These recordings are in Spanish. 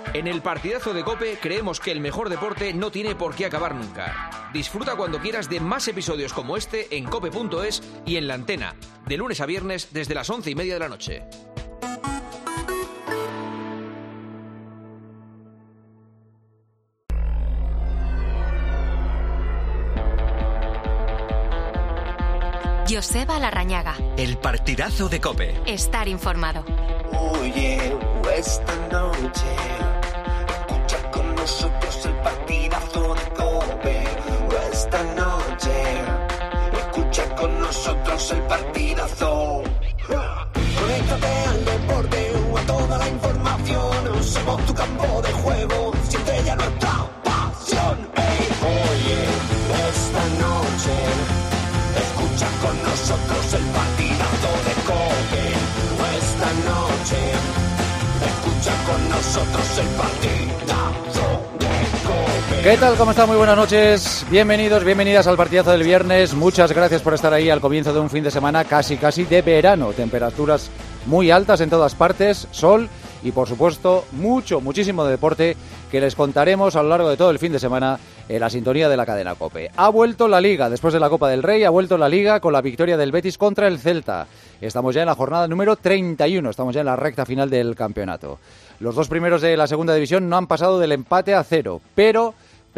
En el partidazo de COPE creemos que el mejor deporte no tiene por qué acabar nunca. Disfruta cuando quieras de más episodios como este en cope.es y en La Antena, de lunes a viernes desde las 11:30 de la noche. Joseba Larrañaga. El partidazo de COPE. Estar informado. Oye, esta noche escucha con nosotros el partidazo de COPE. Esta noche escucha con nosotros el partidazo. Conéctate al deporte o a toda la información. Somos tu campo de juego, siente ya nuestra pasión. Oye, esta noche escucha con nosotros el partidazo de COPE. Esta noche escucha con nosotros el partidazo de COPE. ¿Qué tal? ¿Cómo están? Muy buenas noches. Bienvenidos, bienvenidas al partidazo del viernes. Muchas gracias por estar ahí al comienzo de un fin de semana casi de verano. Temperaturas muy altas en todas partes, sol y por supuesto muchísimo de deporte que les contaremos a lo largo de todo el fin de semana en la sintonía de la cadena COPE. Ha vuelto la Liga, después de la Copa del Rey, ha vuelto la Liga con la victoria del Betis contra el Celta. Estamos ya en la jornada número 31, estamos ya en la recta final del campeonato. Los dos primeros de la segunda división no han pasado del empate a 0, pero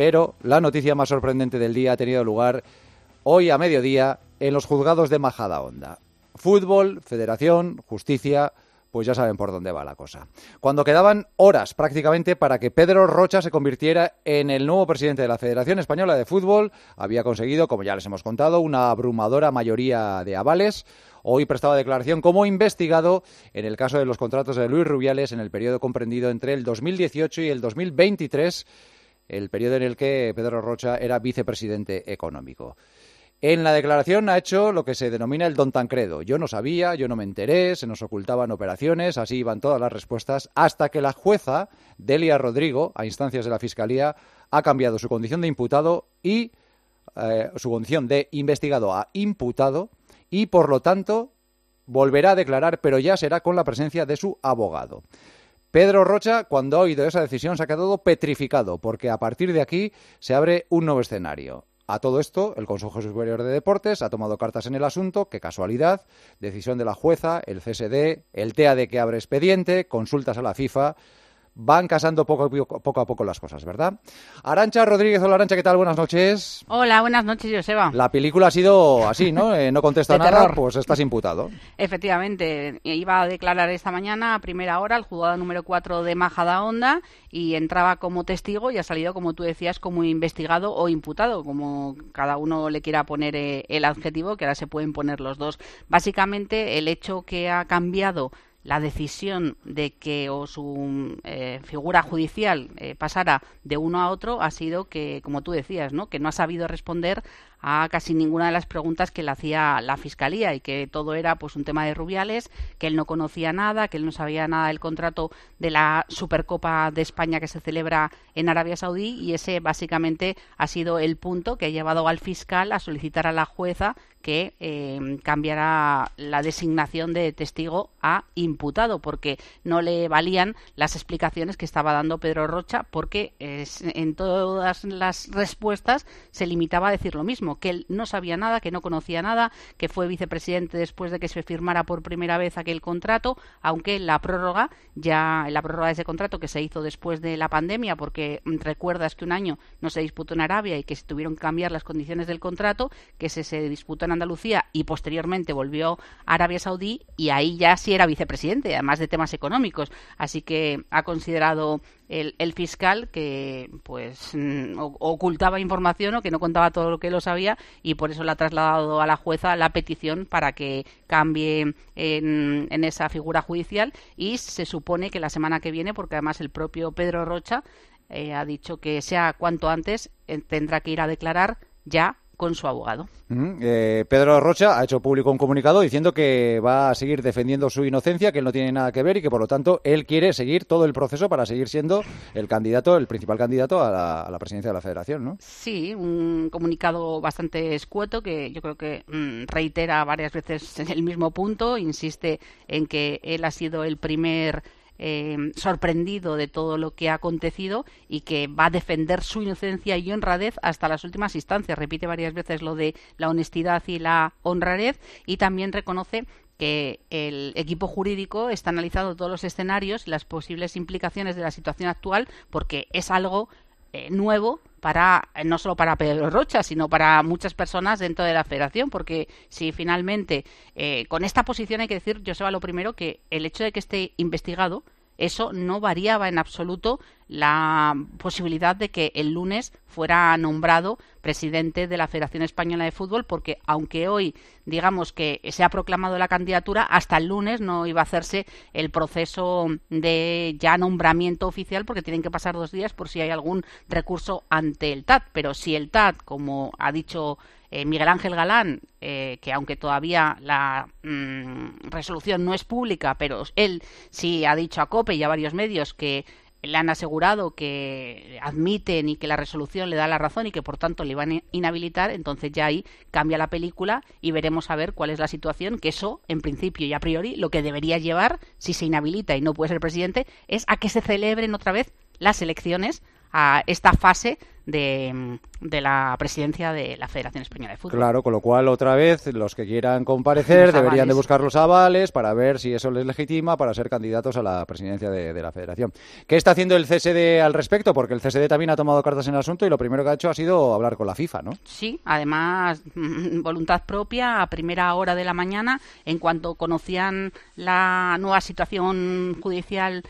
la noticia más sorprendente del día ha tenido lugar hoy a mediodía en los juzgados de Majadahonda. Fútbol, Federación, Justicia, pues ya saben por dónde va la cosa. Cuando quedaban horas prácticamente para que Pedro Rocha se convirtiera en el nuevo presidente de la Federación Española de Fútbol, había conseguido, como ya les hemos contado, una abrumadora mayoría de avales. Hoy prestaba declaración como investigado en el caso de los contratos de Luis Rubiales en el periodo comprendido entre el 2018 y el 2023, el periodo en el que Pedro Rocha era vicepresidente económico. En la declaración ha hecho lo que se denomina el don Tancredo. Yo no sabía, yo no me enteré, se nos ocultaban operaciones, así iban todas las respuestas, hasta que la jueza Delia Rodrigo, a instancias de la Fiscalía, ha cambiado su condición de imputado y su condición de investigado a imputado y, por lo tanto, volverá a declarar, pero ya será con la presencia de su abogado. Pedro Rocha, cuando ha oído esa decisión, se ha quedado petrificado, porque a partir de aquí se abre un nuevo escenario. A todo esto, el Consejo Superior de Deportes ha tomado cartas en el asunto, qué casualidad, decisión de la jueza, el CSD, el TEAD que abre expediente, consultas a la FIFA, van casando poco a poco las cosas, ¿verdad? Arantxa Rodríguez, hola Arantxa, ¿qué tal? Buenas noches. Hola, buenas noches, Joseba. La película ha sido así, ¿no? No contesta nada, terror. Pues estás imputado. Efectivamente, iba a declarar esta mañana a primera hora el juzgado número 4 de Majadahonda y entraba como testigo y ha salido, como tú decías, como investigado o imputado, como cada uno le quiera poner el adjetivo, que ahora se pueden poner los dos. Básicamente, el hecho que ha cambiado la decisión de que su figura judicial pasara de uno a otro ha sido que, como tú decías, ¿no?, que no ha sabido responder a casi ninguna de las preguntas que le hacía la Fiscalía y que todo era pues un tema de Rubiales, que él no conocía nada, que él no sabía nada del contrato de la Supercopa de España que se celebra en Arabia Saudí, y ese básicamente ha sido el punto que ha llevado al fiscal a solicitar a la jueza que cambiara la designación de testigo a imputado, porque no le valían las explicaciones que estaba dando Pedro Rocha, porque en todas las respuestas se limitaba a decir lo mismo, que él no sabía nada, que no conocía nada, que fue vicepresidente después de que se firmara por primera vez aquel contrato, aunque la prórroga de ese contrato, que se hizo después de la pandemia, porque recuerdas que un año no se disputó en Arabia y que se tuvieron que cambiar las condiciones del contrato, que se disputó en Andalucía y posteriormente volvió a Arabia Saudí, y ahí ya sí era vicepresidente, además de temas económicos. Así que ha considerado el fiscal que pues ocultaba información o que no contaba todo lo que lo sabía, y por eso le ha trasladado a la jueza la petición para que cambie en esa figura judicial, y se supone que la semana que viene, porque además el propio Pedro Rocha ha dicho que sea cuanto antes, tendrá que ir a declarar ya con su abogado. Pedro Rocha ha hecho público un comunicado diciendo que va a seguir defendiendo su inocencia, que él no tiene nada que ver y que por lo tanto él quiere seguir todo el proceso para seguir siendo el principal candidato a la presidencia de la Federación, ¿no? Sí, un comunicado bastante escueto que yo creo que reitera varias veces el mismo punto, insiste en que él ha sido el primer sorprendido de todo lo que ha acontecido y que va a defender su inocencia y honradez hasta las últimas instancias. Repite varias veces lo de la honestidad y la honradez, y también reconoce que el equipo jurídico está analizando todos los escenarios y las posibles implicaciones de la situación actual, porque es algo nuevo no solo para Pedro Rocha, sino para muchas personas dentro de la federación, porque si finalmente con esta posición hay que decir, Joseba, lo primero, que el hecho de que esté investigado, eso no variaba en absoluto la posibilidad de que el lunes fuera nombrado presidente de la Federación Española de Fútbol, porque aunque hoy digamos que se ha proclamado la candidatura, hasta el lunes no iba a hacerse el proceso de ya nombramiento oficial, porque tienen que pasar 2 días por si hay algún recurso ante el TAT. Pero si el TAT, como ha dicho Miguel Ángel Galán, que aunque todavía la resolución no es pública, pero él sí ha dicho a COPE y a varios medios que le han asegurado que admiten y que la resolución le da la razón y que por tanto le van a inhabilitar, entonces ya ahí cambia la película y veremos a ver cuál es la situación, que eso en principio y a priori lo que debería llevar, si se inhabilita y no puede ser presidente, es a que se celebren otra vez las elecciones a esta fase de la presidencia de la Federación Española de Fútbol. Claro, con lo cual otra vez los que quieran comparecer deberían de buscar los avales para ver si eso les legitima para ser candidatos a la presidencia de la Federación. ¿Qué está haciendo el CSD al respecto? Porque el CSD también ha tomado cartas en el asunto y lo primero que ha hecho ha sido hablar con la FIFA, ¿no? Sí, además voluntad propia a primera hora de la mañana, en cuanto conocían la nueva situación judicial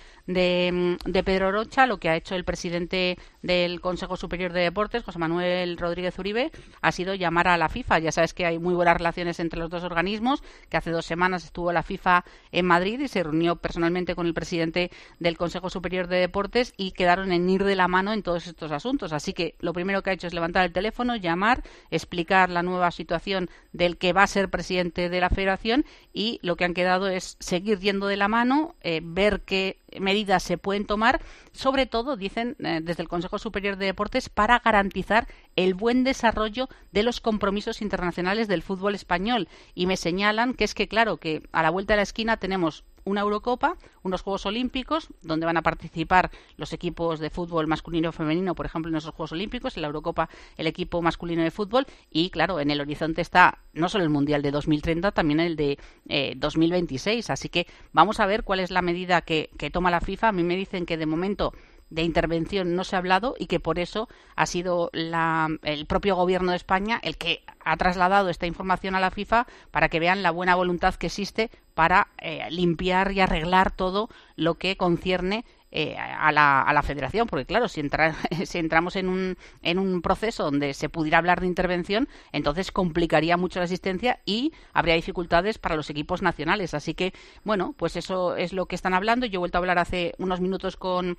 de Pedro Rocha, lo que ha hecho el presidente del Consejo Superior de Deportes, José Manuel Rodríguez Uribe, ha sido llamar a la FIFA. Ya sabes que hay muy buenas relaciones entre los dos organismos, que hace 2 semanas estuvo la FIFA en Madrid y se reunió personalmente con el presidente del Consejo Superior de Deportes y quedaron en ir de la mano en todos estos asuntos. Así que lo primero que ha hecho es levantar el teléfono, llamar, explicar la nueva situación del que va a ser presidente de la Federación, y lo que han quedado es seguir yendo de la mano, ver qué medidas se pueden tomar, sobre todo, dicen desde el Consejo Superior de Deportes, para garantizar el buen desarrollo de los compromisos internacionales del fútbol español. Y me señalan que es que, claro, que a la vuelta de la esquina tenemos una Eurocopa, unos Juegos Olímpicos, donde van a participar los equipos de fútbol masculino y femenino, por ejemplo, en esos Juegos Olímpicos, en la Eurocopa el equipo masculino de fútbol, y claro, en el horizonte está no solo el Mundial de 2030, también el de 2026, así que vamos a ver cuál es la medida que toma la FIFA. A mí me dicen que de momento de intervención no se ha hablado y que por eso ha sido el propio Gobierno de España el que ha trasladado esta información a la FIFA para que vean la buena voluntad que existe para limpiar y arreglar todo lo que concierne a la Federación, porque claro, si entramos en un proceso donde se pudiera hablar de intervención, entonces complicaría mucho la asistencia y habría dificultades para los equipos nacionales. Así que, bueno, pues eso es lo que están hablando. Yo he vuelto a hablar hace unos minutos con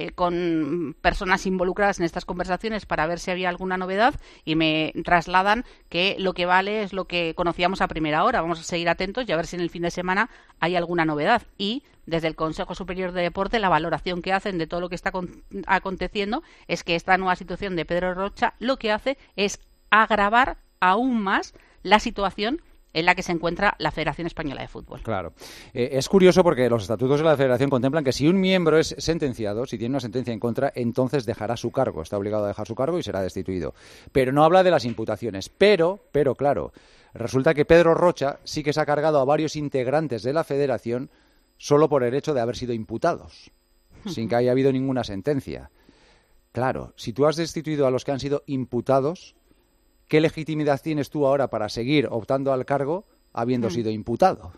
personas involucradas en estas conversaciones para ver si había alguna novedad, y me trasladan que lo que vale es lo que conocíamos a primera hora. Vamos a seguir atentos y a ver si en el fin de semana hay alguna novedad. Y desde el Consejo Superior de Deporte, la valoración que hacen de todo lo que está aconteciendo es que esta nueva situación de Pedro Rocha lo que hace es agravar aún más la situación en la que se encuentra la Federación Española de Fútbol. Claro. Es curioso porque los estatutos de la Federación contemplan que si un miembro es sentenciado, si tiene una sentencia en contra, entonces dejará su cargo, está obligado a dejar su cargo y será destituido. Pero no habla de las imputaciones. Pero claro, resulta que Pedro Rocha sí que se ha cargado a varios integrantes de la Federación solo por el hecho de haber sido imputados, sin que haya habido ninguna sentencia. Claro, si tú has destituido a los que han sido imputados, ¿qué legitimidad tienes tú ahora para seguir optando al cargo habiendo sido imputado?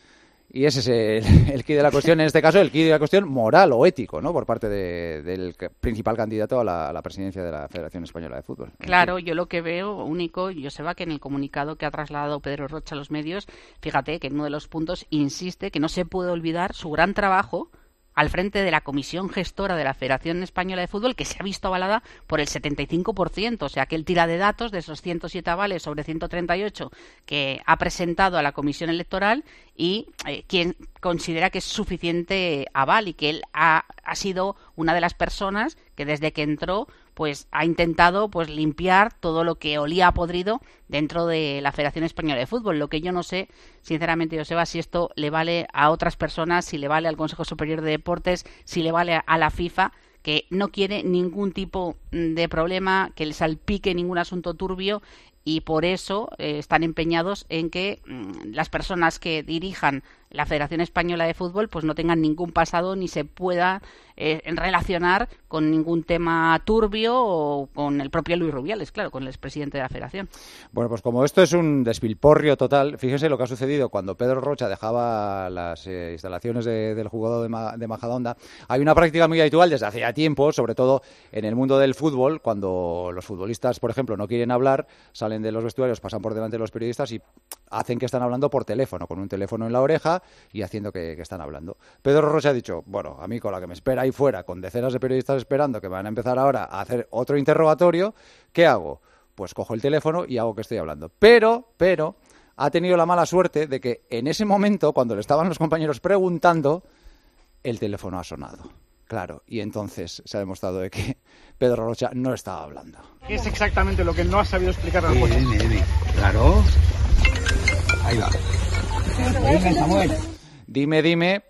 Y ese es el quid de la cuestión, en este caso el quid de la cuestión moral o ético, ¿no?, por parte del principal candidato a la presidencia de la Federación Española de Fútbol. Claro, yo lo que veo único, Joseba, que en el comunicado que ha trasladado Pedro Rocha a los medios, fíjate que en uno de los puntos insiste que no se puede olvidar su gran trabajo al frente de la Comisión Gestora de la Federación Española de Fútbol, que se ha visto avalada por el 75%, o sea que él tira de datos de esos 107 avales sobre 138 que ha presentado a la Comisión Electoral, y quien considera que es suficiente aval, y que él ha sido una de las personas que desde que entró pues ha intentado pues limpiar todo lo que olía a podrido dentro de la Federación Española de Fútbol. Lo que yo no sé, sinceramente, Joseba, si esto le vale a otras personas, si le vale al Consejo Superior de Deportes, si le vale a la FIFA, que no quiere ningún tipo de problema, que le salpique ningún asunto turbio, y por eso están empeñados en que las personas que dirijan la Federación Española de Fútbol pues no tengan ningún pasado ni se pueda relacionar con ningún tema turbio o con el propio Luis Rubiales, claro, con el expresidente de la Federación. Bueno, pues como esto es un despilporrio total, fíjese lo que ha sucedido cuando Pedro Rocha dejaba las instalaciones del juzgado de Majadahonda. Hay una práctica muy habitual desde hace ya tiempo, sobre todo en el mundo del fútbol, cuando los futbolistas, por ejemplo, no quieren hablar, salen de los vestuarios, pasan por delante de los periodistas y hacen que están hablando por teléfono, con un teléfono en la oreja y haciendo que están hablando. Pedro Rocha ha dicho, bueno, a mí con la que me espera ahí fuera, con decenas de periodistas esperando que van a empezar ahora a hacer otro interrogatorio, ¿qué hago? Pues cojo el teléfono y hago que estoy hablando. Pero ha tenido la mala suerte de que en ese momento, cuando le estaban los compañeros preguntando, el teléfono ha sonado. Claro, y entonces se ha demostrado de que Pedro Rocha no estaba hablando. ¿Qué es exactamente lo que no ha sabido explicar al juez? Claro. Ahí va. Venga, Samuel. Dime,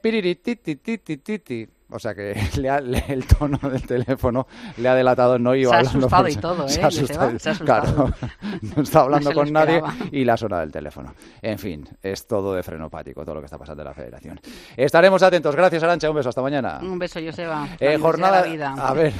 piriri. O sea que el tono del teléfono le ha delatado, no iba hablando. Se ha asustado y todo, ¿eh? Se ha asustado. Claro, no está hablando con nadie esperaba. y la sonada del teléfono. En fin, es todo de frenopático, todo lo que está pasando en la Federación. Estaremos atentos. Gracias, Arantxa. Un beso. Hasta mañana. Un beso, Joseba. Jornada, La vida. a ver.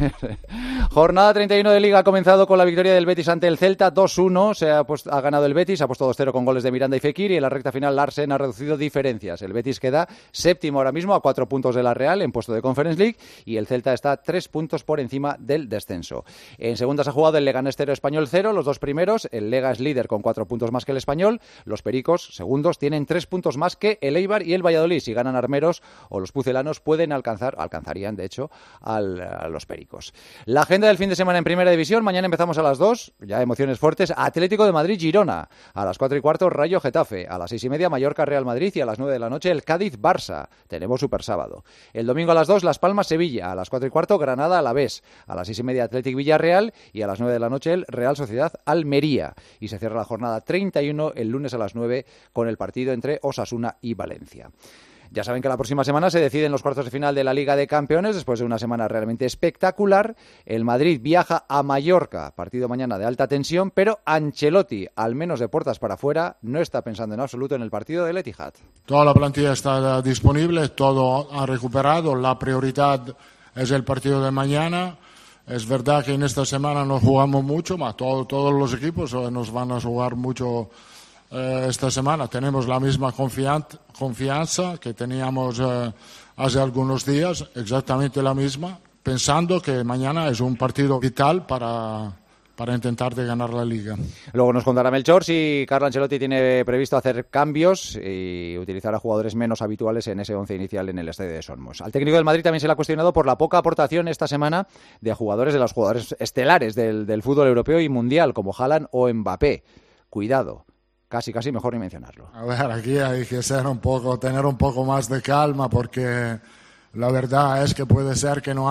Jornada 31 de Liga ha comenzado con la victoria del Betis ante el Celta 2-1. Ha ganado el Betis, ha puesto 2-0 con goles de Miranda y Fekir, y en la recta final Larsen ha reducido diferencias. El Betis queda séptimo ahora mismo a 4 puntos de la Real en puesto de Conference League, y el Celta está 3 puntos por encima del descenso. En segunda se ha jugado el Leganés 0 Español 0, los dos primeros. El Lega es líder con 4 puntos más que el Español. Los Pericos, segundos, tienen 3 puntos más que el Eibar y el Valladolid. Si ganan Armeros o los pucelanos pueden alcanzarían de hecho a los Pericos. La agenda del fin de semana en Primera División: mañana empezamos a las 2, ya emociones fuertes, Atlético de Madrid Girona, a las 4:15 Rayo Getafe, a las 6:30 Mallorca Real Madrid, y a las 9 de la noche el Cádiz Barça. Tenemos Super Sábado. El domingo a las 2 Las Palmas Sevilla, a las 4:15 Granada Alavés, a las 6:30 Athletic Villarreal, y a las 9 de la noche el Real Sociedad Almería. Y se cierra la jornada 31 el lunes a las 9 con el partido entre Osasuna y Valencia. Ya saben que la próxima semana se deciden los cuartos de final de la Liga de Campeones. Después de una semana realmente espectacular, el Madrid viaja a Mallorca, partido mañana de alta tensión, pero Ancelotti, al menos de puertas para afuera, no está pensando en absoluto en el partido del Etihad. Toda la plantilla está disponible, todo ha recuperado, la prioridad es el partido de mañana. Es verdad que en esta semana no jugamos mucho, pero todos los equipos nos van a jugar mucho. Esta semana tenemos la misma confianza que teníamos hace algunos días, exactamente la misma, pensando que mañana es un partido vital para intentar de ganar la Liga. Luego nos contará Melchor si Carlo Ancelotti tiene previsto hacer cambios y utilizar a jugadores menos habituales en ese once inicial en el estadio de Somos. Al técnico del Madrid también se le ha cuestionado por la poca aportación esta semana de los jugadores estelares del fútbol europeo y mundial, como Haaland o Mbappé. Cuidado. Casi mejor ni mencionarlo. A ver, aquí hay que tener un poco más de calma, porque la verdad es que puede ser que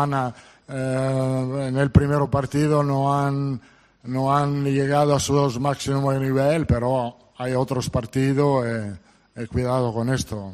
en el primer partido no han llegado a su máximo nivel, pero hay otros partidos y cuidado con esto.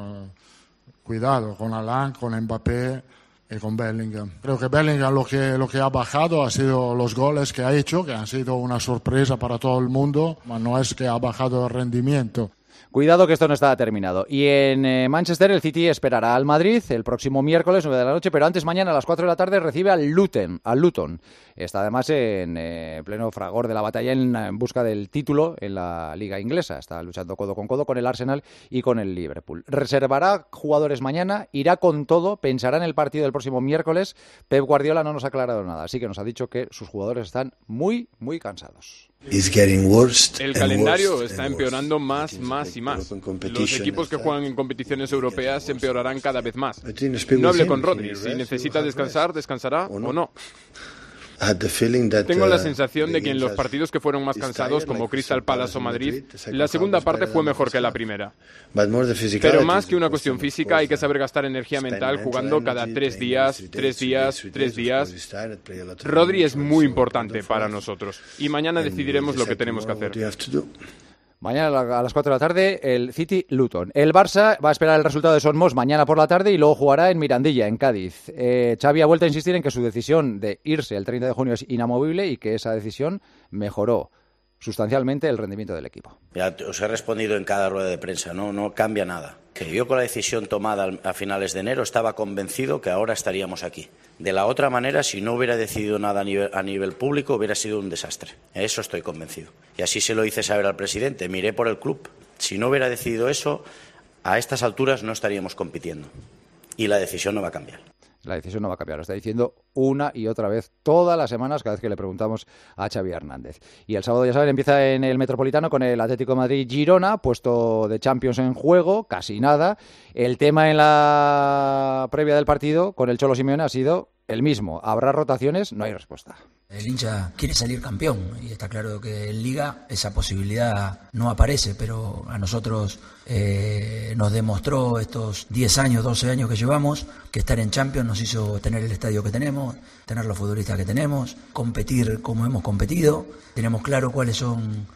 Cuidado con Haaland, con Mbappé y con Bellingham. Creo que Bellingham lo que ha bajado ha sido los goles que ha hecho, que han sido una sorpresa para todo el mundo, pero no es que ha bajado el rendimiento. Cuidado que esto no está terminado. Y en Manchester el City esperará al Madrid el próximo miércoles 9 de la noche, pero antes mañana a las 4 de la tarde recibe al Luton. Está además en pleno fragor de la batalla en busca del título en la Liga Inglesa. Está luchando codo con el Arsenal y con el Liverpool. Reservará jugadores mañana, irá con todo, pensará en el partido del próximo miércoles. Pep Guardiola no nos ha aclarado nada, así que nos ha dicho que sus jugadores están muy, muy cansados. El calendario está empeorando más y más. Los equipos que juegan en competiciones europeas empeorarán cada vez más. No hable con Rodri. Si necesita descansar, descansará o no. Tengo la sensación de que en los partidos que fueron más cansados, como Crystal Palace o Madrid, la segunda parte fue mejor que la primera. Pero más que una cuestión física, hay que saber gastar energía mental jugando cada 3 días. Rodri es muy importante para nosotros y mañana decidiremos lo que tenemos que hacer. Mañana a las 4 de la tarde el City Luton. El Barça va a esperar el resultado de Son Moss mañana por la tarde y luego jugará en Mirandilla, en Cádiz. Xavi ha vuelto a insistir en que su decisión de irse el 30 de junio es inamovible y que esa decisión mejoró sustancialmente el rendimiento del equipo. Ya os he respondido en cada rueda de prensa, no cambia nada. Que yo con la decisión tomada a finales de enero estaba convencido que ahora estaríamos aquí. De la otra manera, si no hubiera decidido nada a nivel público, hubiera sido un desastre. Eso estoy convencido. Y así se lo hice saber al presidente. Miré por el club. Si no hubiera decidido eso, a estas alturas no estaríamos compitiendo. Y la decisión no va a cambiar. La decisión no va a cambiar, lo está diciendo una y otra vez todas las semanas cada vez que le preguntamos a Xavi Hernández. Y el sábado, ya saben, empieza en el Metropolitano con el Atlético de Madrid-Girona, puesto de Champions en juego, casi nada. El tema en la previa del partido con el Cholo Simeone ha sido el mismo. ¿Habrá rotaciones? No hay respuesta. El hincha quiere salir campeón y está claro que en Liga esa posibilidad no aparece, pero a nosotros nos demostró estos 10 años, 12 años que llevamos que estar en Champions nos hizo tener el estadio que tenemos, tener los futbolistas que tenemos, competir como hemos competido, tenemos claro cuáles son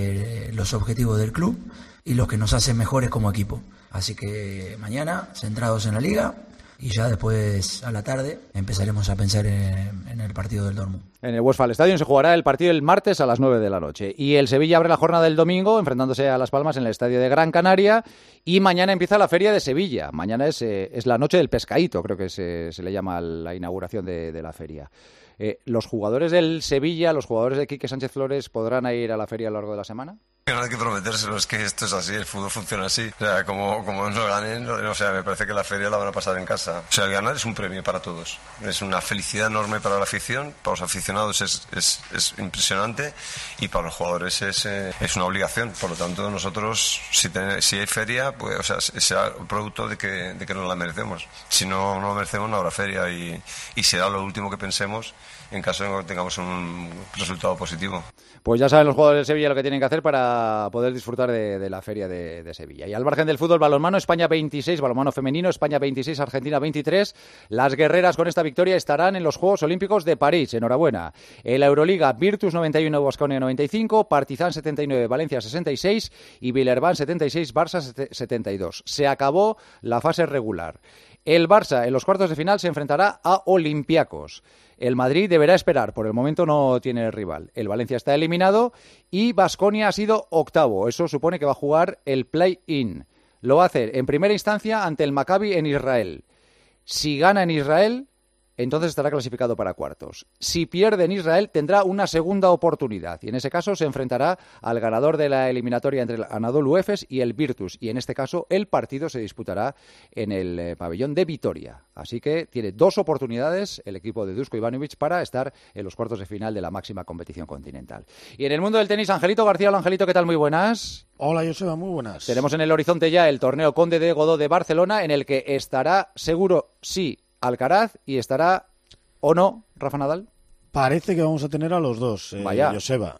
los objetivos del club y los que nos hacen mejores como equipo. Así que mañana, centrados en la Liga, y ya después a la tarde empezaremos a pensar en el partido del Dortmund. En el Westfalen Stadium se jugará el partido el martes a las 9 de la noche. Y el Sevilla abre la jornada del domingo enfrentándose a Las Palmas en el estadio de Gran Canaria. Y mañana empieza la Feria de Sevilla. Mañana es la noche del pescadito, creo que se le llama la inauguración de la feria. ¿Los jugadores del Sevilla, los jugadores de Quique Sánchez Flores, podrán ir a la feria a lo largo de la semana? No hay que prometérselo, es que esto es así, el fútbol funciona así. O sea, como no ganen, o sea, me parece que la feria la van a pasar en casa. O sea, el ganar es un premio para todos. Es una felicidad enorme para la afición, para los aficionados es impresionante y para los jugadores es una obligación. Por lo tanto, nosotros, si hay feria, pues, o sea, será producto de que nos la merecemos. Si no la merecemos, no habrá feria y será lo último que pensemos en caso de que tengamos un resultado positivo. Pues ya saben los jugadores de Sevilla lo que tienen que hacer para poder disfrutar de la feria de Sevilla. Y al margen del fútbol, balonmano, España 26, balonmano femenino, España 26, Argentina 23. Las guerreras con esta victoria estarán en los Juegos Olímpicos de París. Enhorabuena. En la Euroliga, Virtus 91, Baskonia 95, Partizan 79, Valencia 66 y Villerban 76, Barça 72. Se acabó la fase regular. El Barça en los cuartos de final se enfrentará a Olympiacos. El Madrid deberá esperar, por el momento no tiene rival. El Valencia está eliminado y Baskonia ha sido octavo. Eso supone que va a jugar el play-in. Lo va a hacer en primera instancia ante el Maccabi en Israel. Si gana en Israel, entonces estará clasificado para cuartos. Si pierde en Israel, tendrá una segunda oportunidad y en ese caso se enfrentará al ganador de la eliminatoria entre el Anadolu Efes y el Virtus y en este caso el partido se disputará en el pabellón de Vitoria. Así que tiene dos oportunidades el equipo de Dusko Ivanovic para estar en los cuartos de final de la máxima competición continental. Y en el mundo del tenis, Angelito García. Hola, Angelito, ¿qué tal? Muy buenas. Hola, Joseba, muy buenas. Tenemos en el horizonte ya el torneo Conde de Godó de Barcelona en el que estará seguro, sí, Alcaraz y estará, ¿o no, Rafa Nadal? Parece que vamos a tener a los dos, Joseba.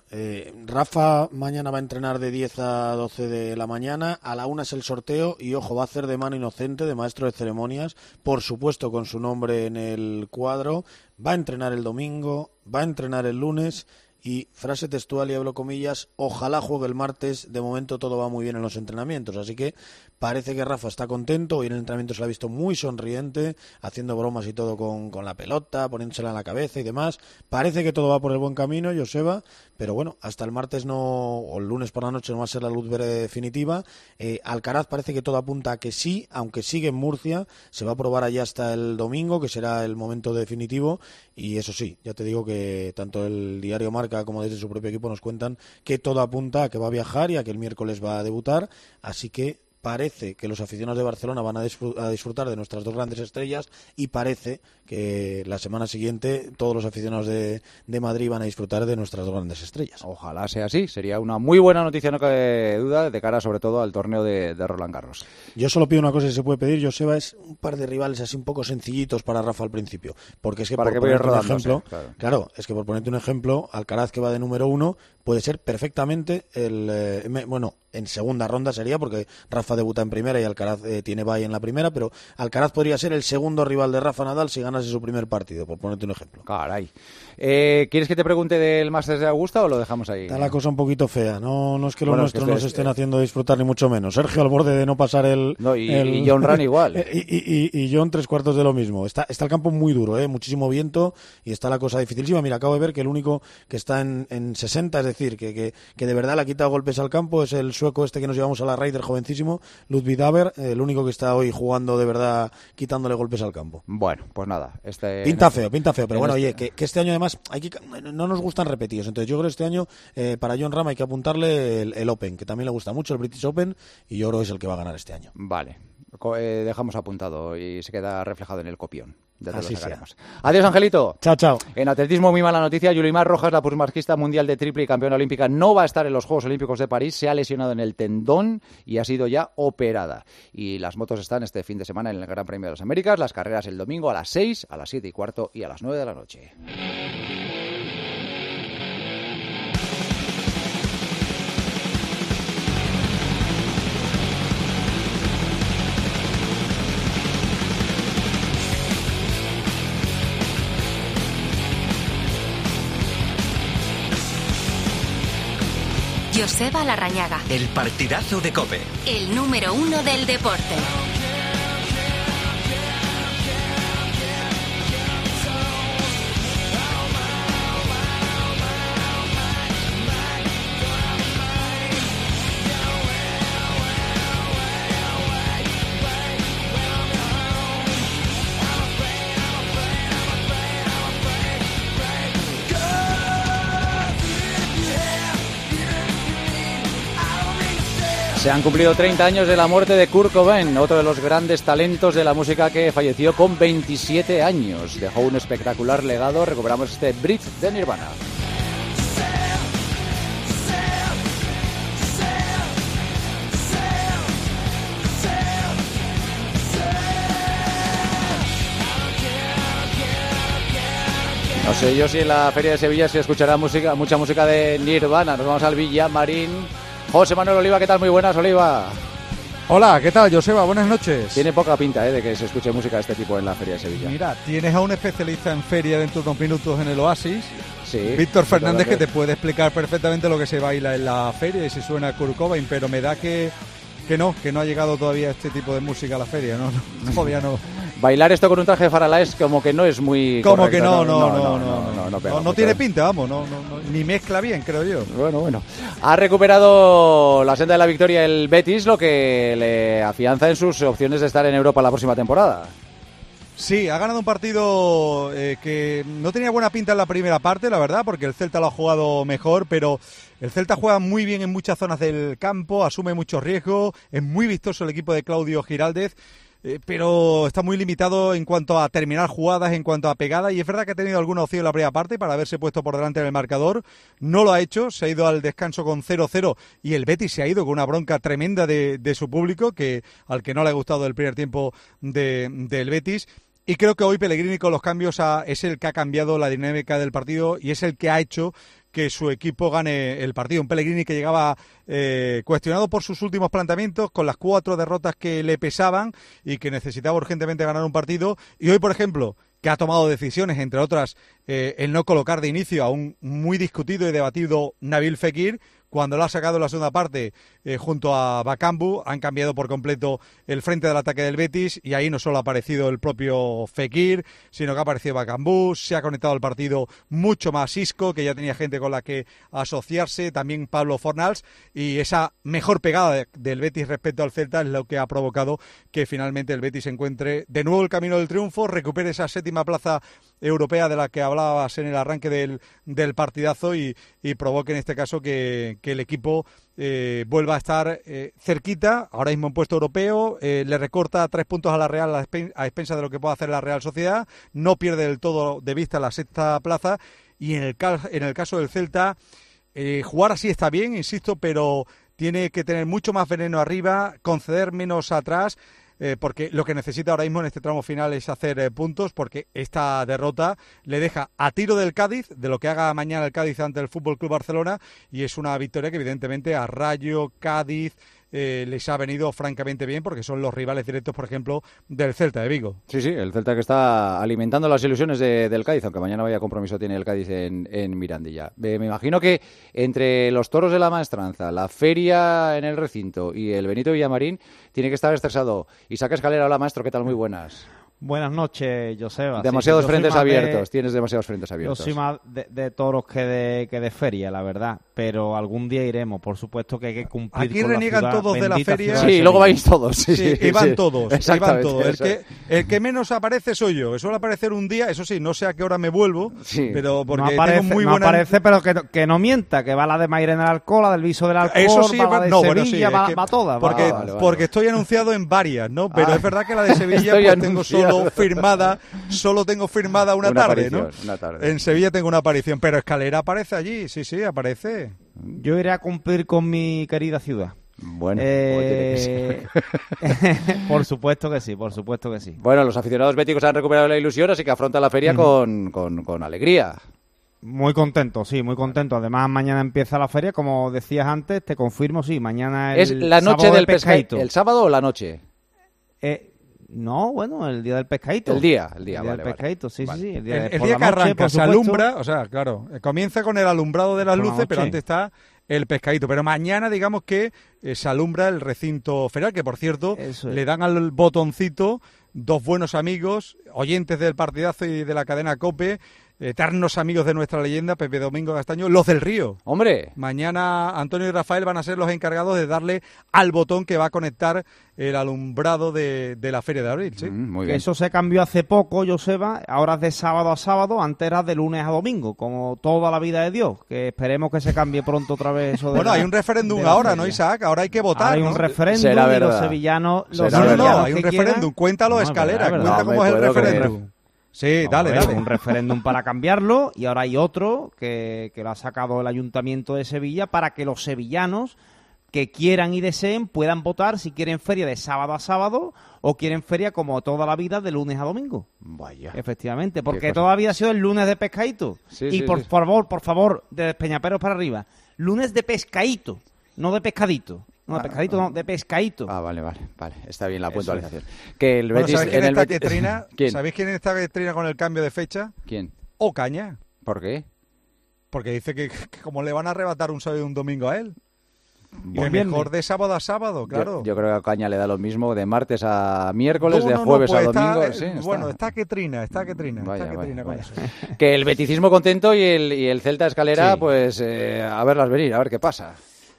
Rafa mañana va a entrenar de 10 a 12 de la mañana, a la 1 es el sorteo y, ojo, va a hacer de mano inocente, de maestro de ceremonias, por supuesto con su nombre en el cuadro, va a entrenar el domingo, va a entrenar el lunes y, frase textual y hablo comillas, ojalá juegue el martes, de momento todo va muy bien en los entrenamientos, así que parece que Rafa está contento, hoy en el entrenamiento se lo ha visto muy sonriente, haciendo bromas y todo con la pelota, poniéndosela en la cabeza y demás, parece que todo va por el buen camino, Joseba, pero bueno, hasta el martes o el lunes por la noche no va a ser la luz verde definitiva. Alcaraz parece que todo apunta a que sí, aunque sigue en Murcia, se va a probar allá hasta el domingo, que será el momento definitivo, y eso sí, ya te digo que tanto el diario Marca como desde su propio equipo nos cuentan que todo apunta a que va a viajar y a que el miércoles va a debutar, así que parece que los aficionados de Barcelona van a disfrutar de nuestras dos grandes estrellas y parece que la semana siguiente todos los aficionados de Madrid van a disfrutar de nuestras dos grandes estrellas. Ojalá sea así, sería una muy buena noticia, no cabe duda, de cara sobre todo al torneo de Roland Garros. Yo solo pido una cosa que se puede pedir, Joseba, es un par de rivales así un poco sencillitos para Rafa al principio, porque es que para por ponerte un ejemplo, claro, es que por ponerte un ejemplo, Alcaraz, que va de número 1, puede ser perfectamente en segunda ronda sería, porque Rafa debuta en primera y Alcaraz tiene bye en la primera, pero Alcaraz podría ser el segundo rival de Rafa Nadal si ganase su primer partido, por ponerte un ejemplo. Caray. ¿Quieres que te pregunte del Masters de Augusta o lo dejamos ahí? Está la cosa un poquito fea, no es que los nuestros nos estén haciendo disfrutar ni mucho menos. Sergio al borde de no pasar y John Ram igual. y John 3/4 de lo mismo. Está el campo muy duro, muchísimo viento y está la cosa dificilísima. Mira, acabo de ver que el único que está en 60, es decir, que de verdad le ha quitado golpes al campo, es el sueco este que nos llevamos a la Ryder, jovencísimo, Ludwig Daber, el único que está hoy jugando de verdad, quitándole golpes al campo. Bueno, pues nada. Pinta feo, pero bueno, oye, que este año además no nos gustan repetidos, entonces yo creo que este año para John Ram hay que apuntarle el Open, que también le gusta mucho, el British Open, y yo creo que es el que va a ganar este año. Vale, dejamos apuntado y se queda reflejado en el copión. Así sea. Adiós, Angelito. Chao. En atletismo, muy mala noticia. Yulimar Rojas, la plusmarquista mundial de triple y campeona olímpica, no va a estar en los Juegos Olímpicos de París. Se ha lesionado en el tendón y ha sido ya operada. Y las motos están este fin de semana en el Gran Premio de las Américas. Las carreras el domingo a las 6, a las 7:15 y a las 9 de la noche. Joseba Larrañaga. El partidazo de COPE. El número 1 del deporte. Se han cumplido 30 años de la muerte de Kurt Cobain, otro de los grandes talentos de la música que falleció con 27 años. Dejó un espectacular legado. Recuperamos este Breathe de Nirvana. No sé yo si en la Feria de Sevilla se escuchará mucha música de Nirvana. Nos vamos al Villamarín. José Manuel Oliva, ¿qué tal? Muy buenas, Oliva. Hola, ¿qué tal, Joseba? Buenas noches. Tiene poca pinta de que se escuche música de este tipo en la Feria de Sevilla. Mira, tienes a un especialista en feria dentro de unos minutos en el Oasis, sí, Víctor Fernández, que te puede explicar perfectamente lo que se baila en la feria y si suena Kurt Cobain, pero me da que no ha llegado todavía este tipo de música a la feria, no todavía no. Bailar esto con un traje de Faralaes como que no es muy como correcto, que no tiene pinta, vamos, ni mezcla bien, creo yo. Bueno. Ha recuperado la senda de la victoria el Betis, lo que le afianza en sus opciones de estar en Europa la próxima temporada. Sí, ha ganado un partido que no tenía buena pinta en la primera parte, la verdad, porque el Celta lo ha jugado mejor, pero el Celta juega muy bien en muchas zonas del campo, asume mucho riesgo, es muy vistoso el equipo de Claudio Giraldez, pero está muy limitado en cuanto a terminar jugadas, en cuanto a pegada, y es verdad que ha tenido alguna opción en la primera parte para haberse puesto por delante en el marcador, no lo ha hecho, se ha ido al descanso con 0-0 y el Betis se ha ido con una bronca tremenda de su público, al que no le ha gustado el primer tiempo del Betis. Y creo que hoy Pellegrini con los cambios es el que ha cambiado la dinámica del partido y es el que ha hecho que su equipo gane el partido. Un Pellegrini que llegaba cuestionado por sus últimos planteamientos, con las 4 derrotas que le pesaban y que necesitaba urgentemente ganar un partido. Y hoy, por ejemplo, que ha tomado decisiones, entre otras, el no colocar de inicio a un muy discutido y debatido Nabil Fekir. Cuando lo ha sacado en la segunda parte junto a Bakambu, han cambiado por completo el frente del ataque del Betis y ahí no solo ha aparecido el propio Fekir, sino que ha aparecido Bakambu, se ha conectado al partido mucho más Isco, que ya tenía gente con la que asociarse, también Pablo Fornals, y esa mejor pegada del Betis respecto al Celta es lo que ha provocado que finalmente el Betis encuentre de nuevo el camino del triunfo, recupere esa 7ª plaza europea de la que hablabas en el arranque del partidazo y provoque en este caso que el equipo vuelva a estar cerquita, ahora mismo en puesto europeo, le recorta 3 puntos a la Real a expensas de lo que pueda hacer la Real Sociedad, no pierde del todo de vista la 6ª plaza y en el caso del Celta, jugar así está bien, insisto, pero tiene que tener mucho más veneno arriba, conceder menos atrás, porque lo que necesita ahora mismo en este tramo final es hacer puntos, porque esta derrota le deja a tiro del Cádiz, de lo que haga mañana el Cádiz ante el Fútbol Club Barcelona, y es una victoria que evidentemente a Rayo, Cádiz, les ha venido francamente bien, porque son los rivales directos, por ejemplo, del Celta de Vigo. Sí, el Celta que está alimentando las ilusiones del Cádiz, aunque mañana vaya compromiso tiene el Cádiz en Mirandilla. Me imagino que entre los toros de la Maestranza, la feria en el recinto y el Benito Villamarín, tiene que estar estresado. Isaac Escalera, hola maestro, ¿qué tal? Muy buenas. Buenas noches, Joseba. Demasiados frentes abiertos, tienes demasiados frentes abiertos. Yo soy más de toros que de feria, la verdad, pero algún día iremos, por supuesto que hay que cumplir aquí con reniegan la ciudad, todos de la feria. Sí, luego vais todos. Sí, y van todos. Exactamente. El que menos aparece soy yo, que suele aparecer un día, eso sí, no sé a qué hora me vuelvo, pero porque no aparece, tengo muy no buena... aparece, pero que no mienta, que va la de Mayra en el alcohol, la del viso del alcohol, eso sí, va la de no, Sevilla, bueno, sí, va todas. Porque estoy anunciado en varias, ¿no? Pero es verdad que la de Sevilla pues tengo solo tengo firmada una tarde, ¿no? Una tarde. En Sevilla tengo una aparición, pero Escalera aparece allí, sí, aparece. Yo iré a cumplir con mi querida ciudad. Bueno, por supuesto que sí. Bueno, los aficionados béticos han recuperado la ilusión, así que afrontan la feria con alegría. Muy contento, sí, muy contento. Además, mañana empieza la feria, como decías antes, te confirmo, sí, mañana ¿Es la noche del pescadito? ¿El sábado o la noche? No, bueno, el día del pescadito. El día del pescadito, sí. El día que arranca, se alumbra, o sea, claro, comienza con el alumbrado de las luces, pero antes está el pescadito. Pero mañana, digamos que se alumbra el recinto ferial, que por cierto, le dan al botoncito 2 buenos amigos, oyentes del partidazo y de la cadena COPE, eternos amigos de nuestra leyenda, Pepe Domingo Castaño, los del Río. ¡Hombre! Mañana Antonio y Rafael van a ser los encargados de darle al botón que va a conectar el alumbrado de la Feria de Abril. ¿Sí? Muy bien. Eso se cambió hace poco, Joseba, ahora es de sábado a sábado, antes era de lunes a domingo, como toda la vida de Dios, que esperemos que se cambie pronto otra vez eso de Bueno, hay un referéndum ahora, feria. ¿No, Isaac? Ahora hay que votar, hay un referéndum y los sevillanos... No, hay un referéndum, cuéntalo, Escalera, cuenta cómo es el referéndum. Sí, dale. Un referéndum para cambiarlo y ahora hay otro que lo ha sacado el Ayuntamiento de Sevilla para que los sevillanos que quieran y deseen puedan votar si quieren feria de sábado a sábado o quieren feria como toda la vida de lunes a domingo. Vaya. Efectivamente, porque todavía ha sido el lunes de pescadito. Por favor, de Peñaperos para arriba. Lunes de pescadito, no de pescadito. No, de pescadito, no, de pescadito. Vale. Está bien la puntualización. Que el Betis, ¿sabéis quién está que trina con el cambio de fecha? ¿Quién? Ocaña. ¿Por qué? Porque dice que como le van a arrebatar un sábado y un domingo a él. Bueno, mejor de sábado a sábado, claro. Yo creo que a Ocaña le da lo mismo de martes a miércoles, de jueves a domingo. Está que trina. Vaya. Con eso. Que el beticismo contento y el Celta Escalera, pues a verlas venir, a ver qué pasa.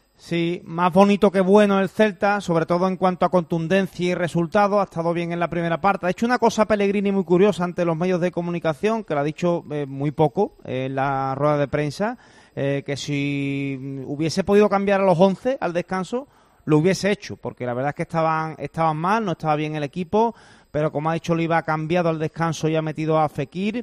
Sí, más bonito que bueno el Celta, sobre todo en cuanto a contundencia y resultado. Ha estado bien en la primera parte. Ha hecho una cosa Pellegrini muy curiosa ante los medios de comunicación, que lo ha dicho muy poco en la rueda de prensa, que si hubiese podido cambiar a los 11 al descanso, lo hubiese hecho, porque la verdad es que estaban mal, no estaba bien el equipo, pero como ha dicho Oliva, ha cambiado al descanso y ha metido a Fekir.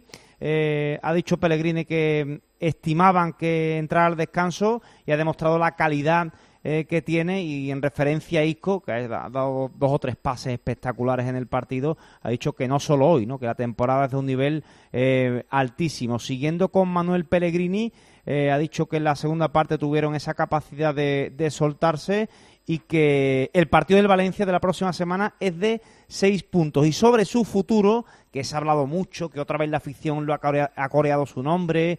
Ha dicho Pellegrini que estimaban que entrara al descanso y ha demostrado la calidad que tiene, y en referencia a Isco, que ha dado 2 o 3 pases espectaculares en el partido, ha dicho que no solo hoy, ¿no?, que la temporada es de un nivel altísimo. Siguiendo con Manuel Pellegrini, ha dicho que en la segunda parte tuvieron esa capacidad de soltarse y que el partido del Valencia de la próxima semana es de 6 puntos. Y sobre su futuro, que se ha hablado mucho, que otra vez la afición lo ha coreado su nombre,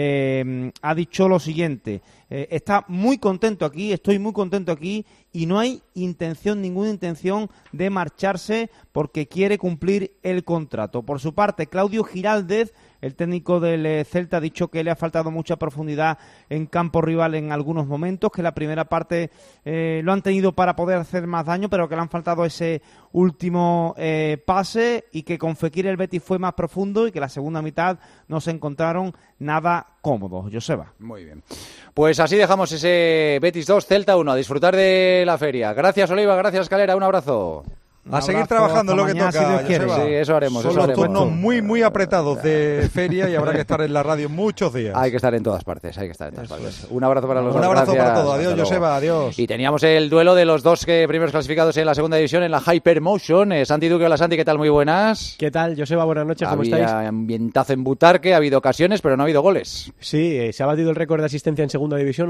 ha dicho lo siguiente: estoy muy contento aquí y no hay ninguna intención de marcharse porque quiere cumplir el contrato. Por su parte, Claudio Giraldez El técnico del Celta ha dicho que le ha faltado mucha profundidad en campo rival en algunos momentos, que la primera parte lo han tenido para poder hacer más daño, pero que le han faltado ese último pase, y que con Fekir el Betis fue más profundo y que la segunda mitad no se encontraron nada cómodos. Joseba. Muy bien. Pues así dejamos ese Betis 2, Celta 1. A disfrutar de la feria. Gracias, Oliva. Gracias, Escalera. Un abrazo. A seguir trabajando lo que toca, Joseba. Sí, eso haremos. Son los turnos muy apretados de feria y habrá que estar en la radio muchos días. Hay que estar en todas partes, Un abrazo para los dos. Un abrazo Gracias. para todos. Adiós, Joseba, adiós. Y teníamos el duelo de los dos primeros clasificados en la segunda división, en la Hypermotion. Santi Duque, hola Santi, ¿qué tal? Muy buenas. ¿Qué tal, Joseba? Buenas noches, ¿cómo estáis? Había ambientazo en Butarque, ha habido ocasiones, pero no ha habido goles. Sí, se ha batido el récord de asistencia en segunda división,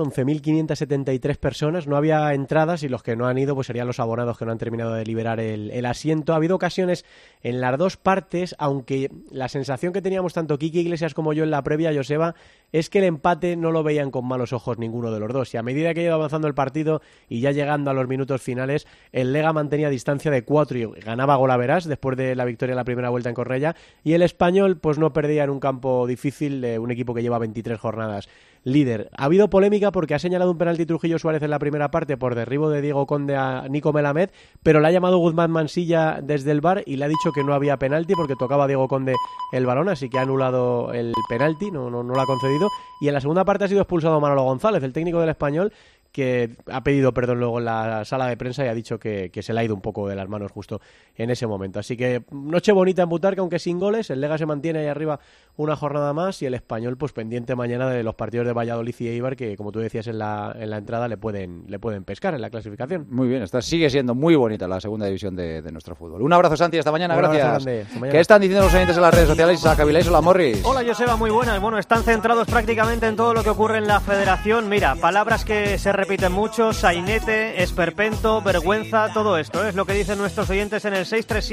11.573 personas. No había entradas y los que no han ido pues serían los abonados que no han terminado de liberar el asiento. Ha habido ocasiones en las dos partes, aunque la sensación que teníamos tanto Quique Iglesias como yo en la previa, Joseba, es que el empate no lo veían con malos ojos ninguno de los dos. Y a medida que iba avanzando el partido y ya llegando a los minutos finales, el Lega mantenía distancia de 4 y ganaba golaveras después de la victoria en la primera vuelta en Cornellà. Y el Español pues no perdía en un campo difícil, un equipo que lleva 23 jornadas líder. Ha habido polémica porque ha señalado un penalti Trujillo Suárez en la primera parte por derribo de Diego Conde a Nico Melamed, pero le ha llamado Guzmán Mansilla desde el VAR y le ha dicho que no había penalti porque tocaba a Diego Conde el balón, así que ha anulado el penalti, no lo ha concedido. Y en la segunda parte ha sido expulsado Manolo González, el técnico del Español, que ha pedido perdón luego en la sala de prensa y ha dicho que se le ha ido un poco de las manos justo en ese momento. Así que noche bonita en Butarque, aunque sin goles. El Lega se mantiene ahí arriba una jornada más y el Español pues pendiente mañana de los partidos de Valladolid y Eibar, que como tú decías en la entrada le pueden pescar en la clasificación. Muy bien, sigue siendo muy bonita la segunda división de nuestro fútbol. Un abrazo, Santi, hasta mañana, gracias. Hasta mañana. ¿Qué están diciendo los oyentes en las redes sociales? Sacaviláis, hola Morris. Hola Joseba, muy buenas. Bueno, están centrados prácticamente en todo lo que ocurre en la federación. Mira, palabras que se repiten mucho: sainete, esperpento, vergüenza, todo esto es lo que dicen nuestros oyentes en el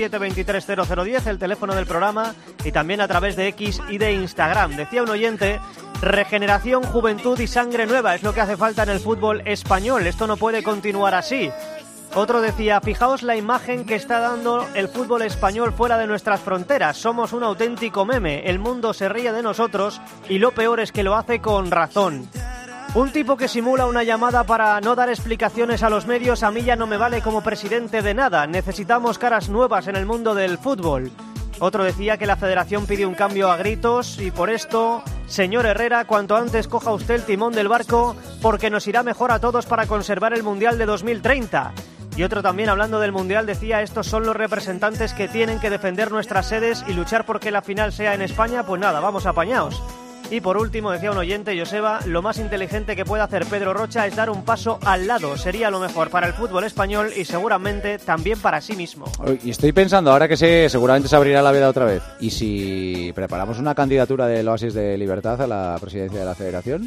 637-230010, el teléfono del programa, y también a través de X y de Instagram. Decía un oyente: regeneración, juventud y sangre nueva es lo que hace falta en el fútbol español. Esto no puede continuar así. Otro decía: fijaos la imagen que está dando el fútbol español fuera de nuestras fronteras. Somos un auténtico meme. El mundo se ríe de nosotros y lo peor es que lo hace con razón. Un tipo que simula una llamada para no dar explicaciones a los medios: a mí ya no me vale como presidente de nada. Necesitamos caras nuevas en el mundo del fútbol. Otro decía que la federación pide un cambio a gritos y por esto, señor Herrera, cuanto antes coja usted el timón del barco porque nos irá mejor a todos para conservar el Mundial de 2030. Y otro también, hablando del Mundial, decía: estos son los representantes que tienen que defender nuestras sedes y luchar porque la final sea en España. Pues nada, vamos apañaos. Y por último, decía un oyente, Joseba, lo más inteligente que puede hacer Pedro Rocha es dar un paso al lado. Sería lo mejor para el fútbol español y seguramente también para sí mismo. Y estoy pensando, ahora que seguramente se abrirá la veda otra vez, ¿y si preparamos una candidatura del Oasis de Libertad a la presidencia de la Federación?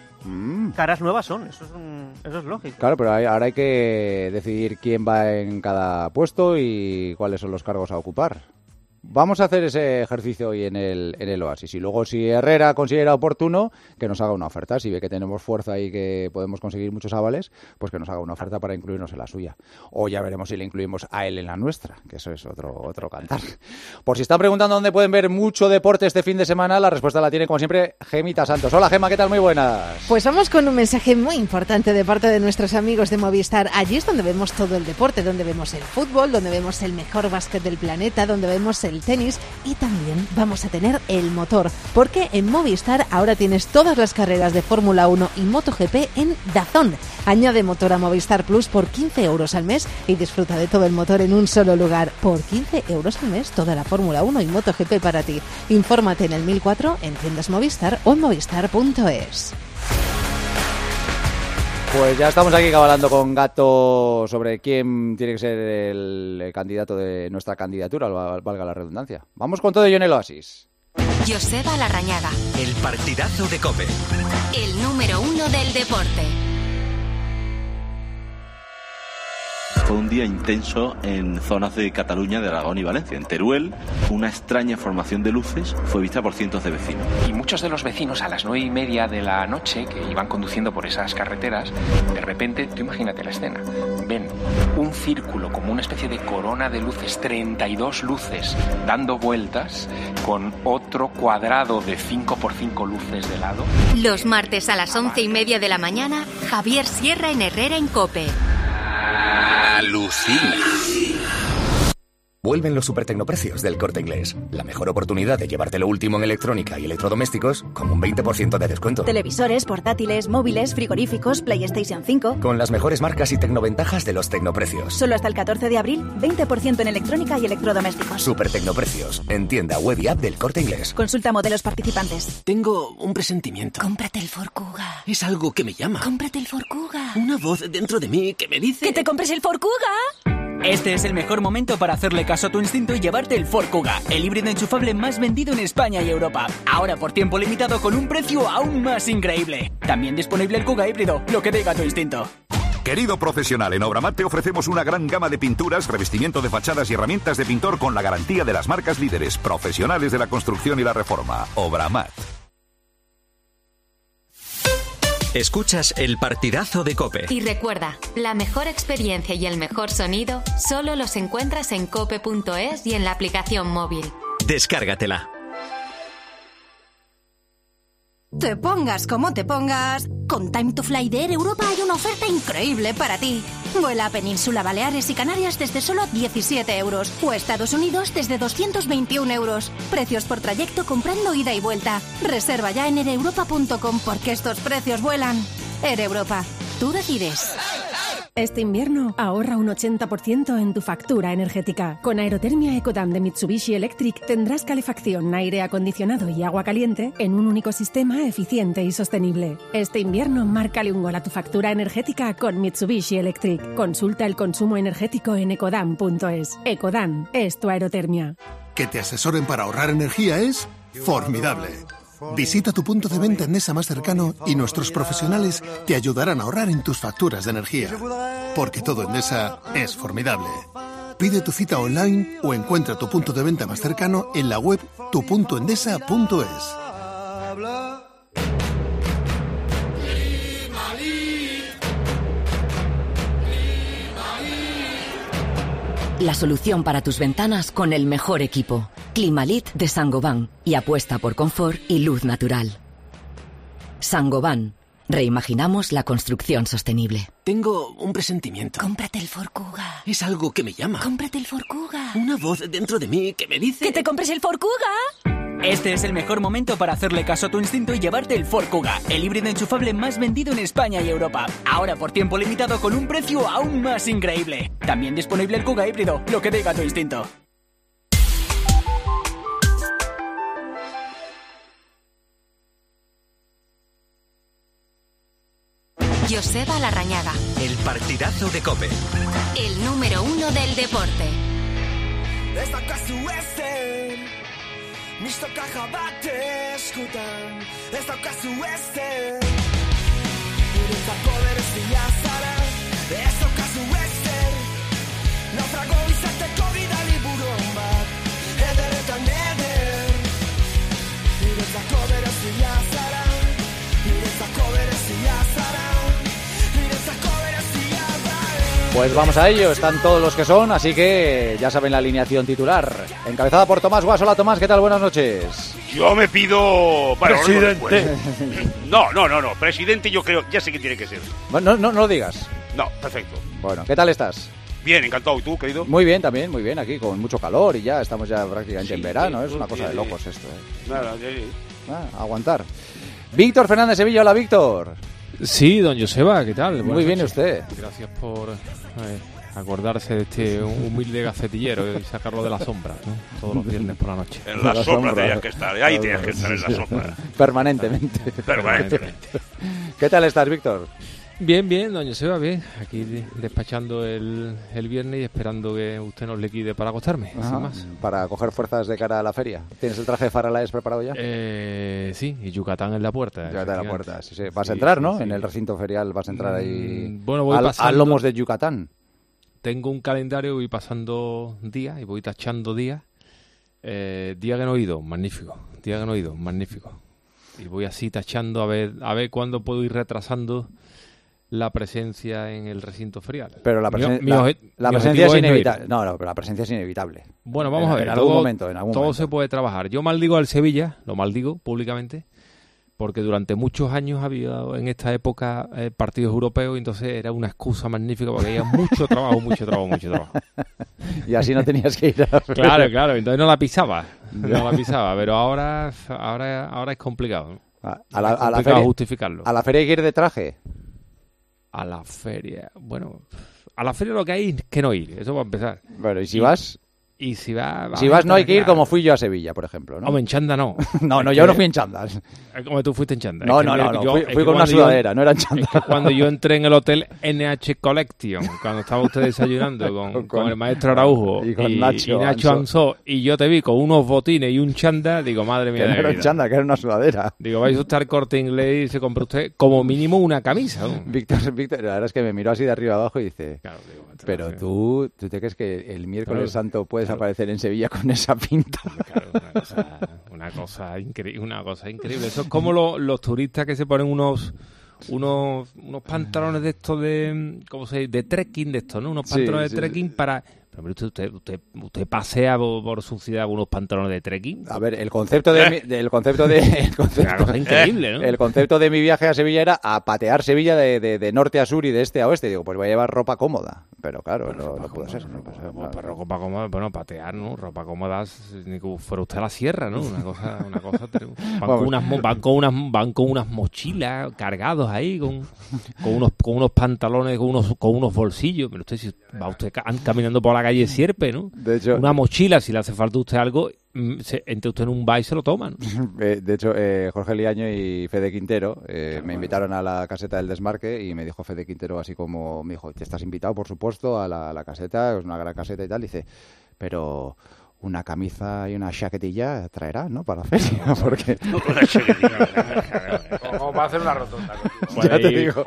Caras nuevas son, eso es lógico. Claro, pero ahora hay que decidir quién va en cada puesto y cuáles son los cargos a ocupar. Vamos a hacer ese ejercicio hoy en el Oasis y luego, si Herrera considera oportuno, que nos haga una oferta. Si ve que tenemos fuerza y que podemos conseguir muchos avales, pues que nos haga una oferta para incluirnos en la suya. O ya veremos si le incluimos a él en la nuestra, que eso es otro cantar. Por si están preguntando dónde pueden ver mucho deporte este fin de semana, la respuesta la tiene, como siempre, Gemita Santos. Hola, Gema, ¿qué tal? Muy buenas. Pues vamos con un mensaje muy importante de parte de nuestros amigos de Movistar. Allí es donde vemos todo el deporte, donde vemos el fútbol, donde vemos el mejor básquet del planeta, donde vemos el tenis, y también vamos a tener el motor, porque en Movistar ahora tienes todas las carreras de Fórmula 1 y MotoGP en DAZN. Añade motor a Movistar Plus por 15 euros al mes y disfruta de todo el motor en un solo lugar. Por 15 euros al mes, toda la Fórmula 1 y MotoGP para ti. Infórmate en el 1004, en tiendas Movistar o en movistar.es. Pues ya estamos aquí cabalando con Gato sobre quién tiene que ser el candidato de nuestra candidatura, valga la redundancia. Vamos con todo ello en el Oasis. Joseba Larrañaga. El partidazo de COPE. El número 1 del deporte. Fue un día intenso en zonas de Cataluña, de Aragón y Valencia. En Teruel, una extraña formación de luces fue vista por cientos de vecinos. Y muchos de los vecinos a las 9:30 de la noche, que iban conduciendo por esas carreteras, de repente, tú imagínate la escena, ven un círculo como una especie de corona de luces, 32 luces dando vueltas, con otro cuadrado de 5x5 luces de lado. Los martes a las 11:30 de la mañana, Javier Sierra en Herrera en COPE. Alucina. Vuelven los supertecnoprecios del Corte Inglés. La mejor oportunidad de llevarte lo último en electrónica y electrodomésticos con un 20% de descuento. Televisores, portátiles, móviles, frigoríficos, PlayStation 5. Con las mejores marcas y tecnoventajas de los tecnoprecios. Solo hasta el 14 de abril, 20% en electrónica y electrodomésticos. Supertecnoprecios. En tienda web y app del Corte Inglés. Consulta modelos participantes. Tengo un presentimiento. Cómprate el Ford Kuga. Es algo que me llama. Cómprate el Ford Kuga. Una voz dentro de mí que me dice... ¡Que te compres el Ford Kuga! Este es el mejor momento para hacerle caso a tu instinto y llevarte el Ford Kuga, el híbrido enchufable más vendido en España y Europa. Ahora por tiempo limitado con un precio aún más increíble. También disponible el Kuga híbrido, lo que diga tu instinto. Querido profesional, en Obramat te ofrecemos una gran gama de pinturas, revestimiento de fachadas y herramientas de pintor con la garantía de las marcas líderes, profesionales de la construcción y la reforma. Obramat. Escuchas el partidazo de COPE. Y recuerda, la mejor experiencia y el mejor sonido solo los encuentras en cope.es y en la aplicación móvil. Descárgatela. Te pongas como te pongas, con Time to Fly de Air Europa hay una oferta increíble para ti. Vuela a Península, Baleares y Canarias desde solo 17 euros o a Estados Unidos desde 221 euros. Precios por trayecto comprando ida y vuelta. Reserva ya en aereuropa.com porque estos precios vuelan. Air Europa, tú decides. Este invierno ahorra un 80% en tu factura energética. Con Aerotermia Ecodan de Mitsubishi Electric tendrás calefacción, aire acondicionado y agua caliente en un único sistema eficiente y sostenible. Este invierno márcale un gol a tu factura energética con Mitsubishi Electric. Consulta el consumo energético en ecodan.es. Ecodan es tu aerotermia. Que te asesoren para ahorrar energía es formidable. Visita tu punto de venta Endesa más cercano y nuestros profesionales te ayudarán a ahorrar en tus facturas de energía. Porque todo Endesa es formidable. Pide tu cita online o encuentra tu punto de venta más cercano en la web tupuntoendesa.es. La solución para tus ventanas con el mejor equipo. Climalit de Saint-Gobain y apuesta por confort y luz natural. Saint-Gobain. Reimaginamos la construcción sostenible. Tengo un presentimiento. Cómprate el Ford Kuga. Es algo que me llama. Cómprate el Ford Kuga. Una voz dentro de mí que me dice... ¡Que te compres el Ford Kuga! Este es el mejor momento para hacerle caso a tu instinto y llevarte el Ford Kuga, el híbrido enchufable más vendido en España y Europa. Ahora por tiempo limitado con un precio aún más increíble. También disponible el Kuga híbrido, lo que diga tu instinto. Joseba Larrañaga. El partidazo de COPE. El número 1 del deporte. Ez daukazu ezen, misto kaja bat eskutan. Ez daukazu ezen, guretzako berezia zara. Ez daukazu ezen, naufrago izateko bidali buruan bat. Ederretan eder, guretzako berezia zara. Guretzako berezia zara. Pues vamos a ello, están todos los que son, así que ya saben la alineación titular. Encabezada por Tomás Guas. Hola Tomás, ¿qué tal? Buenas noches. Yo me pido... Presidente. No, presidente yo creo, ya sé que tiene que ser. No lo digas. No, perfecto. Bueno, ¿qué tal estás? Bien, encantado. ¿Y tú, querido? Muy bien también, muy bien, aquí con mucho calor y ya estamos ya prácticamente en verano, es una cosa de locos esto. Nada, aguantar. Víctor Fernández Sevilla, hola Víctor. Sí, don Joseba, ¿qué tal? Muy bien usted. Gracias por acordarse de este humilde gacetillero y sacarlo de la sombra, ¿no? Todos los viernes por la noche. En la sombra tenías que estar, ahí tienes que estar en la sombra. Permanentemente. ¿Qué tal estás, Víctor? Bien, don Joseba, bien. Aquí despachando el viernes y esperando que usted nos liquide para acostarme, sin más. Para coger fuerzas de cara a la feria. ¿Tienes el traje de Faralaes preparado ya? Sí, y Yucatán en la puerta. Yucatán en la puerta, sí. Vas a entrar, ¿no? Sí. En el recinto ferial vas a entrar ahí bueno, voy pasando... a lomos de Yucatán. tengo un calendario, voy pasando días y voy tachando días. Día que no he ido, magnífico. Día que no he ido, magnífico. Y voy así tachando a ver cuándo puedo ir retrasando la presencia en el recinto ferial. Pero la presencia es inevitable. No, pero la presencia es inevitable. Bueno, vamos a ver. En algún momento. Todo se puede trabajar. Yo maldigo al Sevilla, lo maldigo públicamente, porque durante muchos años había en esta época partidos europeos, y entonces era una excusa magnífica porque había mucho trabajo. Y así no tenías que ir a... Claro, entonces no la pisaba, pero ahora es complicado, ¿no? A la feria, justificarlo. ¿A la feria hay que ir de traje? A la feria, bueno, a la feria lo que hay es que no ir, eso va a empezar. Bueno, ¿y si vas? Y si vas no hay que ir como fui yo a Sevilla, por ejemplo, ¿no? Hombre, en chándal no. No, yo no fui en chándal. Como tú fuiste en chándal. No, fui con una sudadera, no era en chándal. Es que cuando yo entré en el hotel NH Collection, cuando estaba usted desayunando con el maestro Araujo y con Nacho Ansó, y yo te vi con unos botines y un chándal, digo, madre mía. Que no era un chándal, que era una sudadera. Digo, vais a estar Corte Inglés y se compra usted como mínimo una camisa, ¿no? Víctor, la verdad es que me miró así de arriba abajo y dice, claro, digo, pero tú te crees que el miércoles santo puedes aparecer en Sevilla con esa pinta. Claro, una cosa increíble. Eso es como los turistas que se ponen unos pantalones de estos de trekking, de estos, ¿no? Unos pantalones de trekking para... Pero usted pasea por su ciudad con unos pantalones de trekking. A ver, el concepto una cosa increíble, ¿no? El concepto de mi viaje a Sevilla era a patear Sevilla de norte a sur y de este a oeste. Digo, pues voy a llevar ropa cómoda. Pero claro, no puede ser. Pero ropa cómoda, bueno, patear, ¿no? Ropa cómoda, ni que fuera usted a la sierra, ¿no? Una cosa van con unas mochilas cargados ahí, con unos pantalones, con unos bolsillos. Pero usted, si va usted caminando por la calle Sierpe, ¿no? De hecho, una mochila, si le hace falta a usted algo, entre usted en un bar y se lo toman. De hecho, Jorge Liaño y Fede Quintero me invitaron a la caseta del Desmarque y me dijo Fede Quintero así como, me dijo, te estás invitado, por supuesto, a la caseta, es una gran caseta y tal. Dice, pero... una camisa y una chaquetilla traerá, ¿no? Para la feria, porque... Una chaquetilla. Como para hacer una rotonda. Ya te digo.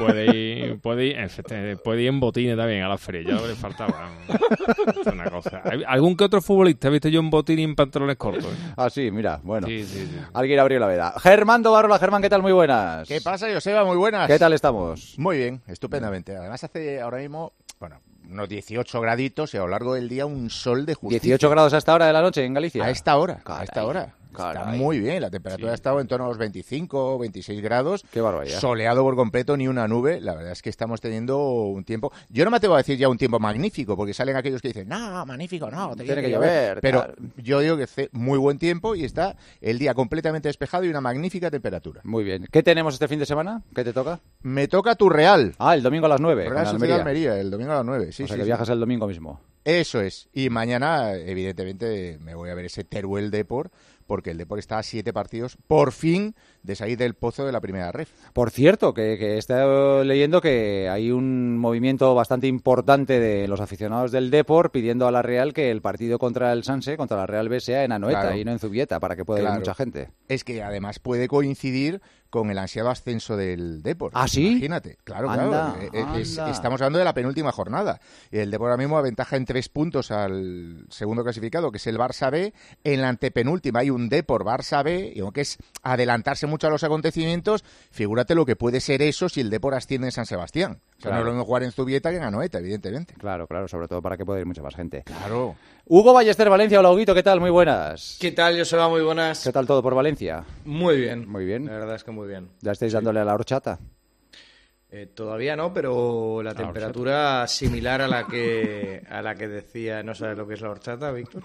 Puede ir en botines también a la feria, ya le faltaba. Es una cosa. ¿Algún que otro futbolista he visto yo en botín y en pantalones cortos? Ah, sí, mira, bueno. Sí. Alguien abrió la veda. Germán Dovarola, Germán, ¿qué tal? Muy buenas. ¿Qué pasa, Joseba? Muy buenas. ¿Qué tal estamos? Muy bien, estupendamente. Además hace ahora mismo, unos 18 graditos y a lo largo del día un sol de justicia. 18 grados a esta hora de la noche en Galicia. A esta hora. Está muy bien, la temperatura ha estado en torno a los 25 o 26 grados. Qué barbaridad. Soleado por completo, ni una nube. La verdad es que estamos teniendo un tiempo... Yo no me atrevo a decir ya un tiempo magnífico, porque salen aquellos que dicen, no, magnífico, no, tiene que llover. Pero yo digo que hace muy buen tiempo y está el día completamente despejado y una magnífica temperatura. Muy bien. ¿Qué tenemos este fin de semana? ¿Qué te toca? Me toca Turreal. Ah, el domingo a las 9. Real Sociedad Almería, el domingo a las 9. Sí, o sea que viajas el domingo mismo. Eso es. Y mañana, evidentemente, me voy a ver ese Teruel Depor, porque el Depor está a 7 partidos, por fin, de salir del pozo de la primera ref. Por cierto, que he estado leyendo que hay un movimiento bastante importante de los aficionados del Depor pidiendo a la Real que el partido contra el Sanse, contra la Real B, sea en Anoeta y no en Zubieta, para que pueda ir mucha gente. Es que además puede coincidir con el ansiado ascenso del Depor. ¿Ah, sí? Imagínate. Claro. Estamos hablando de la penúltima jornada. El Depor ahora mismo aventaja en 3 puntos al segundo clasificado, que es el Barça B. En la antepenúltima hay un Depor Barça B, y aunque es adelantarse mucho a los acontecimientos, figúrate lo que puede ser eso si el Depor asciende en San Sebastián. O sea, no es lo mismo jugar en Zubieta que en Anoeta, evidentemente. Claro, sobre todo para que pueda ir mucha más gente. Claro. Hugo Ballester, Valencia. Hola, Huguito, ¿qué tal? Muy buenas. ¿Qué tal, Joseba? Muy buenas. ¿Qué tal todo por Valencia? Muy bien. Muy bien. La verdad es que muy bien. ¿Ya estáis dándole a la horchata? Todavía no, pero la temperatura similar a la que decía... ¿No sabes lo que es la horchata, Víctor?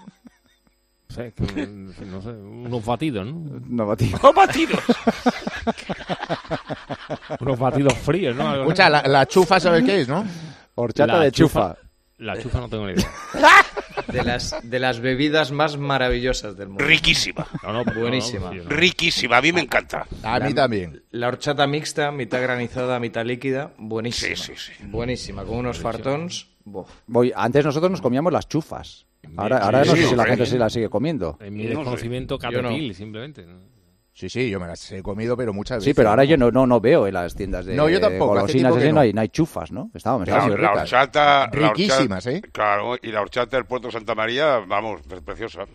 No sé, unos batidos, ¿no? No batidos. ¡No batidos! Unos batidos fríos, ¿no? Escucha, la chufa, ¿sabes qué es, no? Horchata de chufa. La chufa no tengo ni idea. De las bebidas más maravillosas del mundo. Riquísima. Buenísima. Riquísima, a mí me encanta. A mí también. La horchata mixta, mitad granizada, mitad líquida, buenísima. Sí. Buenísima, con unos fartons. Antes nosotros nos comíamos las chufas. Ahora no sé si la gente se las sigue comiendo. En mi desconocimiento caterpillar, simplemente. Sí, yo me las he comido, pero muchas veces. Sí, pero ahora yo no veo en las tiendas de yo tampoco, golosinas no hay chufas, ¿no? La horchata... Riquísimas, ¿eh? Claro, y la horchata del Puerto Santa María, vamos, preciosa.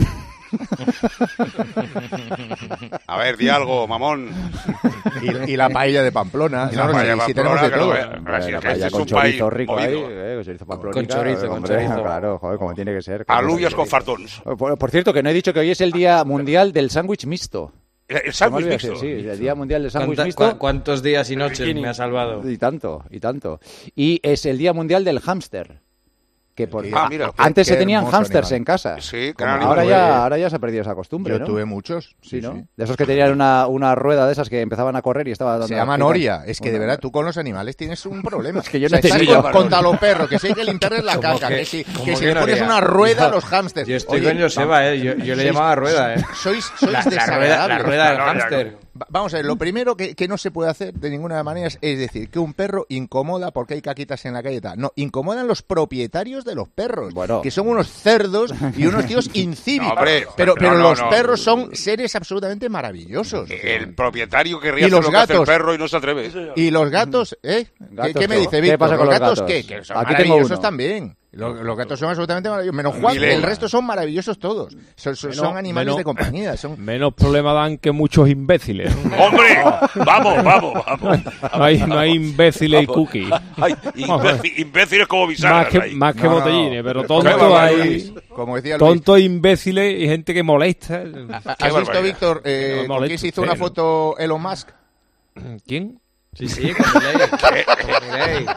A ver, di algo, mamón. Y la paella de Pamplona. La paella de tenemos de todo. La paella con chorizo rico ahí, chorizo pamplónica. Con chorizo. Claro, joder, como tiene que ser. Alubias con fartons. Por cierto, que no he dicho que hoy es el Día Mundial del Sándwich Mixto. ¿El sándwich mixto? Sí, el Día Mundial del Sándwich Mixto. ¿Cuántos días y noches me ha salvado? Y tanto. Y es el Día Mundial del hámster. Que mira, antes se tenían hámsters en casa. Sí, ahora ya se ha perdido esa costumbre, Yo tuve muchos. Sí, ¿no? De esos que tenían una rueda de esas que empezaban a correr y estaba dando... Se llama noria. Es que de verdad tú con los animales tienes un problema. Es que yo no he tenido. Contra los perros, que si hay que limpiarles la caca, que si le pones una rueda a los hámsters. Yo estoy con Joseba, yo le llamaba rueda, Sois desagradables. La rueda del hámster. Vamos a ver, lo primero que no se puede hacer de ninguna manera es decir que un perro incomoda porque hay caquitas en la calle. No, incomodan los propietarios de los perros, que son unos cerdos y unos tíos incívicos. Pero los perros son seres absolutamente maravillosos. El propietario querría hacer lo que hace el perro y no se atreve. Y los gatos, ¿Qué me dice Víctor? ¿Qué pasa con los gatos? Que son maravillosos también. Los gatos son absolutamente maravillosos. Menos Juan, el resto son maravillosos todos. Son animales de compañía. Menos problema dan que muchos imbéciles. ¡Hombre! ¡Vamos! No hay imbéciles y cookies. Imbéciles como bisagras. Más que botellines, pero tontos hay. Como decía Luis. Tontos, imbéciles y gente que molesta. ¿Has visto, Víctor, con quién se hizo una foto Elon Musk? ¿Quién? Sí, con Milei.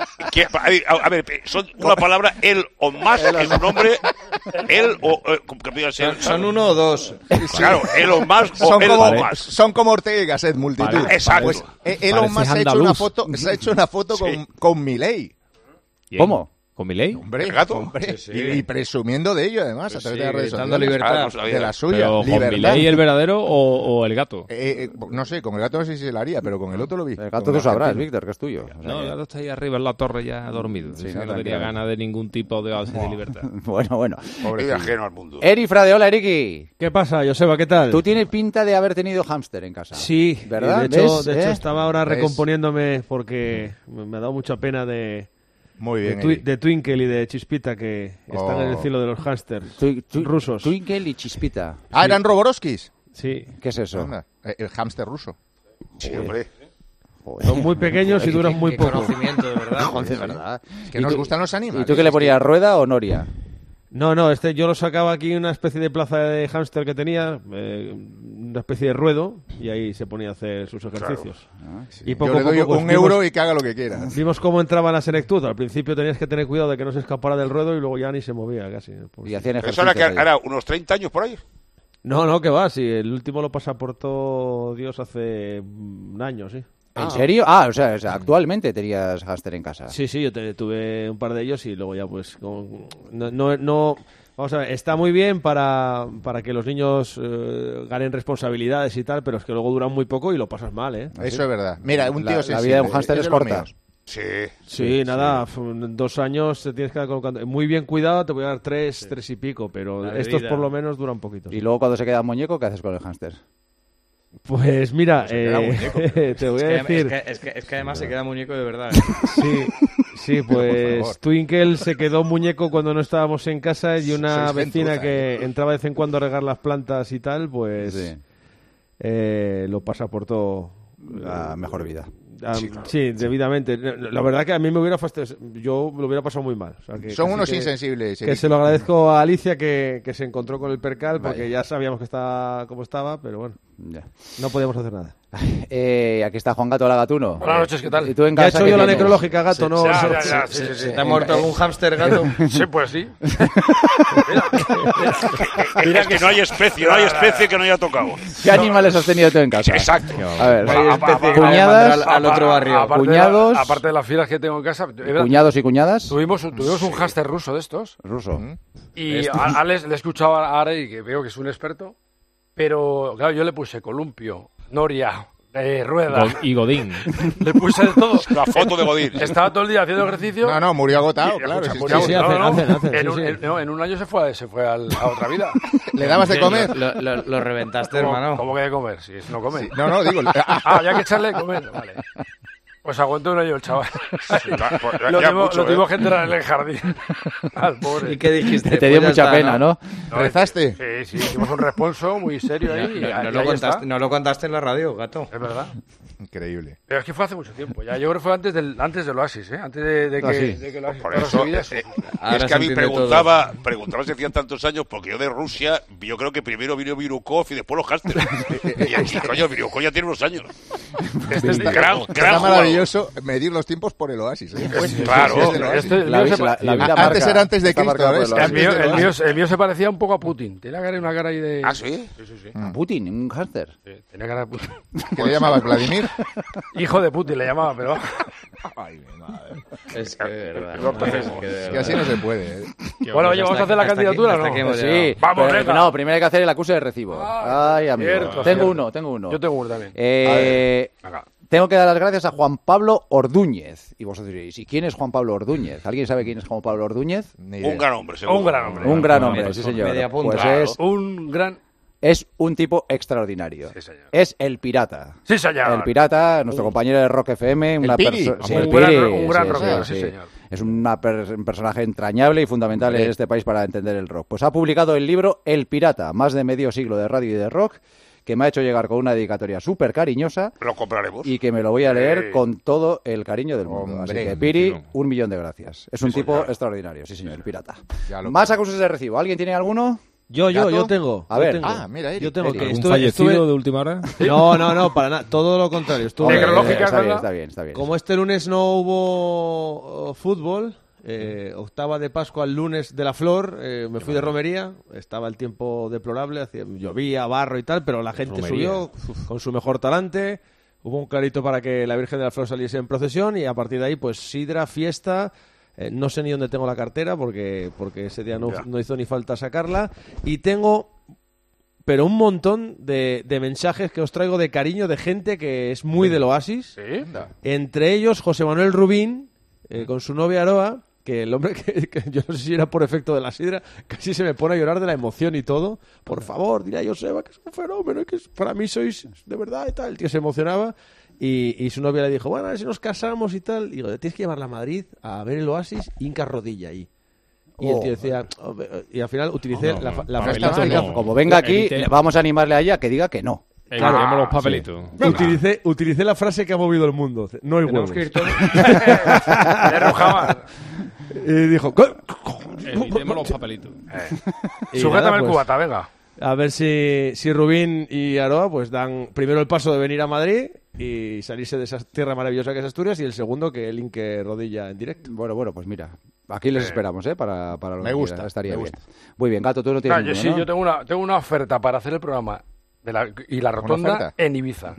A ver, son una palabra, él o más, es un nombre, él o... Son uno o dos. Claro, él o más o él o más. Son como Ortega y Gasset, multitud. Vale, exacto. Pues Elon Musk se ha hecho una foto con Milei. ¿Cómo? ¿Con Milei? Hombre, el gato. Hombre, y presumiendo de ello, además, a través de las redes sociales. Dando libertad. De la suya. ¿Pero con Milei el verdadero o el gato? No sé, con el gato no sé si se la haría, pero con el otro lo vi. El gato tú sabrás, Víctor, que es tuyo. No, el gato está ahí arriba en la torre ya dormido. No tenía ganas de ningún tipo de libertad. Bueno. Pobre ajeno al mundo. Eri Frade, hola, Eriki. ¿Qué pasa, Joseba? ¿Qué tal? Tú tienes pinta de haber tenido hámster en casa. Sí, ¿verdad? De hecho estaba ahora recomponiéndome porque me ha dado mucha pena de Twinkle y de Chispita, que están en el cielo de los hámsters rusos. Twinkle y Chispita. ¿Eran Roborovskis? Sí. ¿Qué es eso? El hámster ruso. Sí, hombre. Son muy pequeños y duran muy poco. Conocimiento, de verdad. De verdad. Que nos gustan los animales. ¿Y tú qué le ponías, rueda o noria? No, yo lo sacaba aquí en una especie de plaza de hámster que tenía, una especie de ruedo, y ahí se ponía a hacer sus ejercicios. Claro. Sí. Y poco Yo le doy a poco, un euro y que haga lo que quiera. Vimos cómo entraba la senectud. Al principio tenías que tener cuidado de que no se escapara del ruedo y luego ya ni se movía casi. Y hacían ¿Eso era unos 30 años por ahí? No, que va, sí. El último lo pasaportó Dios hace un año, sí. ¿En serio? O sea, actualmente tenías hámster en casa. Sí, yo tuve un par de ellos y luego ya pues... No, vamos a ver, está muy bien para que los niños ganen responsabilidades y tal, pero es que luego duran muy poco y lo pasas mal, ¿eh? Eso es verdad. Mira, un tío la vida de un hámster es corta. Sí, nada, 2 años te tienes que dar colocando. Muy bien cuidado, te voy a dar 3 y pico, pero estos por lo menos duran poquito. Y luego cuando se queda muñeco, ¿qué haces con el hámster? Pues mira, te voy a decir... Es que además se queda muñeco de verdad. Sí, pues Twinkle se quedó muñeco cuando no estábamos en casa y una vecina que entraba de vez en cuando a regar las plantas y tal, pues lo pasaportó a mejor vida. Sí, debidamente. La verdad que a mí me hubiera yo me lo hubiera pasado muy mal. O sea, que son unos insensibles. Que se lo agradezco a Alicia que se encontró con el percal, porque ya sabíamos que estaba como estaba, pero bueno, no podíamos hacer nada. Aquí está Juan Gato, la Gatuno. Buenas noches, ¿qué tal? ¿Y tú en casa? Ya he hecho yo la tienes? Necrológica, Gato, ¿no? Sí. ¿Te ha muerto algún hámster, Gato? Sí, pues sí. Mira que no hay especie que no haya tocado. ¿Qué animales has tenido tú en casa? Exacto. A ver, cuñadas al otro barrio. Cuñados. Aparte de las filas que tengo en casa. ¿Cuñados y cuñadas? Tuvimos un hámster ruso de estos. Ruso. Y a Alex le he escuchado a Ari, que veo que es un experto. Pero, claro, yo le puse columpio, noria, Rueda. Y Godín. Le puse de todo. La foto de Godín. Estaba todo el día haciendo ejercicio. No, murió agotado, claro. En un año se fue a otra vida. ¿Le dabas de comer? Lo reventaste, hermano. ¿Cómo que de comer? Si no come. Sí. No, digo... ya que echarle de comer. Vale. Pues aguantó un año el chaval. Sí, lo tuvimos que entrar en el jardín. Al pobre. ¿Y qué dijiste? Te dio mucha pena, ¿no? ¿Rezaste? Sí, hicimos un responso muy serio ahí. No lo contaste en la radio, gato. Es verdad. Increíble. Pero es que fue hace mucho tiempo. Ya, yo creo que fue antes del Oasis, ¿eh? Antes de que el Oasis. Por eso, es que a mí preguntaba si hacían tantos años, porque yo de Rusia, yo creo que primero vino Virukov y después los Hasters. Y aquí, coño, Virukov ya tiene unos años. Gran maravilloso medir los tiempos por el Oasis. Claro. Antes era antes de Cristo. El mío se parecía un poco a Putin. Tenía una cara ahí de... ¿Ah, sí? Sí. ¿Putin? ¿Un hámster? Sí, tenía cara de Putin. ¿Qué le llamabas, Vladimir? Hijo de Putin le llamaba, pero... Ay, mi madre. Es que de verdad. Es que así no se puede. Bueno, oye, ¿vamos a hacer la candidatura o no? Sí. Vamos, venga. No, primero hay que hacer el acuse de recibo. Ay, amigo. Cierto, tengo uno. Yo tengo uno también. Tengo que dar las gracias a Juan Pablo Ordúñez. Y vosotros diréis, ¿y quién es Juan Pablo Ordúñez? ¿Alguien sabe quién es Juan Pablo Ordúñez? Un gran hombre, seguro. Un gran hombre, sí, señor. Pues es un tipo extraordinario. Sí, señor. Es el Pirata. Sí, señor. El Pirata, nuestro compañero de Rock FM. Un gran rockero, sí, señor. Es un personaje entrañable y fundamental en este país para entender el rock. Pues ha publicado el libro El Pirata, más de medio siglo de radio y de rock, que me ha hecho llegar con una dedicatoria súper cariñosa. Lo compraremos. Y que me lo voy a leer con todo el cariño del mundo. Así que, Piri, 1.000.000 de gracias. Es un tipo extraordinario, sí, señor, el Pirata. Más acusos de recibo. ¿Alguien tiene alguno? Yo tengo. A ver. Mira, Eric. Yo tengo que ¿Un fallecido de última hora? No, para nada. Todo lo contrario. Está bien. Como este lunes no hubo fútbol, octava de Pascua el lunes de la Flor, me fui de romería, estaba el tiempo deplorable, llovía, barro y tal, pero la gente subió con su mejor talante, hubo un clarito para que la Virgen de la Flor saliese en procesión y a partir de ahí pues sidra, fiesta. No sé ni dónde tengo la cartera porque ese día no hizo ni falta sacarla. Y tengo, pero un montón de mensajes que os traigo de cariño de gente que es muy del Oasis. ¿Sí? Entre ellos José Manuel Rubín, con su novia Aroa, que el hombre que yo no sé si era por efecto de la sidra, casi se me pone a llorar de la emoción y todo. Por favor, dile a Joseba que es un fenómeno y que para mí sois de verdad y tal. El tío se emocionaba. Y su novia le dijo, bueno, a ver si nos casamos y tal. Y digo, tienes que llevarla a Madrid a ver el Oasis, hinca rodilla ahí. Y el tío decía, y al final utilicé la frase. Como venga aquí, vamos a animarle a ella que diga que no. Claro, los papelitos. Sí. Utilicé la frase que ha movido el mundo. No hay huevos. Que ir todos. Le rojaba. Y dijo, evitemos los papelitos. Sujétame el cubata, venga. A ver si Rubín y Aroa pues dan primero el paso de venir a Madrid y salirse de esa tierra maravillosa que es Asturias, y el segundo que el hinque rodilla en directo. Bueno, pues mira, aquí les esperamos, para lo me que gusta, quieran. Estaría me bien. gusta. Muy bien, Gato, tú no tienes ninguno, ¿no? Yo tengo una oferta para hacer el programa y la rotonda en Ibiza.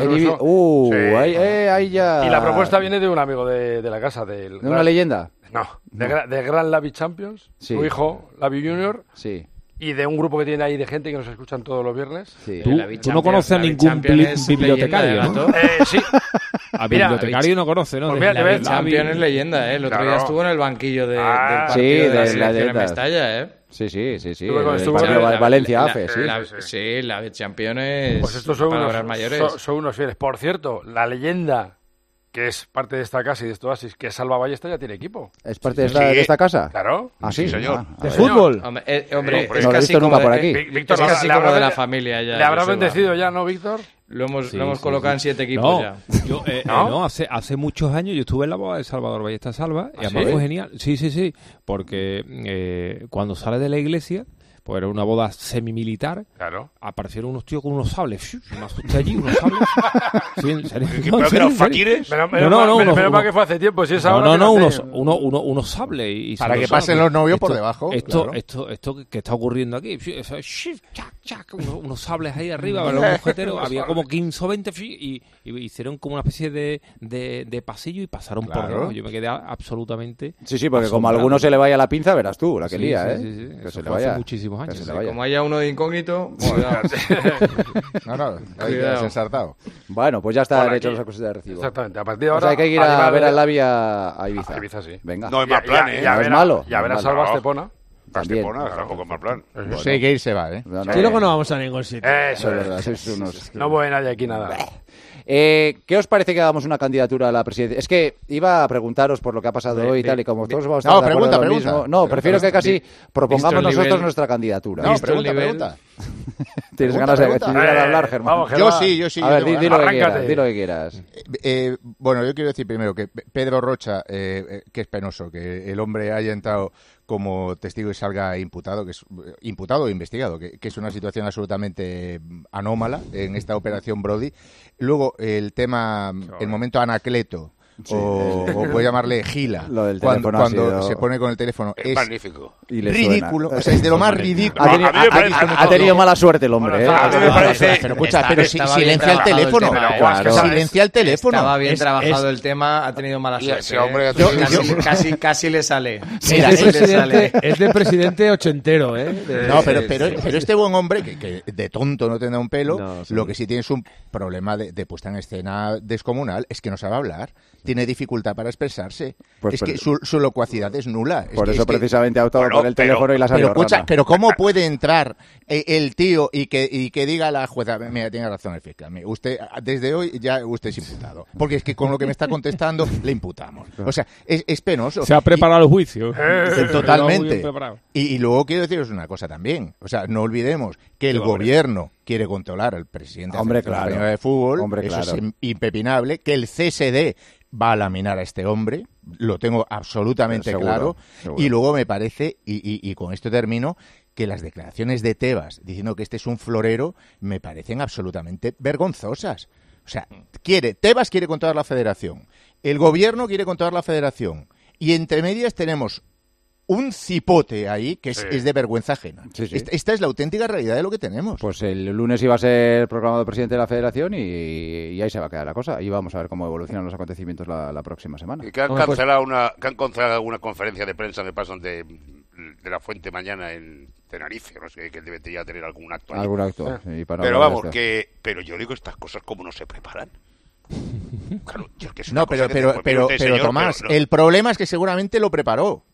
Ahí ya. Y la propuesta viene de un amigo de la casa. ¿De una leyenda? No, de Gran Lavi Champions, su hijo, Lavi Junior. Sí. Y de un grupo que tiene ahí de gente que nos escuchan todos los viernes. Sí. ¿Tú no conoces a ningún bibliotecario, ¿no? Sí. A bibliotecario no conoce, ¿no? Pues mira, Lavi Champion es leyenda, ¿eh? El otro día estuvo en el banquillo del partido de la selección en Mestalla, ¿eh? Sí. Estuve Valencia AFE, sí. Sí, la Champions. Pues estos son palabras mayores. Son unos fieles. Por cierto, la leyenda que es parte de esta casa y de esto Oasis, que es Salva Ballesta, ya tiene equipo. ¿Es parte de esta casa? Claro. ¿Ah, sí? Señor. ¿De fútbol? Hombre, es casi como por aquí. Víctor, es casi como de la familia ya. ¿Le habrá bendecido ya, no, Víctor? Lo hemos colocado en 7 equipos ya. No, hace muchos años yo estuve en la boda de Salvador Ballesta Salva y además fue genial. Sí, porque cuando sale de la iglesia, pues era una boda semimilitar. Claro. Aparecieron unos tíos con unos sables. Me asusté allí, unos sables. Sí, en serio. ¿Pero que eran faquires? Pero para que fue hace tiempo. Si es ahora unos sables. Y para que pasen los novios por debajo. Esto que está ocurriendo aquí. Unos sables ahí arriba, los mojeteros. Había como 15 o 20 y hicieron como una especie de pasillo y pasaron por debajo. Yo me quedé absolutamente. Sí, porque como a alguno se le vaya la pinza, verás tú, la que lía, ¿eh? Sí. Que se le vaya. vaya. Hace muchísimo próximos años. Como haya uno de incógnito, no, hay que ser ensartado. Bueno, pues ya están hechos los acusados de recibo. Exactamente, a partir de ahora... O sea, hay que ir a ver al Labia a Ibiza. A Ibiza, sí. Venga. No es mal plan, no es malo. Ya verás Salva Estepona. Estepona, tampoco es mal plan. Si hay que ir, se va, ¿eh? Y luego no vamos a ningún sitio. Eso es verdad. No mueve nadie aquí nada. ¿Qué os parece que hagamos una candidatura a la presidencia? Es que iba a preguntaros por lo que ha pasado hoy y tal, y como todos vamos a estar de acuerdo en lo mismo. No, prefiero que casi propongamos nosotros nuestra candidatura. No, pregunta. ¿Tienes ganas de hablar, Germán? Vamos, yo sí. A ver, di lo que quieras. Bueno, yo quiero decir primero que Pedro Rocha, que es penoso que el hombre haya entrado como testigo y salga imputado, que es imputado o investigado, que es una situación absolutamente anómala en esta operación Brody. Luego el tema, el momento Anacleto, sí, o puede llamarle Gila, cuando se pone con el teléfono, es magnífico. Ridículo, o sea, es de lo más ridículo. Ha tenido mala suerte el hombre. A mí me parece... Pero escucha, silencia el teléfono. Silencia el teléfono. Estaba bien trabajado el tema, ha tenido mala suerte. Ese hombre casi le sale. Es de presidente ochentero, ¿eh? No, pero este buen hombre, que de tonto no tendrá un pelo, lo que sí tiene es un problema de puesta en escena descomunal, es que no sabe hablar. Tiene dificultad para expresarse. Es que su locuacidad es nula. Por eso precisamente ha optado por el teléfono y la salió. Pero ¿cómo puede entrar el tío y que diga a la jueza, mira, tiene razón el fiscal, usted desde hoy ya usted es imputado? Porque es que con lo que me está contestando le imputamos. O sea, es penoso. Se ha preparado el juicio. Totalmente. Y luego quiero deciros una cosa también. O sea, no olvidemos que el gobierno quiere controlar al presidente de la Federación de Fútbol. Eso es impepinable. Que el CSD va a laminar a este hombre, lo tengo absolutamente claro. Y luego me parece, y con esto termino, que las declaraciones de Tebas diciendo que este es un florero me parecen absolutamente vergonzosas. O sea, Tebas quiere controlar la federación, el gobierno quiere controlar la federación, y entre medias tenemos un cipote ahí que es de vergüenza ajena. Sí. Esta es la auténtica realidad de lo que tenemos. Pues el lunes iba a ser proclamado presidente de la Federación y ahí se va a quedar la cosa. Y vamos a ver cómo evolucionan los acontecimientos la próxima semana. Y que han cancelado una conferencia de prensa, me pasan de la Fuente mañana en Tenerife, no sé, que debería tener algún acto. Algún acto. Sí, pero vamos, pero yo digo estas cosas como no se preparan. Claro, pero Tomás, el problema es que seguramente lo preparó.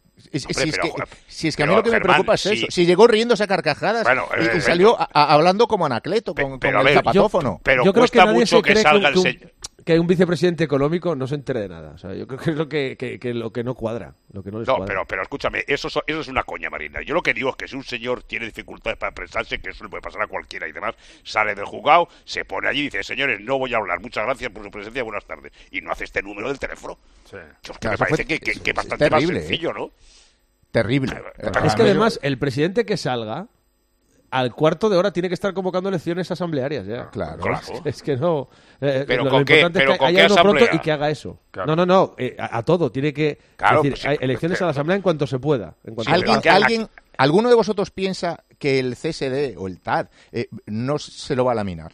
Si es que a mí lo que me preocupa es eso. Si llegó riéndose a carcajadas y salió hablando como Anacleto con el zapatófono. Pero yo cuesta mucho que salga el señor. Que un vicepresidente económico no se entere de nada. O sea, yo creo que es lo que no cuadra. Lo que no les cuadra. Pero escúchame, eso es una coña, Marina. Yo lo que digo es que si un señor tiene dificultades para expresarse, que eso le puede pasar a cualquiera y demás, sale del juzgado, se pone allí y dice, señores, no voy a hablar, muchas gracias por su presencia, buenas tardes. Y no hace este número del teléfono. Sí. Me parece que bastante más sencillo, ¿no? Terrible. Es que además, el presidente que salga, al cuarto de hora tiene que estar convocando elecciones asamblearias ya. Claro. Es que no. Pero lo con qué, importante es que haya uno pronto y que haga eso. Claro. No. A todo. Tiene que decir, hay elecciones a la asamblea en cuanto se pueda. ¿Alguno de vosotros piensa que el CSD o el TAD no se lo va a laminar?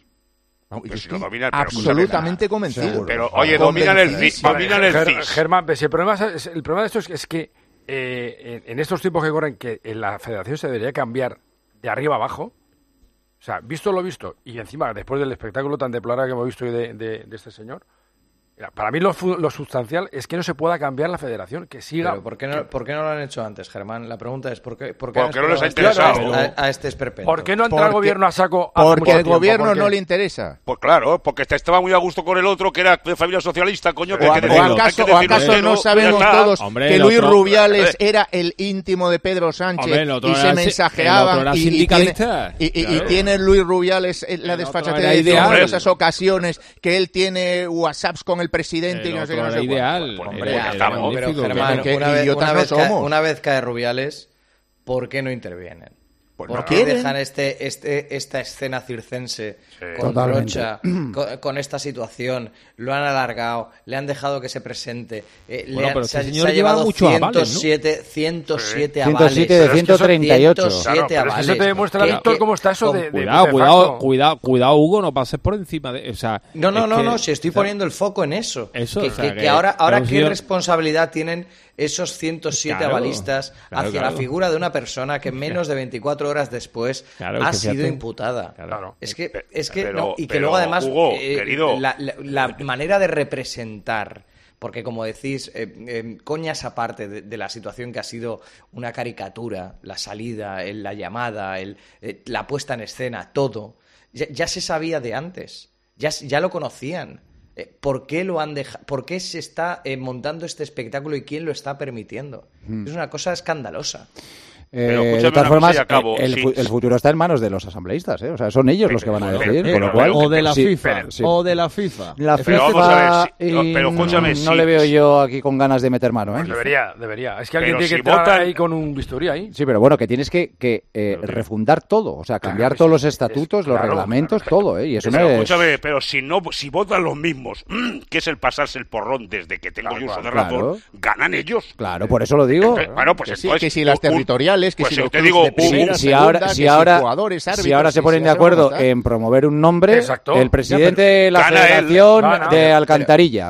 Absolutamente convencido. Pero, oye, dominan el CIS. Germán, el problema de esto es que en estos tiempos que corren, que en la federación se debería cambiar de arriba abajo, o sea, visto lo visto, y encima, después del espectáculo tan deplorable que hemos visto hoy de este señor, para mí lo sustancial es que no se pueda cambiar la federación, que siga... Pero ¿por qué no lo han hecho antes, Germán? La pregunta es, ¿por qué no les ha interesado a este esperpento? ¿Por qué no entra el gobierno a saco? Porque el gobierno no le interesa. Pues claro, porque estaba muy a gusto con el otro, que era de familia socialista, coño. ¿O acaso no sabemos todos que Luis Rubiales era el íntimo de Pedro Sánchez y se mensajeaban y tiene Luis Rubiales la desfachatez de numerosas ocasiones que él tiene WhatsApps con el presidente y no sé qué, no sé ideal. Pero Germán, una vez cae Rubiales, ¿por qué no intervienen? Pues ¿Por qué dejan esta escena circense con Rocha, con esta situación? Lo han alargado, le han dejado que se presente. Se ha llevado 107 avales. 107 de 138. 107 avales. Eso te demuestra, Víctor, cómo está eso de Cuidado, Hugo, no pases por encima de... O sea, no, si estoy poniendo el foco en eso. Que ahora ¿qué responsabilidad tienen esos 107 avalistas hacia la figura de una persona que en menos de 24 24 horas después ha sido imputada. Claro. Es que luego además Hugo, querido, la manera de representar, porque como decís, coñas aparte de la situación que ha sido una caricatura, la salida, la llamada, la puesta en escena, todo, ya se sabía de antes, ya lo conocían. ¿Por qué lo han dejado? ¿Por qué se está montando este espectáculo y quién lo está permitiendo? Es una cosa escandalosa. De todas formas, el futuro está en manos de los asambleístas, ¿eh? O sea, son ellos los que van a decidir, con lo cual... O de la FIFA. O de la FIFA. La FIFA no le veo yo aquí con ganas de meter mano, ¿eh? Pues debería. Es que alguien tiene que entrar ahí con un bisturí ahí. Sí, pero bueno, que tienes que refundar todo. O sea, cambiar todos los estatutos, los reglamentos, todo, ¿eh? Y eso pero escúchame, pero si votan los mismos, que es el pasarse el porrón desde que tengo yo uso de razón, ganan ellos. Claro, por eso lo digo. Bueno, pues entonces... Que si las territoriales... Que pues si te digo, si ahora se ponen de acuerdo en promover un nombre, el presidente de la Federación de Alcantarilla.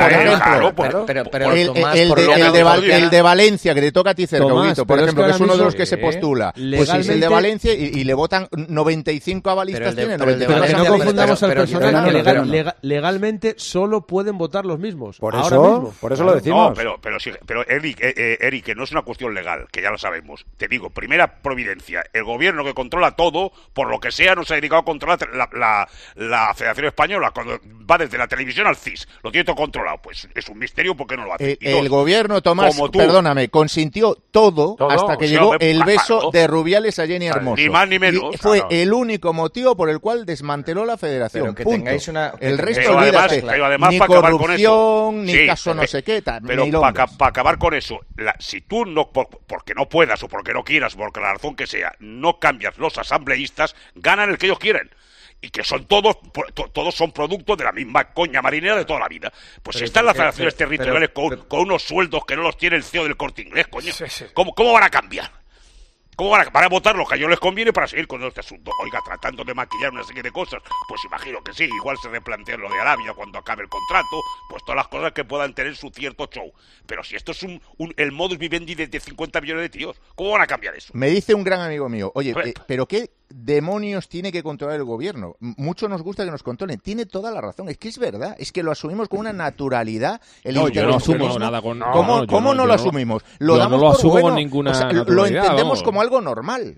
El de Valencia, que te toca a ti cerca, Huguito, por ejemplo, que es uno de los que se postula. Pues si es el de Valencia y le votan 95 avalistas, tiene 95. Pero que no confundamos al personal, que legalmente solo pueden votar los mismos. Por eso lo decimos. No, pero Eric, que no es una cuestión legal, que ya lo sabemos. Te digo, primera providencia, el gobierno que controla todo, por lo que sea, no se ha dedicado a controlar la Federación Española, cuando va desde la televisión al CIS, lo tiene todo controlado, pues es un misterio porque no lo hace. El gobierno, Tomás, perdóname, consintió todo hasta que llegó el beso de Rubiales a Jenny Hermoso. Ni más ni menos. Y fue el único motivo por el cual desmanteló la Federación. Pero que punto. Tengáis el resto, olvídate, además ni para acabar con eso, ni caso no sé qué, pero para acabar con eso, si tú no, porque no puedas o porque no quieras, porque la razón que sea, no cambias los asambleístas, ganan el que ellos quieren. Y que son todos son productos de la misma coña marinera de toda la vida. Pues si están las federaciones territoriales con unos sueldos que no los tiene el CEO del Corte Inglés, coño, ¿cómo van a cambiar? ¿Cómo van a votar lo que a ellos les conviene para seguir con este asunto? Oiga, tratando de maquillar una serie de cosas, pues imagino que sí, igual se replantea lo de Arabia cuando acabe el contrato, pues todas las cosas que puedan tener su cierto show. Pero si esto es el modus vivendi de 50 millones de tíos, ¿cómo van a cambiar eso? Me dice un gran amigo mío, oye, ¿pero qué demonios tiene que controlar el gobierno? Mucho nos gusta que nos controlen. Tiene toda la razón, es que es verdad, es que lo asumimos con una naturalidad. Yo no asumo nada con... ¿Cómo no lo asumimos? Lo damos no lo por asumo bueno. con ninguna lo entendemos como algo normal.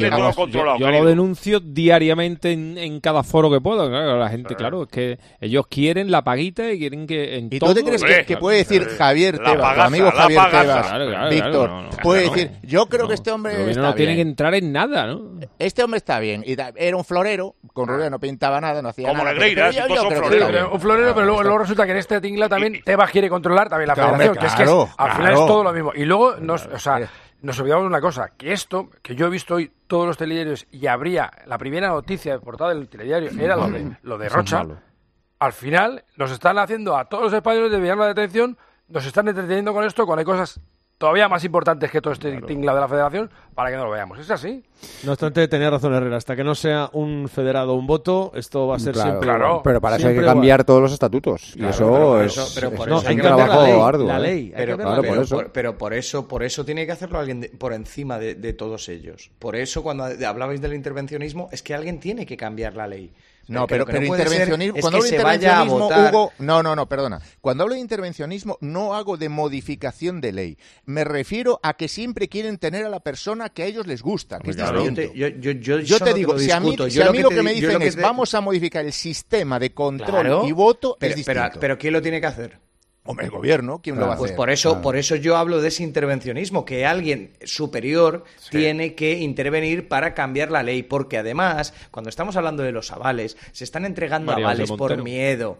Yo lo denuncio diariamente en cada foro que puedo. Claro, la gente, claro, es que ellos quieren la paguita y quieren que en todo... ¿Y tú te crees que puede decir Javier Tebas, tu amigo Javier Tebas, Víctor, puede decir, yo creo que este hombre está no tienen que bien. entrar en nada, ¿no? Este hombre está bien. Y era un florero, con Rubio no pintaba nada, no hacía como nada. Como Negreira, un florero, pero luego resulta que en este tingla también Tebas quiere controlar también la federación, que es que al final es todo lo mismo. Y luego nos olvidamos de una cosa, que esto, que yo he visto hoy todos los telediarios y habría la primera noticia de portada del telediario, era lo de Rocha. Al final nos están haciendo a todos los españoles de pillar la detención, nos están entreteniendo con esto, cuando hay cosas todavía más importantes que todo este tingla de la federación, para que no lo veamos. Es así. No obstante, tenía razón Herrera, hasta que no sea un federado un voto, esto va a ser siempre igual. Pero para eso hay que cambiar todos los estatutos. Y eso es un trabajo arduo. La ley. Pero por eso tiene que hacerlo alguien por encima de todos ellos. Por eso, cuando hablabais del intervencionismo, es que alguien tiene que cambiar la ley. No, pero intervencionismo, cuando hablo de intervencionismo, Hugo, no, perdona. Cuando hablo de intervencionismo, no hago de modificación de ley. Me refiero a que siempre quieren tener a la persona que a ellos les gusta, que es distinto. Yo te digo, si a mí lo que me dicen es vamos a modificar el sistema de control y voto, es distinto. Pero ¿quién lo tiene que hacer? Hombre, el gobierno, ¿quién lo va a hacer? Pues por eso yo hablo de ese intervencionismo, que alguien superior tiene que intervenir para cambiar la ley, porque además, cuando estamos hablando de los avales, se están entregando avales por miedo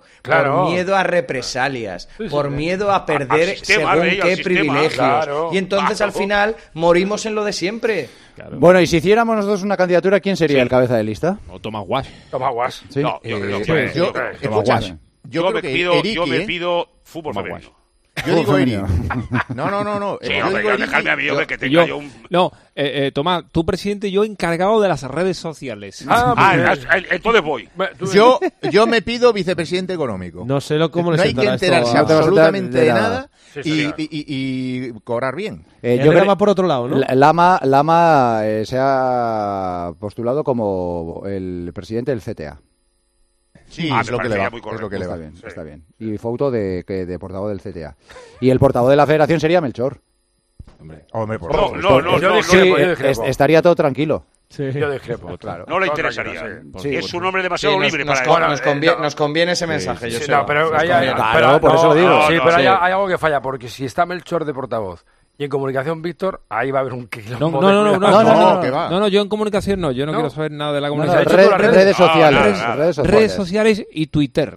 a represalias, por miedo a perder según qué privilegios. Y entonces al final morimos en lo de siempre. Bueno, y si hiciéramos nosotros una candidatura, ¿quién sería el cabeza de lista? O Tomás Guas. Tomás Guas. Yo me pido fútbol femenino. Yo digo Eri. No. Sí, hombre, dejarme a mí, hombre, que tenga yo un... No, Tomás, tú presidente, yo encargado de las redes sociales. Entonces voy. Yo me pido vicepresidente económico. No sé cómo no hay que enterarse absolutamente de nada y cobrar bien. Yo creo que va por otro lado, ¿no? Lama se ha postulado como el presidente del CTA. Sí, es lo que le va. Está bien. Y foto de portavoz del CTA. Y el portavoz de la federación sería Melchor. Hombre, yo discrepo. Estaría todo tranquilo. Sí. Yo discrepo, claro. No le interesaría. Sí, es un hombre demasiado libre para eso. Nos conviene ese mensaje. Por eso lo digo. Sí, pero hay algo que falla, porque si está Melchor de portavoz y en comunicación Víctor, ahí va a haber un quilombo. No, yo en comunicación no. Yo no quiero saber nada de la comunicación. Redes sociales y Twitter.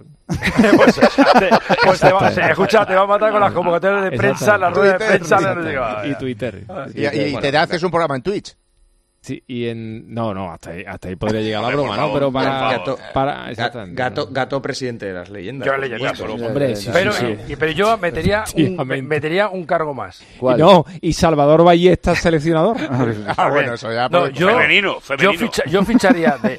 Escucha, te va a matar con las convocatorias de prensa, las ruedas de prensa. Y Twitter. Y te haces un programa en Twitch. Sí, y hasta ahí podría llegar la broma, ¿no? Pero Gato presidente de las leyendas. Yo leyenda, hombre, sí. Pero yo metería un cargo más. ¿Cuál? Y Salvador Ballesta seleccionador. Bueno, eso ya. Femenino. Yo ficharía de...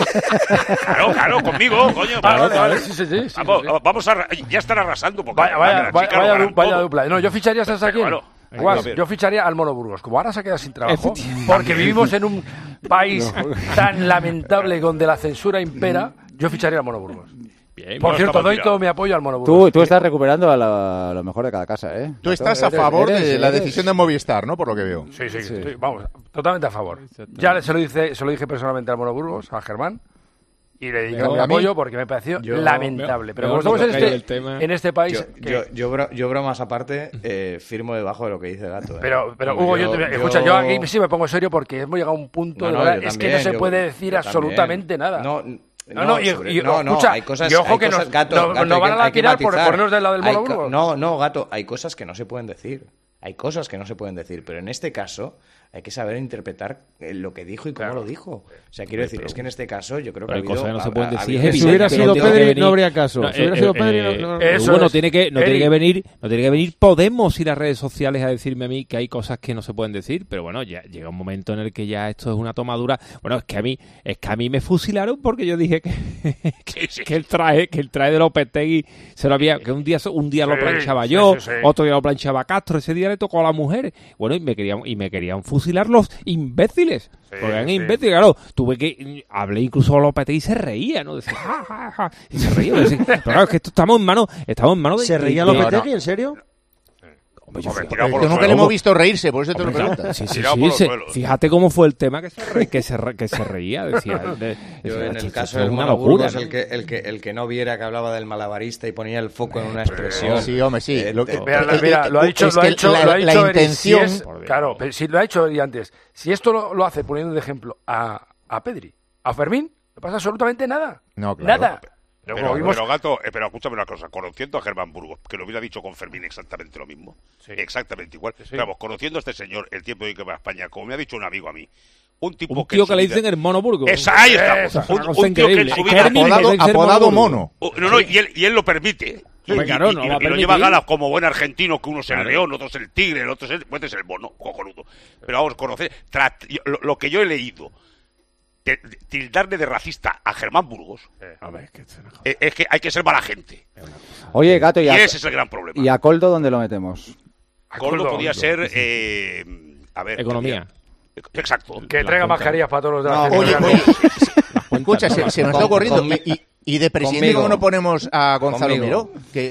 Claro, conmigo, coño. Vale, sí. Vamos a... Ya están arrasando. Vaya dupla. No, yo ficharía a quién. Yo ficharía al Mono Burgos. Como ahora se ha quedado sin trabajo, porque vivimos en un país tan lamentable donde la censura impera, yo ficharía al Mono Burgos. Bien, por cierto, doy todo mi apoyo al Mono Burgos. Tú estás recuperando a lo mejor de cada casa, ¿eh? Tú estás a favor de la decisión de Movistar, ¿no? Por lo que veo. Sí. Vamos, totalmente a favor. Ya se lo dije personalmente al Mono Burgos, a Germán. Y le dedico mi apoyo porque me pareció lamentable. Pero como estamos en este país... Yo bromas aparte, firmo debajo de lo que dice Gato. Pero Hugo, escucha, yo aquí sí me pongo serio porque hemos llegado a un punto de verdad, es que no se puede decir absolutamente nada. Escucha, hay cosas, y ojo que Gato, nos van a lapirar por ponernos del lado del Mono Burgos. No, Gato, hay cosas que no se pueden decir. Pero en este caso hay que saber interpretar lo que dijo y cómo lo dijo. O sea, quiero decir, es que en este caso yo creo que hay cosas que no se pueden decir. Si hubiera sido Pedri no habría caso. Si hubiera sido Pedri no tiene que venir Podemos y las redes sociales a decirme a mí que hay cosas que no se pueden decir, pero bueno, ya llega un momento en el que ya esto es una tomadura. Bueno, es que a mí me fusilaron porque yo dije que el traje de Lopetegui se lo había, que un día lo planchaba yo, otro día lo planchaba Castro, ese día le tocó a la mujer. Bueno, y me querían fusilar los imbéciles. Porque eran imbéciles, claro. Hablé incluso a Lopetegui y se reía, ¿no? Decía, ja. Y se reía. Pero claro, es que estamos en manos de... ¿Se reía Lopetegui, en serio? Nunca le hemos visto reírse, por eso te lo pregunto. Sí. Fíjate cómo fue el tema que se reía. Decía, yo en el caso del Mono Burgos, el que no viera que hablaba del malabarista y ponía el foco en una expresión. Sí, hombre, sí. Mira, lo ha dicho la intención. Claro, si lo ha hecho antes. Si esto lo hace poniendo de ejemplo a Pedri, a Fermín, no pasa absolutamente nada. No, claro. Nada. Pero Gato, escúchame una cosa, conociendo a Germán Burgos, que lo hubiera dicho con Fermín exactamente lo mismo, exactamente igual, pero vamos, conociendo a este señor el tiempo de que va a España, como me ha dicho un amigo a mí, un tío que le dicen el Mono Burgos. Ahí estamos, un tío que en su vida apodado Mono. Y él lo permite. Y lo lleva ganas como buen argentino, que uno es el león, otro es el tigre, el otro es el mono, cojonudo. Pero vamos, conocer, lo que yo he leído, tildarle de racista a Germán Burgos es que hay que ser mala gente. Oye, Gato, y ese es el gran problema. ¿Y a Coldo dónde lo metemos? Coldo podía ser economía. Exacto. Que traiga mascarillas para todos los de escucha, se me está ocurriendo y de presidente cómo no ponemos a Gonzalo Miró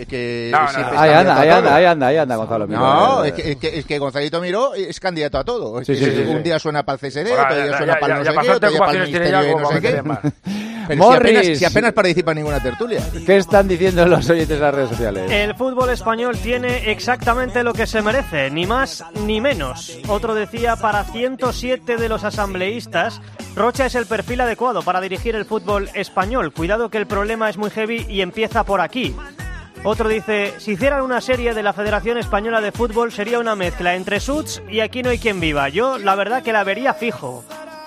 ahí anda Gonzalo Miró. No, es que Gonzalito Miró es candidato a todo. Un día suena para el CSD, otro día suena para el no sé qué, otro día para el ministerio de no sé qué. Pero si apenas participa en ninguna tertulia. ¿Qué están diciendo los oyentes de las redes sociales? El fútbol español tiene exactamente lo que se merece, ni más ni menos. Otro decía, para 107 de los asambleístas, Rocha es el perfil adecuado para dirigir el fútbol español. Cuidado que el problema es muy heavy y empieza por aquí. Otro dice, si hicieran una serie de la Federación Española de Fútbol sería una mezcla entre Suits y Aquí no hay quien viva. Yo la verdad que la vería fijo.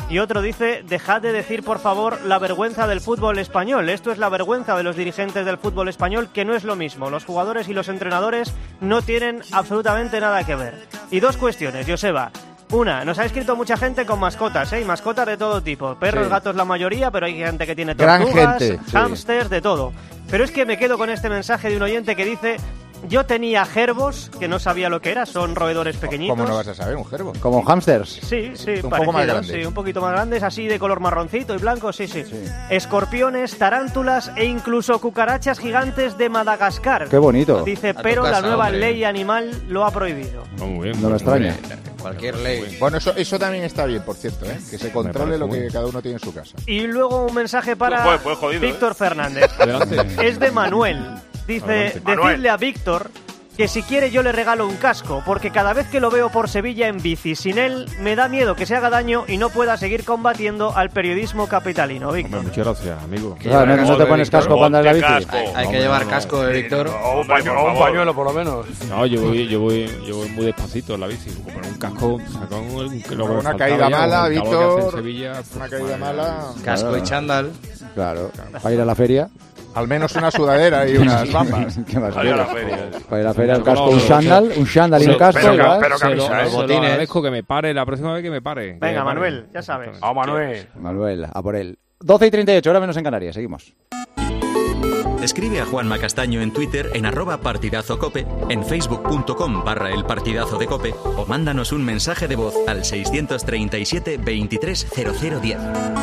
Y otro dice, dejad de decir por favor la vergüenza del fútbol español. Esto es la vergüenza de los dirigentes del fútbol español, que no es lo mismo. Los jugadores y los entrenadores no tienen absolutamente nada que ver. Y dos cuestiones, Joseba. Una, nos ha escrito mucha gente con mascotas, y mascotas de todo tipo. Perros, gatos la mayoría, pero hay gente que tiene tortugas, hámsters, de todo. Pero es que me quedo con este mensaje de un oyente que dice... Yo tenía gerbos, que no sabía lo que era, son roedores pequeñitos. ¿Cómo no vas a saber un gerbo? ¿Como hámsters? Sí, un poco más grandes. Sí, un poquito más grandes, así de color marroncito y blanco, sí. Escorpiones, tarántulas e incluso cucarachas gigantes de Madagascar. ¡Qué bonito! Dice, pero la nueva ley animal lo ha prohibido. Muy bien, no me extraña. Cualquier ley. Bueno, eso también está bien, por cierto, que se controle lo que cada uno tiene en su casa. Y luego un mensaje para Víctor Fernández. Adelante. Es de Manuel. Dice, decidle a Víctor que si quiere yo le regalo un casco, porque cada vez que lo veo por Sevilla en bici sin él, me da miedo que se haga daño y no pueda seguir combatiendo al periodismo capitalino, Víctor. Muchas gracias, amigo. ¿No te pones casco cuando andas en la bici? Hay que llevar casco, Víctor. O un pañuelo, por lo menos. No, yo voy muy despacito en la bici. Con un casco, una caída mala, Víctor. Una caída mala. Casco y chándal. Claro, para ir a la feria. Al menos una sudadera y unas bambas. ¿Qué más para ir a la feria. Para ir a la feria, un casco, un chándal y un casco. Pero camisa, se lo agradezco que me pare la próxima vez que me pare. Venga, Manuel, ya sabes. Manuel, a por él. 12:38, hora menos en Canarias, seguimos. Escribe a Juanma Castaño en Twitter en @partidazocope, en facebook.com/elpartidazo de Cope o mándanos un mensaje de voz al 637 23 0010.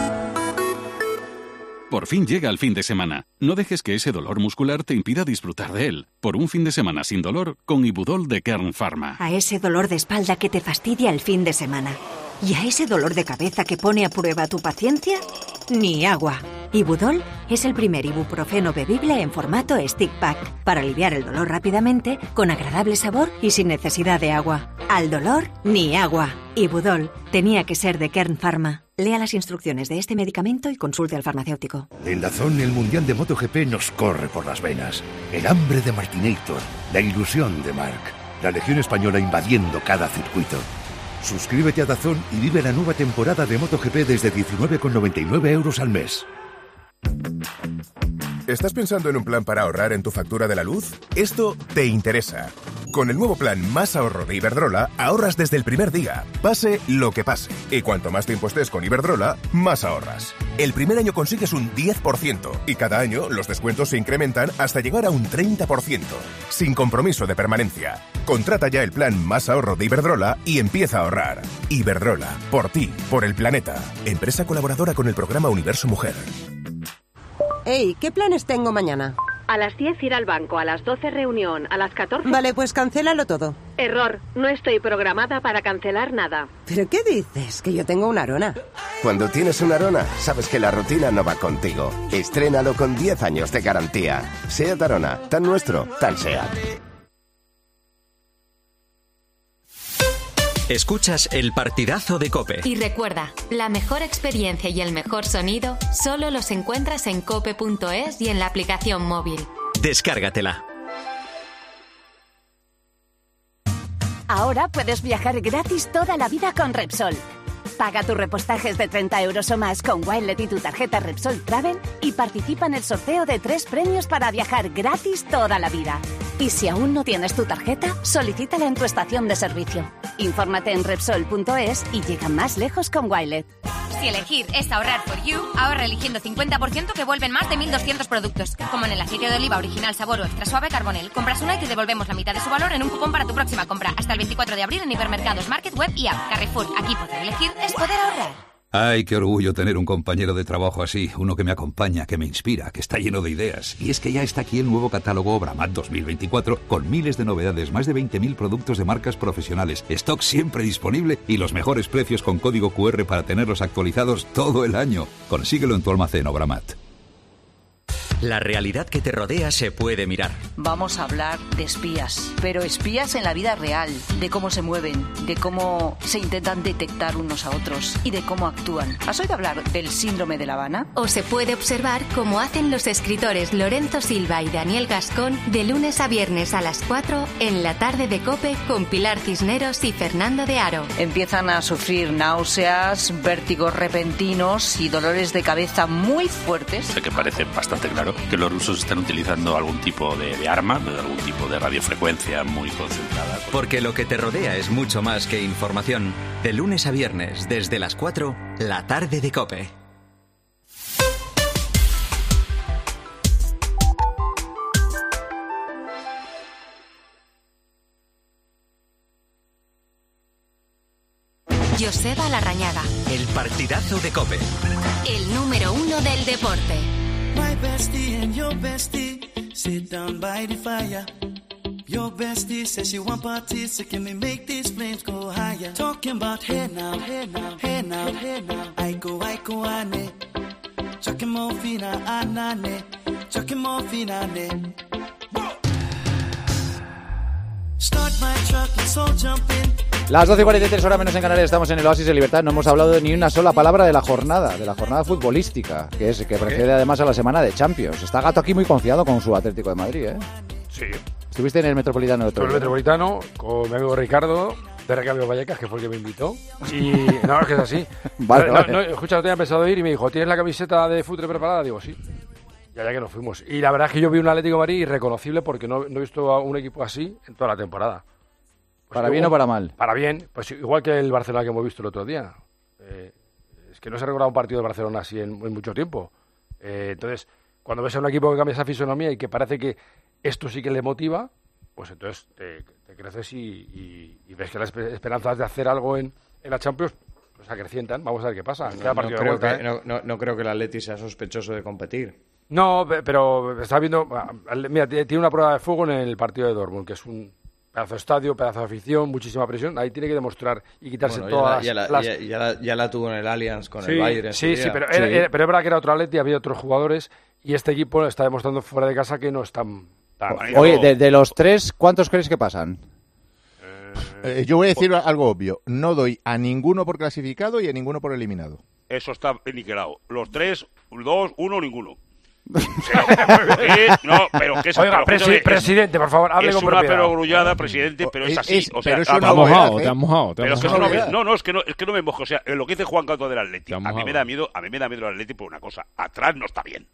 Por fin llega el fin de semana. No dejes que ese dolor muscular te impida disfrutar de él. Por un fin de semana sin dolor, con Ibudol de Kern Pharma. A ese dolor de espalda que te fastidia el fin de semana. ¿Y a ese dolor de cabeza que pone a prueba tu paciencia? Ni agua. Ibudol es el primer ibuprofeno bebible en formato stick pack para aliviar el dolor rápidamente, con agradable sabor y sin necesidad de agua. Al dolor, ni agua. Ibudol tenía que ser de Kern Pharma. Lea las instrucciones de este medicamento y consulte al farmacéutico. En Dazón, el Mundial de MotoGP nos corre por las venas. El hambre de Martinator, la ilusión de Marc, la Legión Española invadiendo cada circuito. Suscríbete a Dazón y vive la nueva temporada de MotoGP desde 19,99 € al mes. ¿Estás pensando en un plan para ahorrar en tu factura de la luz? Esto te interesa. Con el nuevo plan Más Ahorro de Iberdrola, ahorras desde el primer día, pase lo que pase. Y cuanto más tiempo estés con Iberdrola, más ahorras. El primer año consigues un 10% y cada año los descuentos se incrementan hasta llegar a un 30%, sin compromiso de permanencia. Contrata ya el plan Más Ahorro de Iberdrola y empieza a ahorrar. Iberdrola, por ti, por el planeta. Empresa colaboradora con el programa Universo Mujer. Hey, ¿qué planes tengo mañana? A las 10 ir al banco, a las 12 reunión, a las 14... Vale, pues cancélalo todo. Error, no estoy programada para cancelar nada. ¿Pero qué dices? Que yo tengo una Arona. Cuando tienes una Arona, sabes que la rutina no va contigo. Estrénalo con 10 años de garantía. SEAT Arona, tan nuestro, tan SEAT. Escuchas el partidazo de COPE. Y recuerda, la mejor experiencia y el mejor sonido solo los encuentras en cope.es y en la aplicación móvil. Descárgatela. Ahora puedes viajar gratis toda la vida con Repsol. Paga tus repostajes de 30 € o más con Wilet y tu tarjeta Repsol Travel y participa en el sorteo de 3 premios para viajar gratis toda la vida. Y si aún no tienes tu tarjeta, solicítala en tu estación de servicio. Infórmate en Repsol.es y llega más lejos con Wilet. Si elegir es ahorrar for you, ahorra eligiendo 50% que vuelven más de 1.200 productos. Como en el aceite de oliva original sabor o extra suave Carbonell. Compras una y te devolvemos la mitad de su valor en un cupón para tu próxima compra. Hasta el 24 de abril en hipermercados, Market, Web y App. Carrefour, aquí poder elegir es poder ahorrar. Ay, qué orgullo tener un compañero de trabajo así, uno que me acompaña, que me inspira, que está lleno de ideas. Y es que ya está aquí el nuevo catálogo Obramat 2024 con miles de novedades, más de 20.000 productos de marcas profesionales, stock siempre disponible y los mejores precios con código QR para tenerlos actualizados todo el año. Consíguelo en tu almacén Obramat. La realidad que te rodea se puede mirar. Vamos a hablar de espías, pero espías en la vida real, de cómo se mueven, de cómo se intentan detectar unos a otros y de cómo actúan. ¿Has oído hablar del síndrome de La Habana? O se puede observar cómo hacen los escritores Lorenzo Silva y Daniel Gascón de lunes a viernes a las 4 en La Tarde de COPE con Pilar Cisneros y Fernando de Aro. Empiezan a sufrir náuseas, vértigos repentinos y dolores de cabeza muy fuertes. Sé que parece bastante claro que los rusos están utilizando algún tipo de arma, algún tipo de radiofrecuencia muy concentrada. Porque lo que te rodea es mucho más que información. De lunes a viernes, desde las 4, La Tarde de COPE. Joseba Larrañaga. El partidazo de COPE. El número 1 del deporte. My bestie and your bestie sit down by the fire. Your bestie says she want parties, so can we make these flames go higher? Talking about hey now, hey now, hey now, hey now. I go, ane. Chucking morphina, anane. Chucking morphina, ane. Start my truck, let's all jump in. Las 12:43 horas menos en Canarias, estamos en el Oasis de Libertad. No hemos hablado de ni una sola palabra de la jornada futbolística, que precede además a la semana de Champions. Está Gato aquí muy confiado con su Atlético de Madrid, ¿eh? Sí. ¿Estuviste en el Metropolitano de otro día? En el Metropolitano, con mi amigo Ricardo, de Recambio Vallecas, que fue el que me invitó. Y no, es que es así. Vale. Escucha, no tenía pensado ir y me dijo, ¿tienes la camiseta de fútbol preparada? Digo, sí. Ya que nos fuimos. Y la verdad es que yo vi un Atlético de Madrid irreconocible porque no he visto a un equipo así en toda la temporada. Pues ¿Para bien o para mal? Para bien, pues igual que el Barcelona que hemos visto el otro día. Es que no se ha recordado un partido de Barcelona así en mucho tiempo. Entonces, cuando ves a un equipo que cambia esa fisonomía y que parece que esto sí que le motiva, pues entonces te creces y ves que las esperanzas de hacer algo en la Champions pues acrecientan. Vamos a ver qué pasa. No creo que el Atleti sea sospechoso de competir. No, pero está viendo... Mira, tiene una prueba de fuego en el partido de Dortmund, que es un pedazo de estadio, pedazo de afición, muchísima presión. Ahí tiene que demostrar y quitarse todas ya la tuvo en el Allianz con el Bayern. Sí, pero es verdad que era otro Atleti, había otros jugadores y este equipo está demostrando fuera de casa que no es tan... Oye, de los tres, ¿cuántos crees que pasan? Yo voy a decir algo obvio. No doy a ninguno por clasificado y a ninguno por eliminado. Eso está aniquilado. Los tres, dos, uno, ninguno. Presidente, por favor, hable con propiedad. Es una perogrullada, presidente, pero es así. Pero eso no mojado, te has mojado. Pero es que no me mojo. O sea, lo que dice Juan Gato del Atleti, a mí me da miedo el Atleti por una cosa. Atrás no está bien.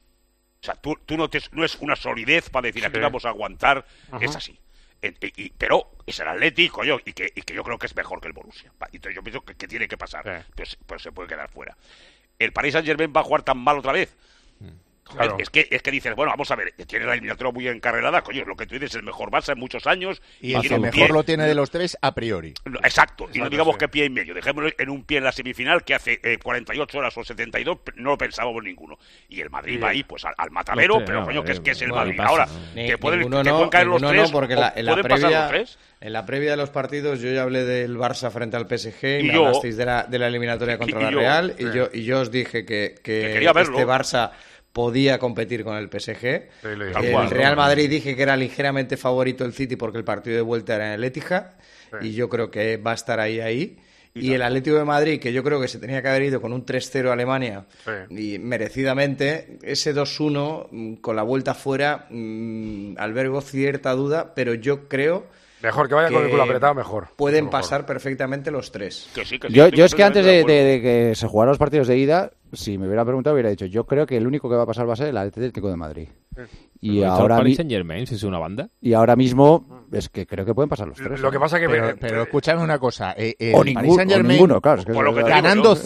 O sea, tú no es una solidez para decir aquí vamos a aguantar. Es así. Pero es el Atleti, coño, y que yo creo que es mejor que el Borussia. Entonces yo pienso que tiene que pasar. Pues se puede quedar fuera. ¿El Paris Saint-Germain va a jugar tan mal otra vez? Claro. Es que dices, bueno, vamos a ver, tiene la eliminatoria muy encarrerada, coño, lo que tú dices, el mejor Barça en muchos años. Y el que mejor lo tiene de los tres a priori. Exacto, y no digamos que pie y medio, dejémoslo en un pie en la semifinal que hace 48 horas o 72 no lo pensábamos ninguno. Y el Madrid va ahí pues al matadero, pero coño, que es el Madrid. Ahora, que pueden caer los tres, porque pueden pasar los tres. En la previa de los partidos yo ya hablé del Barça frente al PSG y me hablasteis de la eliminatoria contra la Real y yo os dije que este Barça podía competir con el PSG. El Real Madrid dije que era ligeramente favorito el City porque el partido de vuelta era en el Etihad y yo creo que va a estar ahí. Y el Atlético de Madrid, que yo creo que se tenía que haber ido con un 3-0 a Alemania y merecidamente, ese 2-1 con la vuelta fuera albergo cierta duda, pero yo creo... Mejor que vaya con el culo apretado, mejor. Pueden pasar perfectamente los tres. Yo es que antes de que se jugaran los partidos de ida, si me hubiera preguntado, hubiera dicho, yo creo que el único que va a pasar va a ser el Atlético de Madrid. Y ahora Paris Saint-Germain, si es una banda. Y ahora mismo es que creo que pueden pasar los tres. Lo que pasa que pero escúchame una cosa, o ninguno, claro, es que ganando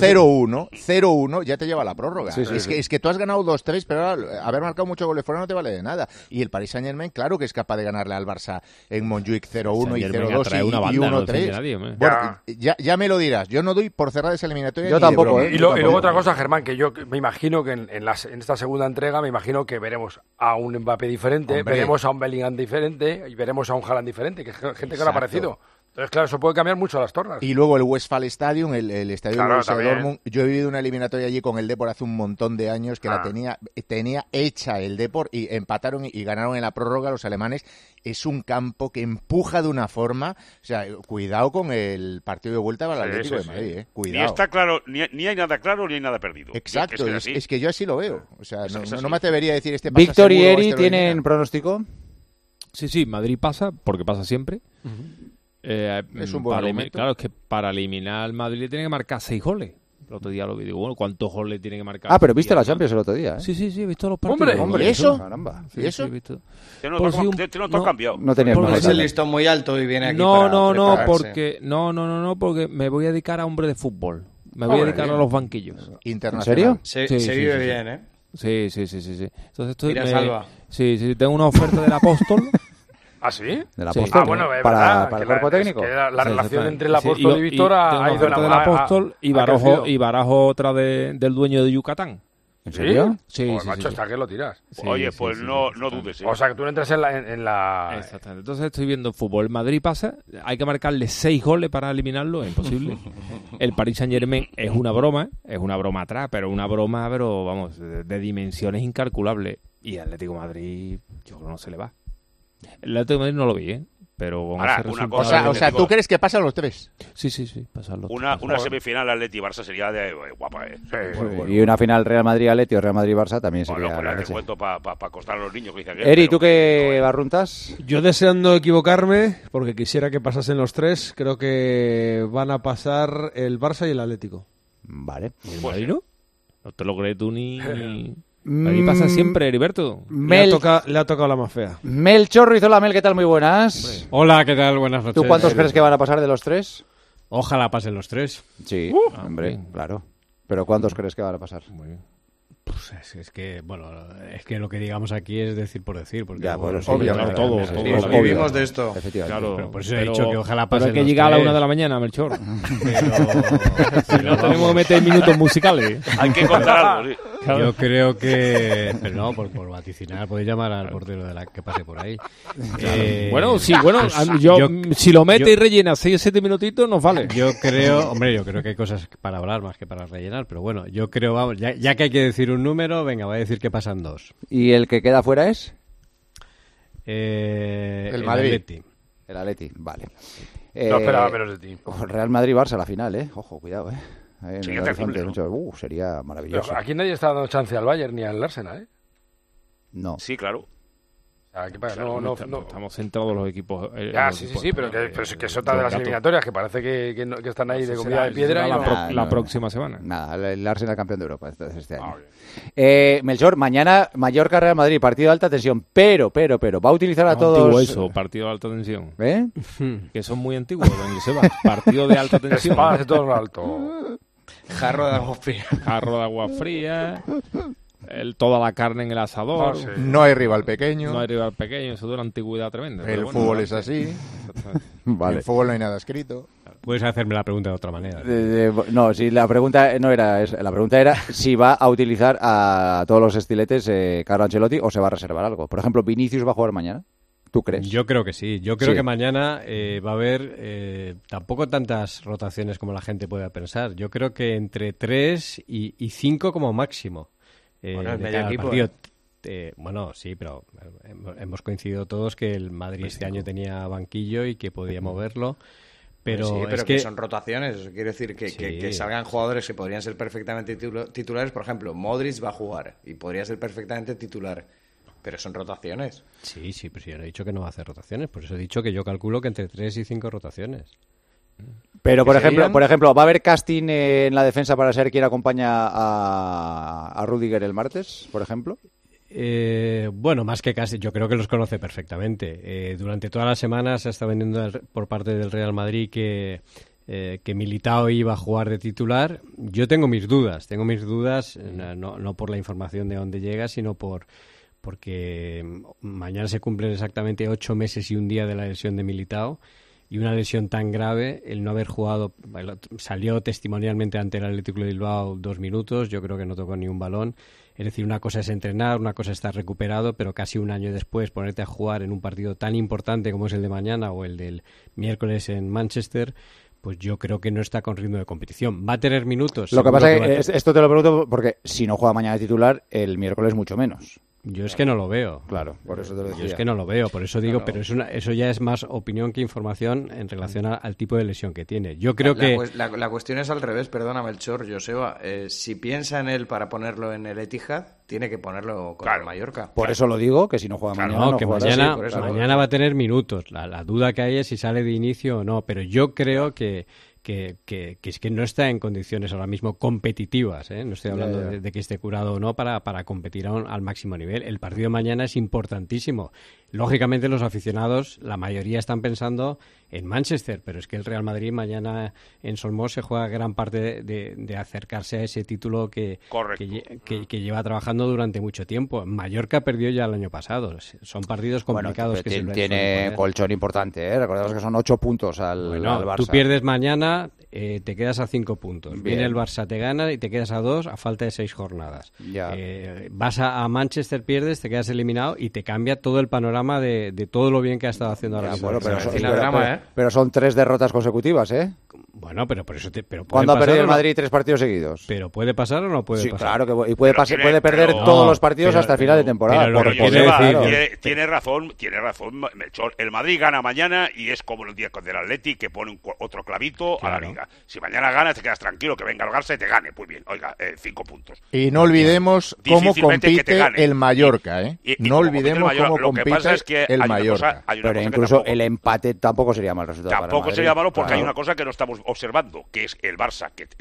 0-1 ya te lleva a la prórroga. Es que tú has ganado 2-3, pero haber marcado muchos goles fuera no te vale de nada. Y el Paris Saint-Germain, claro que es capaz de ganarle al Barça en Montjuic 0-1 y 0-2 y 1-3. Bueno, ya me lo dirás. Yo no doy por cerrar esa eliminatoria. Yo tampoco. Y luego otra cosa, Germán, que yo me imagino que en esta segunda entrega me imagino que veremos a un Mbappé diferente, veremos a un Bellingham diferente y veremos a un Haaland diferente, que es gente que no ha aparecido. Entonces, claro, eso puede cambiar mucho las tornas. Y luego el Westfalen Stadium, el estadio de Borussia Dortmund. Yo he vivido una eliminatoria allí con el Depor hace un montón de años que la tenía hecha el Depor y empataron y ganaron en la prórroga los alemanes. Es un campo que empuja de una forma. O sea, cuidado con el partido de vuelta para el Atlético de Madrid. Cuidado. Ni está claro, ni hay nada claro, ni hay nada perdido. Exacto, es que yo así lo veo. O sea, no me atrevería a decir este pasa Víctor seguro, y Eri tienen pronóstico. Sí, Madrid pasa, porque pasa siempre. Es un buen argumento. Claro, es que para eliminar al Madrid le tiene que marcar 6 goles. El otro día lo vi, digo, bueno, ¿cuántos goles le tiene que marcar? Pero viste la Champions el otro día, ¿eh? Sí, he visto los partidos. Hombre, ¿y eso? Caramba. ¿Y eso? He visto. Te no cambiado. No tenías más. Es el listón muy alto y viene aquí porque me voy a dedicar a hombre de fútbol. Me voy a dedicar a los banquillos. ¿Internacional? ¿En serio? Se vive bien, ¿eh? Sí. Entonces Salva. Sí, tengo una oferta del Apóstol. ¿Ah, sí? Del Apóstol. Bueno, para el cuerpo técnico. Que la relación entre el Apóstol y Víctor ha ido del Apóstol y barajo otra del dueño de Yucatán. ¿En serio? Sí. Macho, hasta que lo tiras. Oye, pues no dudes. O sea, que tú no entras en la... Exactamente. Entonces estoy viendo fútbol. El Madrid pasa, hay que marcarle 6 goles para eliminarlo, es imposible. El Paris Saint-Germain es una broma atrás, pero vamos, de dimensiones incalculables. Y el Atlético de Madrid, yo creo que no se le va. El Atlético de Madrid no lo vi, pero con ese resultado... O sea, ¿tú crees que pasan los tres? Sí, pasan los tres. Una semifinal Atleti-Barça sería guapa, Y una final Real Madrid-Atleti o Real Madrid-Barça también sería... Bueno, te cuento para acostar a los niños. Que dicen Eri, ¿tú qué barruntas? Yo deseando equivocarme, porque quisiera que pasasen los tres, creo que van a pasar el Barça y el Atlético. Vale. ¿Y el Madrid no? No te lo crees tú ni... Ahí pasa siempre, Heriberto. Le ha tocado la más fea. Melchor Rizola, Mel, ¿qué tal? Muy buenas. Hola, ¿qué tal? Buenas noches. ¿Tú cuántos crees que van a pasar de los tres? Ojalá pasen los tres. Sí, hombre, claro. ¿Pero cuántos crees que van a pasar? Muy bien. Pues es que lo que digamos aquí es decir por decir. Porque ya, bueno, sí, obviamente. Todos vivimos de esto. Efectivamente. Claro, pero por eso he dicho que ojalá pasen. Pero hay que llegar a la 1 de la mañana, Melchor. Si no, tenemos que meter minutos musicales. Hay que contar algo, sí. Claro. Yo creo que... Pero no, por vaticinar, podéis llamar al portero de la que pase por ahí. Si lo mete y rellena 6 o 7 minutitos, nos vale. Yo creo que hay cosas para hablar más que para rellenar, pero bueno, yo creo, vamos, ya que hay que decir un número, venga, voy a decir que pasan 2. ¿Y el que queda fuera es? El Madrid. Atleti. El Atleti, vale. No esperaba menos de ti. Real Madrid-Barça la final, Ojo, cuidado, sería maravilloso. Pero aquí nadie está dando chance al Bayern ni al Arsenal, No. Sí, claro. Estamos centrados los equipos. Sí, pero que es otra de las eliminatorias que parece que están ahí de comida de piedra. La próxima semana. Nada, el Arsenal campeón de Europa este año. Melchor, mañana Mallorca-Real Madrid, partido de alta tensión, pero va a utilizar a todos... Eso, partido de alta tensión. Que son muy antiguos, donde se va. Partido de alta tensión. Espadas de todo lo alto. Jarro de agua fría. Toda la carne en el asador. No hay rival pequeño. Eso es de una antigüedad tremenda. El fútbol es así. Vale. En el fútbol no hay nada escrito. Puedes hacerme la pregunta de otra manera. No, si la pregunta no era esa. La pregunta era si va a utilizar a todos los estiletes Carlo Ancelotti o se va a reservar algo. Por ejemplo, ¿Vinicius va a jugar mañana? ¿Tú crees? Yo creo que sí. Yo creo que mañana va a haber tampoco tantas rotaciones como la gente pueda pensar. Yo creo que entre 3 y 5 como máximo. Bueno, el medio equipo. Bueno, sí, pero hemos coincidido todos que el Madrid este año tenía banquillo y que podía moverlo. Pero, sí, pero es que son rotaciones. Eso quiere decir que salgan jugadores que podrían ser perfectamente titulares. Por ejemplo, Modric va a jugar y podría ser perfectamente titular. Pero son rotaciones. Sí, pero yo no he dicho que no va a hacer rotaciones. Por eso he dicho que yo calculo que entre 3 y 5 rotaciones. Pero, por ejemplo, ¿va a haber casting en la defensa para ser quien acompaña a Rüdiger el martes, por ejemplo? Bueno, más que casting, yo creo que los conoce perfectamente. Durante todas las semanas se ha estado vendiendo por parte del Real Madrid que Militao iba a jugar de titular. Yo tengo mis dudas, no por la información de dónde llega, sino porque mañana se cumplen exactamente 8 meses y un día de la lesión de Militao. Y una lesión tan grave, el no haber jugado, salió testimonialmente ante el Atlético de Bilbao 2 minutos, yo creo que no tocó ni un balón. Es decir, una cosa es entrenar, una cosa es estar recuperado, pero casi un año después ponerte a jugar en un partido tan importante como es el de mañana o el del miércoles en Manchester, pues yo creo que no está con ritmo de competición. ¿Va a tener minutos? Lo que pasa es que esto te lo pregunto porque si no juega mañana de titular, el miércoles mucho menos. Yo es que no lo veo. Claro, por eso te lo decía. Yo es que no lo veo, por eso digo, pero eso ya es más opinión que información en relación al tipo de lesión que tiene. Yo creo que... La cuestión es al revés, perdona Melchor, Joseba. Si piensa en él para ponerlo en el Etihad, tiene que ponerlo con el Mallorca. Por eso lo digo, que si no juega mañana... que mañana va a tener minutos. La duda que hay es si sale de inicio o no, pero yo creo que es que no está en condiciones ahora mismo competitivas, ¿eh? No estoy hablando de que esté curado o no para competir al máximo nivel. El partido de mañana es importantísimo. Lógicamente los aficionados, la mayoría están pensando en Manchester, pero es que el Real Madrid mañana en Solmos se juega gran parte de acercarse a ese título que lleva trabajando durante mucho tiempo. Mallorca perdió ya el año pasado. Son partidos complicados. Bueno, tiene colchón importante, ¿eh? Recordemos que son 8 puntos al Barça. Tú pierdes mañana, te quedas a 5 puntos. Bien. Viene el Barça, te gana y te quedas a 2 a falta de 6 jornadas. Vas a Manchester, pierdes, te quedas eliminado y te cambia todo el panorama de todo lo bien que ha estado haciendo ahora mismo. Pero son 3 derrotas consecutivas, ¿eh? Bueno, pero por eso ¿cuándo ha perdido el Madrid 3 partidos seguidos? ¿Pero puede pasar o no puede pasar? Claro que puede perder todos los partidos hasta el final de temporada. Tiene razón, Melchor. El Madrid gana mañana y es como el día con el Atleti que pone otro clavito a la liga. Si mañana gana, te quedas tranquilo, que venga el Barça y te gane. Muy bien, oiga, 5 puntos. Y no olvidemos cómo compite el Mallorca, ¿eh? No olvidemos cómo compite el Mallorca. Pero incluso el empate tampoco sería mal resultado. Tampoco sería malo porque hay una cosa que no estamos observando, que es el Barça, que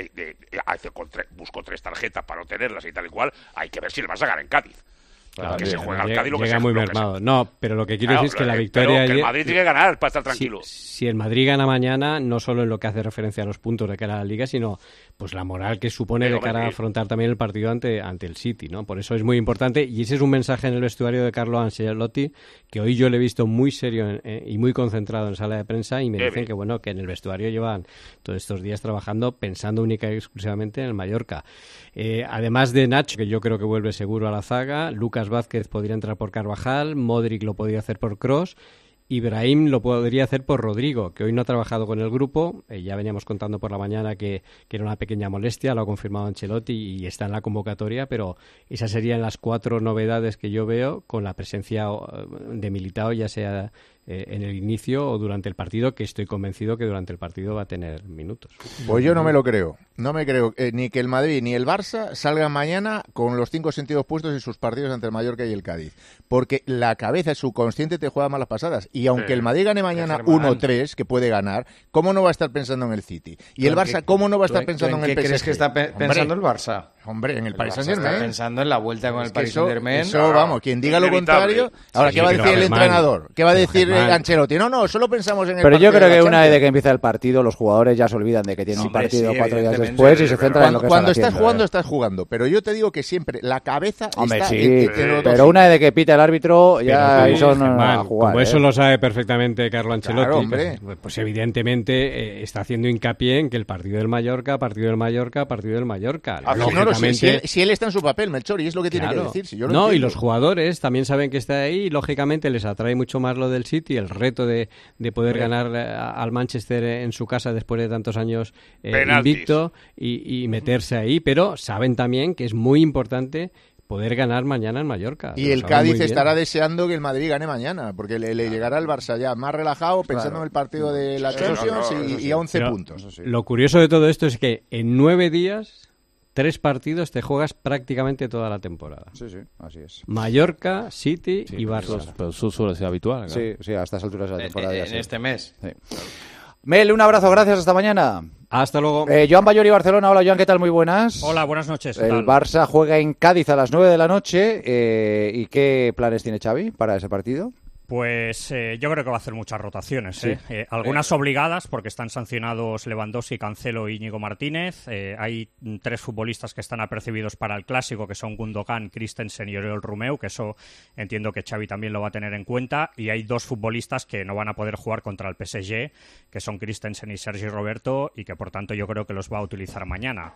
buscó 3 tarjetas para no tenerlas y tal y cual. Hay que ver si el Barça gana en Cádiz. Que se juega al Cádiz lo que llega muy mermado. No, pero lo que quiero decir es que la victoria... Pero el Madrid tiene que ganar para estar tranquilo. Si el Madrid gana mañana, no solo en lo que hace referencia a los puntos de cara a la Liga, sino pues la moral que supone de cara a afrontar también el partido ante el City, ¿no? Por eso es muy importante, y ese es un mensaje en el vestuario de Carlo Ancelotti, que hoy yo le he visto muy serio y muy concentrado en sala de prensa, y me dicen que bueno, que en el vestuario llevan todos estos días trabajando pensando única y exclusivamente en el Mallorca. Además de Nacho, que yo creo que vuelve seguro a la zaga, Lucas Vázquez podría entrar por Carvajal, Modric lo podría hacer por Kroos, Ibrahim lo podría hacer por Rodrigo, que hoy no ha trabajado con el grupo. Ya veníamos contando por la mañana que era una pequeña molestia, lo ha confirmado Ancelotti y está en la convocatoria, pero esas serían las 4 novedades que yo veo, con la presencia de Militao, ya sea en el inicio o durante el partido, que estoy convencido que durante el partido va a tener minutos. Pues yo no me lo creo. No me creo ni que el Madrid ni el Barça salgan mañana con los 5 sentidos puestos en sus partidos ante el Mallorca y el Cádiz. Porque la cabeza, el subconsciente, te juega malas pasadas. Y aunque el Madrid gane mañana 1-3, que puede ganar, ¿cómo no va a estar pensando en el City? Y el Barça, ¿cómo no va a estar pensando en el PSG? ¿Qué crees que está pensando el Barça? Hombre, en el Paris Saint-Germain. Está pensando en la vuelta con el Paris Saint-Germain. Eso, vamos, quien diga lo contrario... Ahora, ¿qué va a decir el entrenador? ¿Qué va a decir Ancelotti? No, solo pensamos en el partido. Pero yo creo que una vez de que empieza el partido, los jugadores ya se olvidan de que tienen un partido 4 días después y se centran en lo que están haciendo. Cuando estás jugando. Pero yo te digo que siempre la cabeza está en los pero una vez de que pita el árbitro, ya son a jugar. Como eso lo sabe perfectamente Carlo Ancelotti, pues evidentemente está haciendo hincapié en que el partido del Mallorca. Si él está en su papel, Melchor, y es lo que tiene que decir. Si yo y los jugadores también saben que está ahí y lógicamente les atrae mucho más lo del City, el reto de poder ganar al Manchester en su casa después de tantos años invicto y meterse ahí, pero saben también que es muy importante poder ganar mañana en Mallorca. Y el Cádiz estará deseando que el Madrid gane mañana, porque le llegará al Barça ya más relajado, pensando en el partido de la Champions y a 11 puntos. Lo curioso de todo esto es que en 9 días... 3 partidos te juegas prácticamente toda la temporada. Sí, así es. Mallorca, City y Barça. Pero eso suele ser habitual, ¿no? Sí, a estas alturas de la temporada. En este mes. Sí. Mel, un abrazo, gracias, hasta mañana. Hasta luego. Joan Bayori, Barcelona. Hola, Joan, ¿qué tal? Muy buenas. Hola, buenas noches. El Barça juega en Cádiz a las 9 de la noche. ¿Y qué planes tiene Xavi para ese partido? Pues yo creo que va a hacer muchas rotaciones. ¿Sí? Algunas obligadas porque están sancionados Lewandowski, Cancelo y Íñigo Martínez. Hay 3 futbolistas que están apercibidos para el Clásico, que son Gundogan, Christensen y Oriol Romeu, que eso entiendo que Xavi también lo va a tener en cuenta. Y hay 2 futbolistas que no van a poder jugar contra el PSG, que son Christensen y Sergi Roberto, y que por tanto yo creo que los va a utilizar mañana.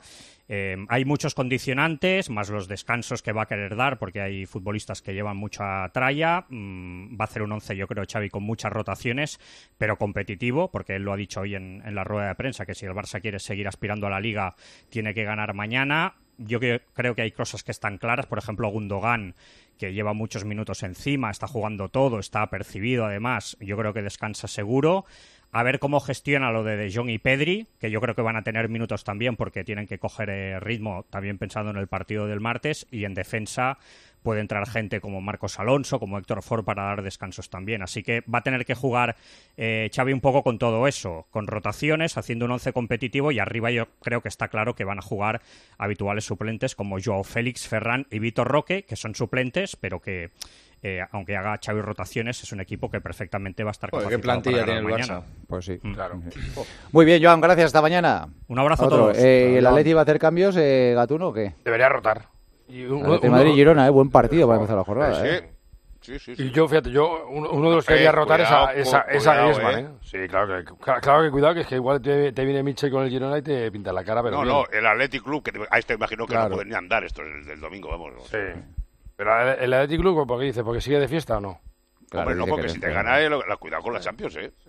Hay muchos condicionantes, más los descansos que va a querer dar, porque hay futbolistas que llevan mucha tralla. Va a hacer un 11, yo creo, Xavi, con muchas rotaciones, pero competitivo, porque él lo ha dicho hoy en la rueda de prensa, que si el Barça quiere seguir aspirando a la Liga, tiene que ganar mañana. Yo creo que hay cosas que están claras, por ejemplo, Gundogan, que lleva muchos minutos encima, está jugando todo, está apercibido además, yo creo que descansa seguro. A ver cómo gestiona lo de Jong y Pedri, que yo creo que van a tener minutos también porque tienen que coger ritmo, también pensando en el partido del martes, y en defensa puede entrar gente como Marcos Alonso, como Héctor Ford para dar descansos también. Así que va a tener que jugar Xavi un poco con todo eso, con rotaciones, haciendo un 11 competitivo, y arriba yo creo que está claro que van a jugar habituales suplentes como Joao Félix, Ferran y Vitor Roque, que son suplentes, pero que aunque haga Xavi rotaciones, es un equipo que perfectamente va a estar capacitado. ¿Qué plantilla para tiene el mañana? Barça? Pues sí. Claro. Muy bien, Joan, gracias. Hasta mañana. Un abrazo a todos. ¿Y el Atleti va a hacer cambios, Gatuno, o qué? Debería rotar. Atleti Madrid-Girona, buen partido para empezar la jornada. Sí. Y yo, fíjate, uno de los que quería rotar es a Griezmann, Sí, claro que cuidado, que es que igual te viene Mitchell con el Girona y te pinta la cara, pero No, el Athletic Club, que a este imagino que no pueden ni andar, esto es del domingo, vamos. Sí. Pero el Athletic Club, ¿por qué dice? ¿Porque sigue de fiesta o no? Claro, hombre, no, porque si te gana, cuidado con la Champions, Sí.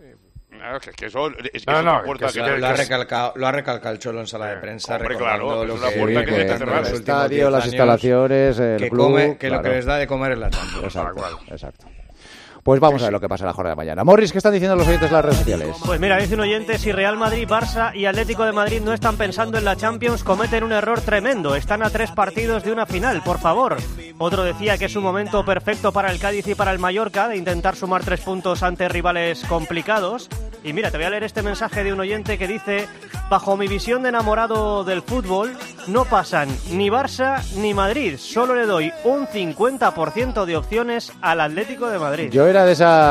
Es que eso es una puerta que lo ha recalcado el Cholo en sala de prensa. Hombre, claro, lo es una puerta que se te cerrada. El estadio, las instalaciones, el club... Lo que les da de comer es la Champions. Exacto. Pues vamos a ver lo que pasa en la jornada de mañana. Morris, ¿qué están diciendo los oyentes en las redes sociales? Pues mira, dice un oyente, si Real Madrid, Barça y Atlético de Madrid no están pensando en la Champions, cometen un error tremendo. Están a 3 partidos de una final, por favor. Otro decía que es un momento perfecto para el Cádiz y para el Mallorca de intentar sumar 3 puntos ante rivales complicados. Y mira, te voy a leer este mensaje de un oyente que dice: bajo mi visión de enamorado del fútbol, no pasan ni Barça ni Madrid. Solo le doy un 50% de opciones al Atlético de Madrid. Yo era de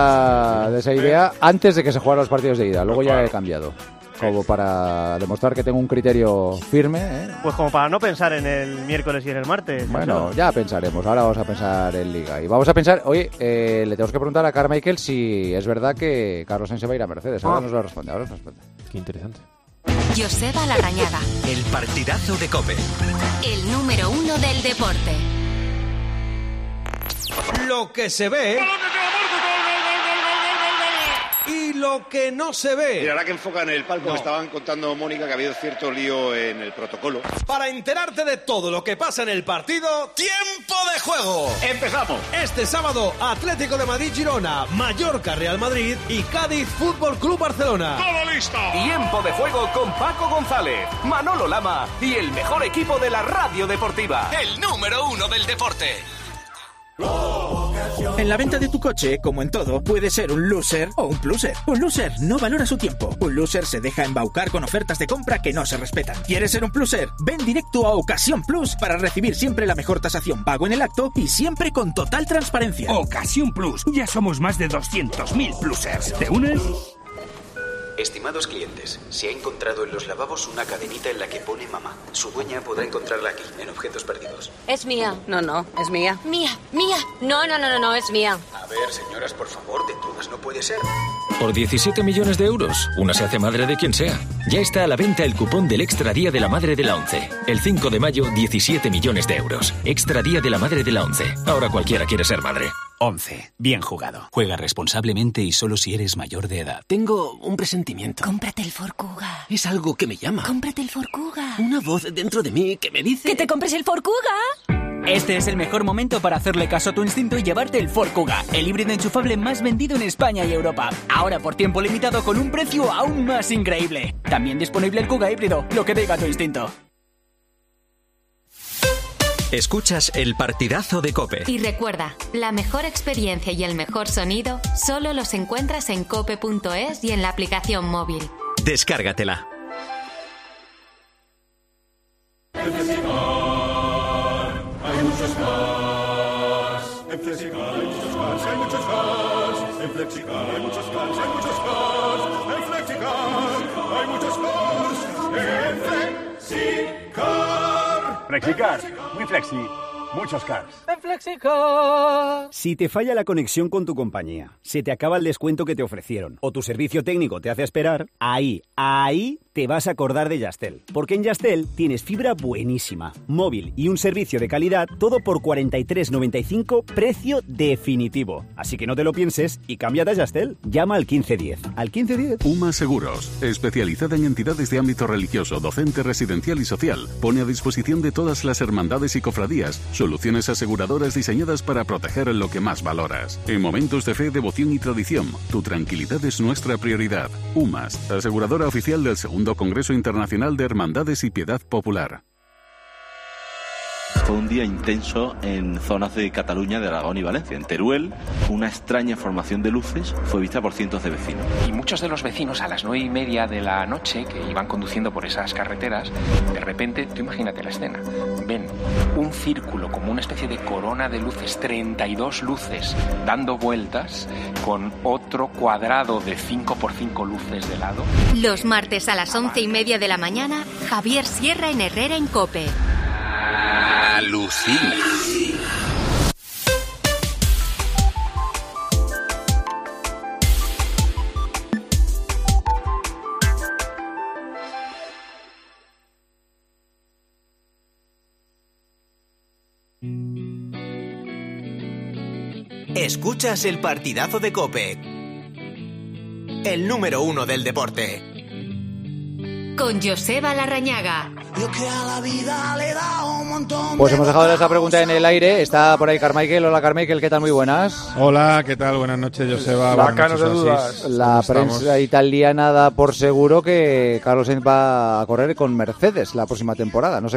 esa idea antes de que se jugaran los partidos de ida. Luego ya he cambiado. Como para demostrar que tengo un criterio firme. Pues como para no pensar en el miércoles y en el martes. Bueno, ya pensaremos. Ahora vamos a pensar en Liga. Y vamos a pensar, oye, le tenemos que preguntar a Carmichael si es verdad que Carlos Sainz se va a ir a Mercedes. Ahora nos lo responde. Qué interesante. Joseba Larrañaga. El partidazo de COPE. El número 1 del deporte. Lo que se ve y lo que no se ve. Mira, ahora que enfocan el palco, me estaban contando, Mónica, que ha habido cierto lío en el protocolo. Para enterarte de todo lo que pasa en el partido, ¡tiempo de juego! ¡Empezamos! Este sábado, Atlético de Madrid-Girona, Mallorca-Real Madrid y Cádiz-Fútbol Club Barcelona. ¡Todo listo! Tiempo de juego con Paco González, Manolo Lama y el mejor equipo de la radio deportiva. El número 1 del deporte. En la venta de tu coche, como en todo, puede ser un loser o un pluser. Un loser no valora su tiempo. Un loser se deja embaucar con ofertas de compra que no se respetan. ¿Quieres ser un pluser? Ven directo a Ocasión Plus para recibir siempre la mejor tasación pago en el acto y siempre con total transparencia. Ocasión Plus. Ya somos más de 200.000 plusers. ¿Te unes? Estimados clientes, se ha encontrado en los lavabos una cadenita en la que pone mamá. Su dueña podrá encontrarla aquí, en objetos perdidos. Es mía. No, es mía. Mía. No, es mía. A ver, señoras, por favor, de todas no puede ser. Por 17 millones de euros, una se hace madre de quien sea. Ya está a la venta el cupón del Extra Día de la Madre de la ONCE. El 5 de mayo, 17 millones de euros. Extra Día de la Madre de la ONCE. Ahora cualquiera quiere ser madre. 11. Bien jugado. Juega responsablemente y solo si eres mayor de edad. Tengo un presentimiento. Cómprate el Ford Kuga. Es algo que me llama. Cómprate el Ford Kuga. Una voz dentro de mí que me dice... ¡Que te compres el Ford Kuga! Este es el mejor momento para hacerle caso a tu instinto y llevarte el Ford Kuga, el híbrido enchufable más vendido en España y Europa. Ahora por tiempo limitado con un precio aún más increíble. También disponible el Kuga híbrido, lo que diga tu instinto. Escuchas el partidazo de COPE. Y recuerda, la mejor experiencia y el mejor sonido solo los encuentras en cope.es y en la aplicación móvil. Descárgatela. En Fesicar hay muchos más. En Fesicar hay muchos más. En FlexiCar hay muchos cars, hay muchos cars. En FlexiCar hay muchos cars. En FlexiCar. FlexiCar, muy flexi. Muchos cars. En FlexiCar. Si te falla la conexión con tu compañía, se te acaba el descuento que te ofrecieron o tu servicio técnico te hace esperar, ahí te vas a acordar de Yastel. Porque en Yastel tienes fibra buenísima, móvil y un servicio de calidad, todo por 43,95, precio definitivo. Así que no te lo pienses y cámbiate a Yastel. Llama al 1510. ¿Al 1510? UMA Seguros, especializada en entidades de ámbito religioso, docente, residencial y social, pone a disposición de todas las hermandades y cofradías soluciones aseguradoras diseñadas para proteger lo que más valoras. En momentos de fe, devoción y tradición, tu tranquilidad es nuestra prioridad. UMAS, aseguradora oficial del Segundo Congreso Internacional de Hermandades y Piedad Popular. Fue un día intenso en zonas de Cataluña, de Aragón y Valencia. En Teruel, una extraña formación de luces fue vista por cientos de vecinos. Y muchos de los vecinos a las 9:30 de la noche, que iban conduciendo por esas carreteras, de repente, tú imagínate la escena, ven un círculo como una especie de corona de luces, 32 luces dando vueltas, con otro cuadrado de 5x5 luces de lado. Los martes a las 11:30 de la mañana, Javier Sierra en Herrera en COPE. Alucina. Escuchas el partidazo de COPE, el número 1 del deporte. Con Joseba Larrañaga. Pues hemos dejado esa pregunta en el aire. Está por ahí Carmichael. Hola Carmichael, ¿qué tal? Muy buenas. Hola, ¿qué tal? Buenas noches, Joseba. Buenas noches, la prensa italiana da por seguro que Carlos Sainz va a correr con Mercedes la próxima temporada. No sé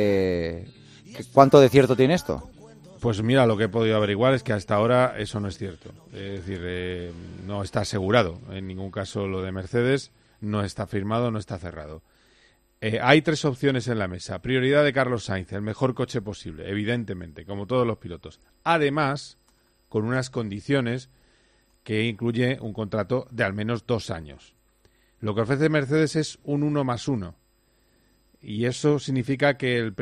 cuánto de cierto tiene esto. Pues mira, lo que he podido averiguar es que hasta ahora eso no es cierto. Es decir, no está asegurado. En ningún caso lo de Mercedes no está firmado, no está cerrado. Hay 3 opciones en la mesa. Prioridad de Carlos Sainz, el mejor coche posible, evidentemente, como todos los pilotos. Además, con unas condiciones que incluye un contrato de al menos 2 años. Lo que ofrece Mercedes es un 1+1. Y eso significa que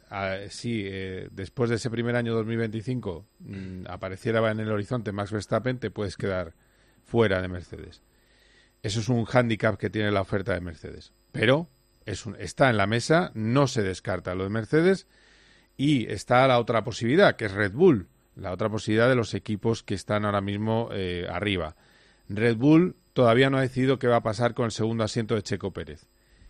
después de ese primer año 2025 apareciera en el horizonte Max Verstappen, te puedes quedar fuera de Mercedes. Eso es un hándicap que tiene la oferta de Mercedes. Pero está en la mesa, no se descarta lo de Mercedes, y está la otra posibilidad, que es Red Bull, la otra posibilidad de los equipos que están ahora mismo arriba. Red Bull todavía no ha decidido qué va a pasar con el segundo asiento de Checo Pérez.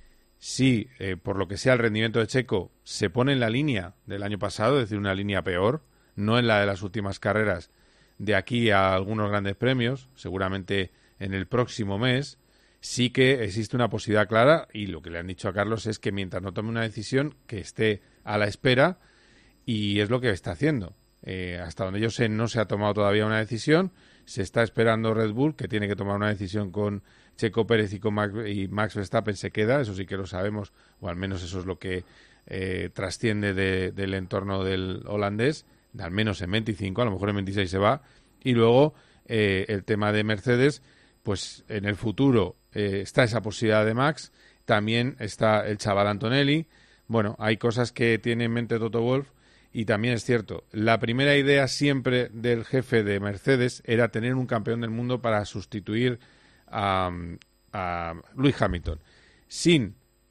Si, por lo que sea, el rendimiento de Checo se pone en la línea del año pasado, es decir, una línea peor, no en la de las últimas carreras, de aquí a algunos grandes premios, seguramente en el próximo mes, sí que existe una posibilidad clara, y lo que le han dicho a Carlos es que mientras no tome una decisión, que esté a la espera, y es lo que está haciendo. Hasta donde yo sé, no se ha tomado todavía una decisión, se está esperando Red Bull, que tiene que tomar una decisión con Checo Pérez y Max Verstappen se queda, eso sí que lo sabemos, o al menos eso es lo que trasciende del entorno del holandés, al menos en 25, a lo mejor en 26 se va, y luego el tema de Mercedes, pues en el futuro está esa posibilidad de Max, también está el chaval Antonelli. Bueno, hay cosas que tiene en mente Toto Wolff, y también es cierto, la primera idea siempre del jefe de Mercedes era tener un campeón del mundo para sustituir a Lewis Hamilton. Sin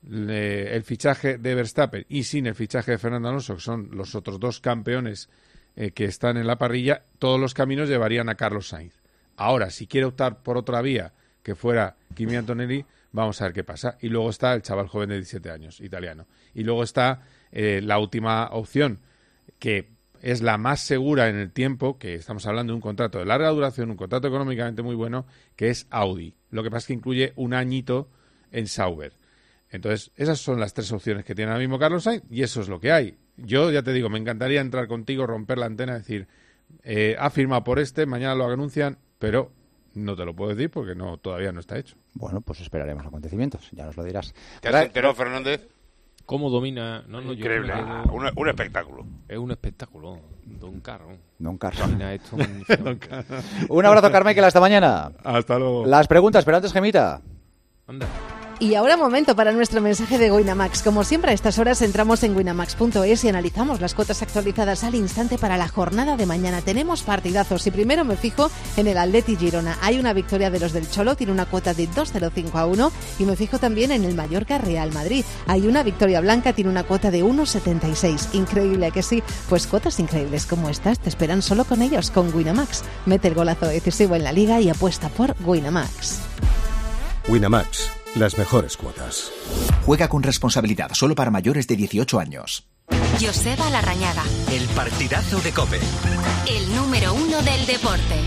el fichaje de Verstappen y sin el fichaje de Fernando Alonso, que son los otros 2 campeones que están en la parrilla, todos los caminos llevarían a Carlos Sainz. Ahora, si quiere optar por otra vía, que fuera Kimi Antonelli, vamos a ver qué pasa. Y luego está el chaval joven de 17 años, italiano. Y luego está la última opción, que es la más segura en el tiempo, que estamos hablando de un contrato de larga duración, un contrato económicamente muy bueno, que es Audi. Lo que pasa es que incluye un añito en Sauber. Entonces, esas son las 3 opciones que tiene ahora mismo Carlos Sainz, y eso es lo que hay. Yo, ya te digo, me encantaría entrar contigo, romper la antena, decir, ha firmado por mañana lo anuncian, pero no te lo puedo decir porque todavía no está hecho. Bueno, pues esperaremos acontecimientos, ya nos lo dirás. ¿Te has enterado, Fernández? ¿Cómo domina? Increíble. Un espectáculo. Es un espectáculo. Don Carlos. Domina esto un abrazo, Carmichael, hasta mañana. Hasta luego. Las preguntas, pero antes, Gemita. Anda. Y ahora momento para nuestro mensaje de Winamax. Como siempre a estas horas entramos en winamax.es y analizamos las cuotas actualizadas al instante para la jornada de mañana. Tenemos partidazos y primero me fijo en el Atleti Girona. Hay una victoria de los del Cholo, tiene una cuota de 2,05-1 y me fijo también en el Mallorca Real Madrid. Hay una victoria blanca, tiene una cuota de 1,76. Increíble, que sí. Pues cuotas increíbles como estas te esperan solo con ellos, con Winamax. Mete el golazo decisivo en la liga y apuesta por Winamax. Winamax. Las mejores cuotas. Juega con responsabilidad, solo para mayores de 18 años. Joseba Larrañaga. El partidazo de COPE. El número 1 del deporte.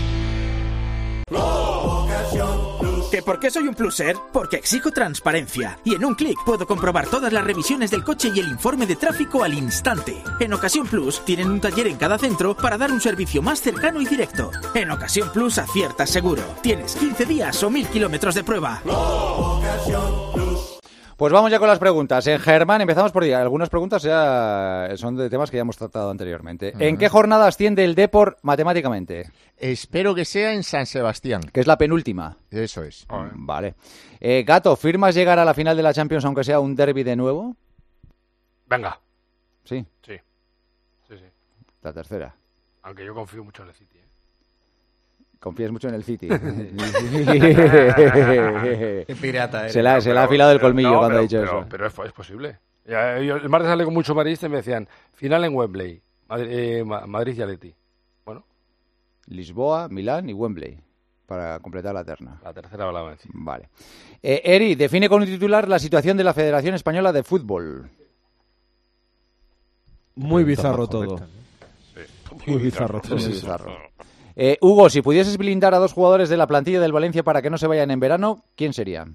¿Que por qué soy un pluser? Porque exijo transparencia. Y en un clic puedo comprobar todas las revisiones del coche y el informe de tráfico al instante. En Ocasión Plus tienen un taller en cada centro para dar un servicio más cercano y directo. En Ocasión Plus aciertas seguro. Tienes 15 días o 1000 kilómetros de prueba. Pues vamos ya con las preguntas. En Germán, empezamos por día. Algunas preguntas ya son de temas que ya hemos tratado anteriormente. ¿En qué jornada asciende el Depor matemáticamente? Espero que sea en San Sebastián. Que es la penúltima. Eso es. Vale. Gato, ¿firmas llegar a la final de la Champions aunque sea un derbi de nuevo? Venga. ¿Sí? Sí. La tercera. Aunque yo confío mucho en el City. Confías mucho en el City. Qué pirata eres. Se le ha afilado el colmillo cuando ha dicho eso. Pero es posible. Yo el martes hablé con muchos madridistas y me decían, final en Wembley, Madrid y Atleti. Bueno. Lisboa, Milán y Wembley, para completar la terna. La tercera va la vencida. Vale. Eri, define con un titular la situación de la Federación Española de Fútbol. Muy bizarro todo. Muy bizarro todo. Muy bizarro. Hugo, si pudieses blindar a 2 jugadores de la plantilla del Valencia para que no se vayan en verano, ¿quién serían?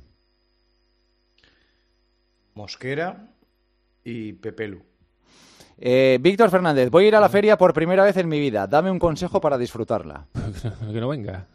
Mosquera y Pepelu. Víctor Fernández, voy a ir a la feria por primera vez en mi vida. Dame un consejo para disfrutarla. Que no venga.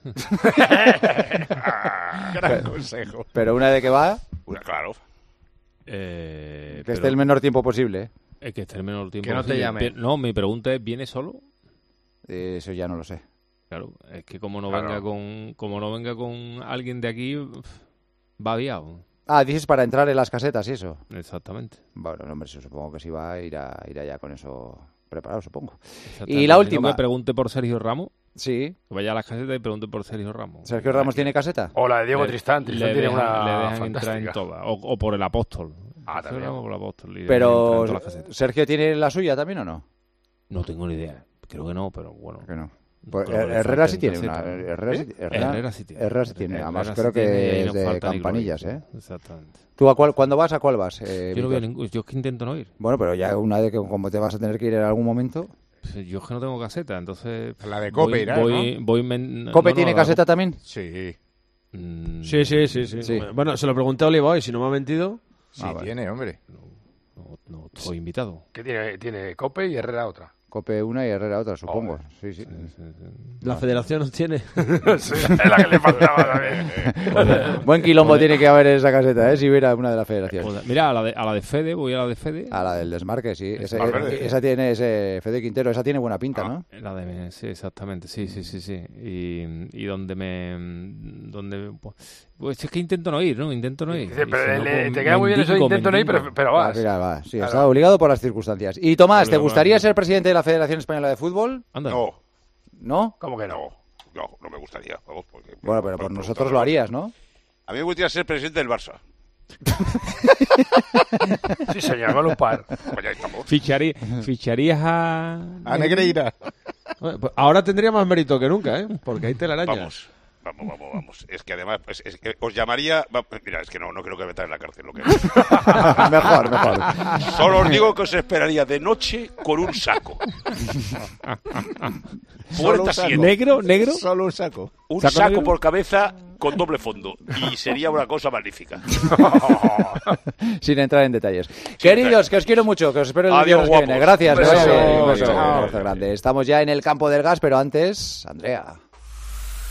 Gran consejo. Pero una de que va... Claro. Que esté el menor tiempo posible. Que esté el menor tiempo que no posible. Te llame. No, mi pregunta es, ¿viene solo? Eso ya no lo sé. Claro, es que como no venga con alguien de aquí, va aviado. Ah, dices para entrar en las casetas y eso. Exactamente. Bueno, hombre, supongo que si va a ir ya con eso preparado, supongo. Y la última. Que pregunte por Sergio Ramos. Sí. Que vaya a las casetas y pregunte por Sergio Ramos. ¿Sergio Ramos tiene caseta? O la de Diego Tristán. Tristán tiene una le dejan fantástica. entrar en todas. O por el Apóstol. También. Por el Apóstol. Pero, ¿Sergio tiene la suya también o no? No tengo ni idea. Creo que no, pero bueno. Que no. Pues Herrera sí tiene una. Herrera sí tiene. Además, creo que es de Campanillas, ¿eh? Exactamente. ¿Tú cuándo vas? ¿A cuál vas? Yo no veo ningún. Yo es que intento no ir. Bueno, pero ya una de que como te vas a tener que ir en algún momento. Yo es que no tengo caseta, entonces. La de Cope irá, ¿no? ¿Cope tiene caseta también? Sí. Sí. Bueno, se lo pregunté a Oliva hoy, si no me ha mentido. Sí, tiene, hombre. No estoy invitado. ¿Qué tiene Cope y Herrera otra? Cope una y Herrera otra, supongo. Sí. La federación nos tiene. Sí, es la que le faltaba también. Buen quilombo tiene que haber en esa caseta, si hubiera una de la federación. Mira, a la de Fede, voy a la de Fede. A la del Desmarque, sí. Esa tiene ese Fede Quintero, esa tiene buena pinta, ¿no? Sí, exactamente, sí. Y pues es que intento no ir, ¿no? Intento no ir. Sí, pero te queda muy bien eso de intento no ir, pero vas. Va. Sí, está obligado por las circunstancias. Y Tomás, ¿te gustaría ser presidente de la Federación Española de Fútbol? Anda. ¿No? ¿Cómo que no? No me gustaría. Bueno, pero por nosotros lo harías, ¿no? A mí me gustaría ser presidente del Barça. Sí, señor, con un par. Pues ya estamos. ¿Ficharías a Negreira? Pues ahora tendría más mérito que nunca, ¿eh? Porque hay telaraña. Vamos. Es que además, es que os llamaría... Mira, es que no creo que metáis en la cárcel. Lo que Mejor. Solo os digo que os esperaría de noche con un saco. ¿Negro? Solo un saco. Un saco por cabeza con doble fondo. Y sería una cosa magnífica. Sin entrar en detalles. Queridos, que os quiero mucho, que os espero el viernes que viene. Gracias. Un beso grande. Estamos ya en el campo del gas, pero antes, Andrea.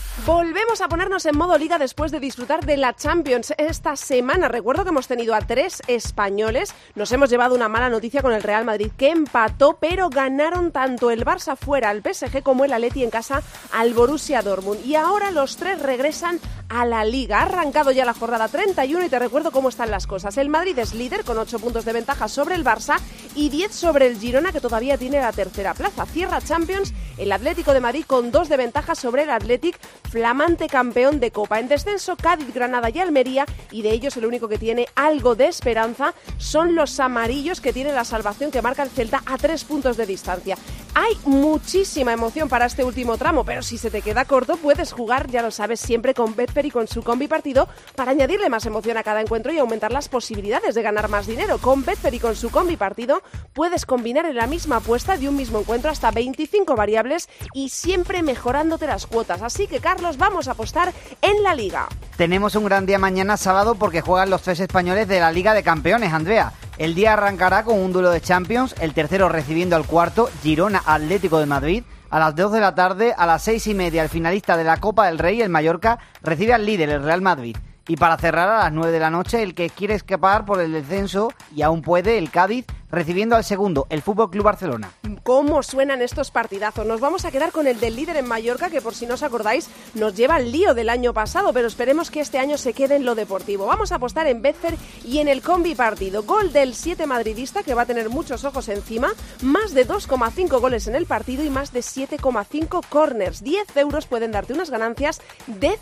Volvemos a ponernos en modo liga después de disfrutar de la Champions esta semana. Recuerdo que hemos tenido a 3 españoles. Nos hemos llevado una mala noticia con el Real Madrid, que empató, pero ganaron tanto el Barça fuera al PSG como el Atleti en casa al Borussia Dortmund. Y ahora los 3 regresan a la liga. Ha arrancado ya la jornada 31 y te recuerdo cómo están las cosas. El Madrid es líder con 8 puntos de ventaja sobre el Barça y 10 sobre el Girona, que todavía tiene la tercera plaza. Cierra Champions el Atlético de Madrid con 2 de ventaja sobre el Athletic, flamante campeón de Copa. En descenso, Cádiz, Granada y Almería, y de ellos el único que tiene algo de esperanza son los amarillos, que tienen la salvación, que marca el Celta a 3 puntos de distancia. Hay muchísima emoción para este último tramo, pero si se te queda corto puedes jugar, ya lo sabes, siempre con Betfair y con su combi partido para añadirle más emoción a cada encuentro y aumentar las posibilidades de ganar más dinero. Con Betfair y con su combi partido puedes combinar en la misma apuesta de un mismo encuentro hasta 25 variables y siempre mejorándote las cuotas. Así que, Carlos, vamos a apostar en la Liga. Tenemos un gran día mañana sábado porque juegan los 3 españoles de la Liga de Campeones, Andrea. El día arrancará con un duelo de Champions, el tercero recibiendo al cuarto, Girona Atlético de Madrid. A las 2 de la tarde, a las 6:30, el finalista de la Copa del Rey, el Mallorca, recibe al líder, el Real Madrid. Y para cerrar, a las 9 de la noche, el que quiere escapar por el descenso, y aún puede, el Cádiz, recibiendo al segundo, el Fútbol Club Barcelona. ¿Cómo suenan estos partidazos? Nos vamos a quedar con el del líder en Mallorca, que por si no os acordáis, nos lleva al lío del año pasado, pero esperemos que este año se quede en lo deportivo. Vamos a apostar en Betfair y en el combi partido. Gol del 7 madridista, que va a tener muchos ojos encima, más de 2,5 goles en el partido y más de 7,5 corners. 10 euros pueden darte unas ganancias de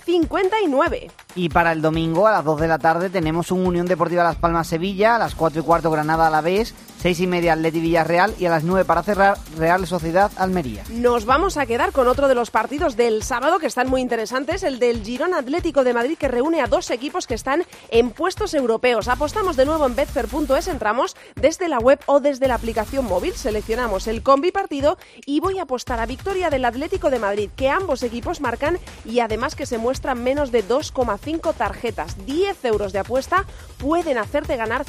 59. Y para el domingo, a las 2 de la tarde, tenemos un Unión Deportiva Las Palmas-Sevilla, a las 4:15 Granada-Alavés, 6:30 Atleti Villarreal y a las 9 para cerrar Real Sociedad Almería. Nos vamos a quedar con otro de los partidos del sábado que están muy interesantes, el del Girona Atlético de Madrid, que reúne a 2 equipos que están en puestos europeos. Apostamos de nuevo en Betfair.es, entramos desde la web o desde la aplicación móvil, seleccionamos el combi partido y voy a apostar a victoria del Atlético de Madrid, que ambos equipos marcan y además que se muestran menos de 2,5 tarjetas. 10 euros de apuesta pueden hacerte ganar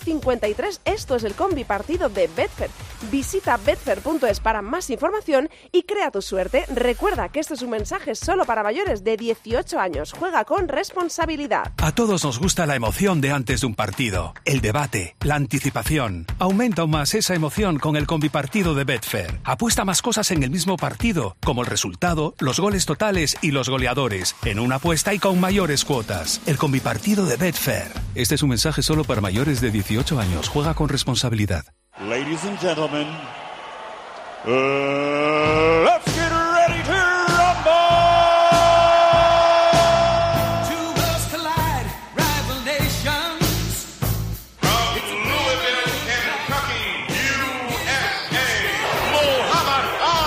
153. Esto es el combi partido de Betfair. Visita betfair.es para más información y crea tu suerte. Recuerda que este es un mensaje solo para mayores de 18 años. Juega con responsabilidad. A todos nos gusta la emoción de antes de un partido, el debate, la anticipación. Aumenta aún más esa emoción con el combipartido de Betfair. Apuesta más cosas en el mismo partido, como el resultado, los goles totales y los goleadores, en una apuesta y con mayores cuotas. El combipartido de Betfair. Este es un mensaje solo para mayores de 18 años. Juega con responsabilidad. Ladies and gentlemen, let's get ready to rumble! Two worlds collide, rival nations. From Louisville, Kentucky, USA, Muhammad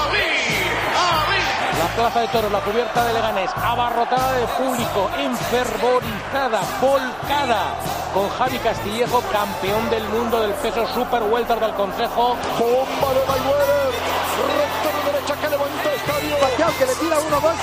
Ali. La plaza de toros, la cubierta de Leganés, abarrotada de público, enfervorizada, volcada, con Javi Castillejo, campeón del mundo del peso super welter del Consejo. Bomba de Mayweather, recta de derecha que levanta el estadio. Pacquiao que le tira 1-2.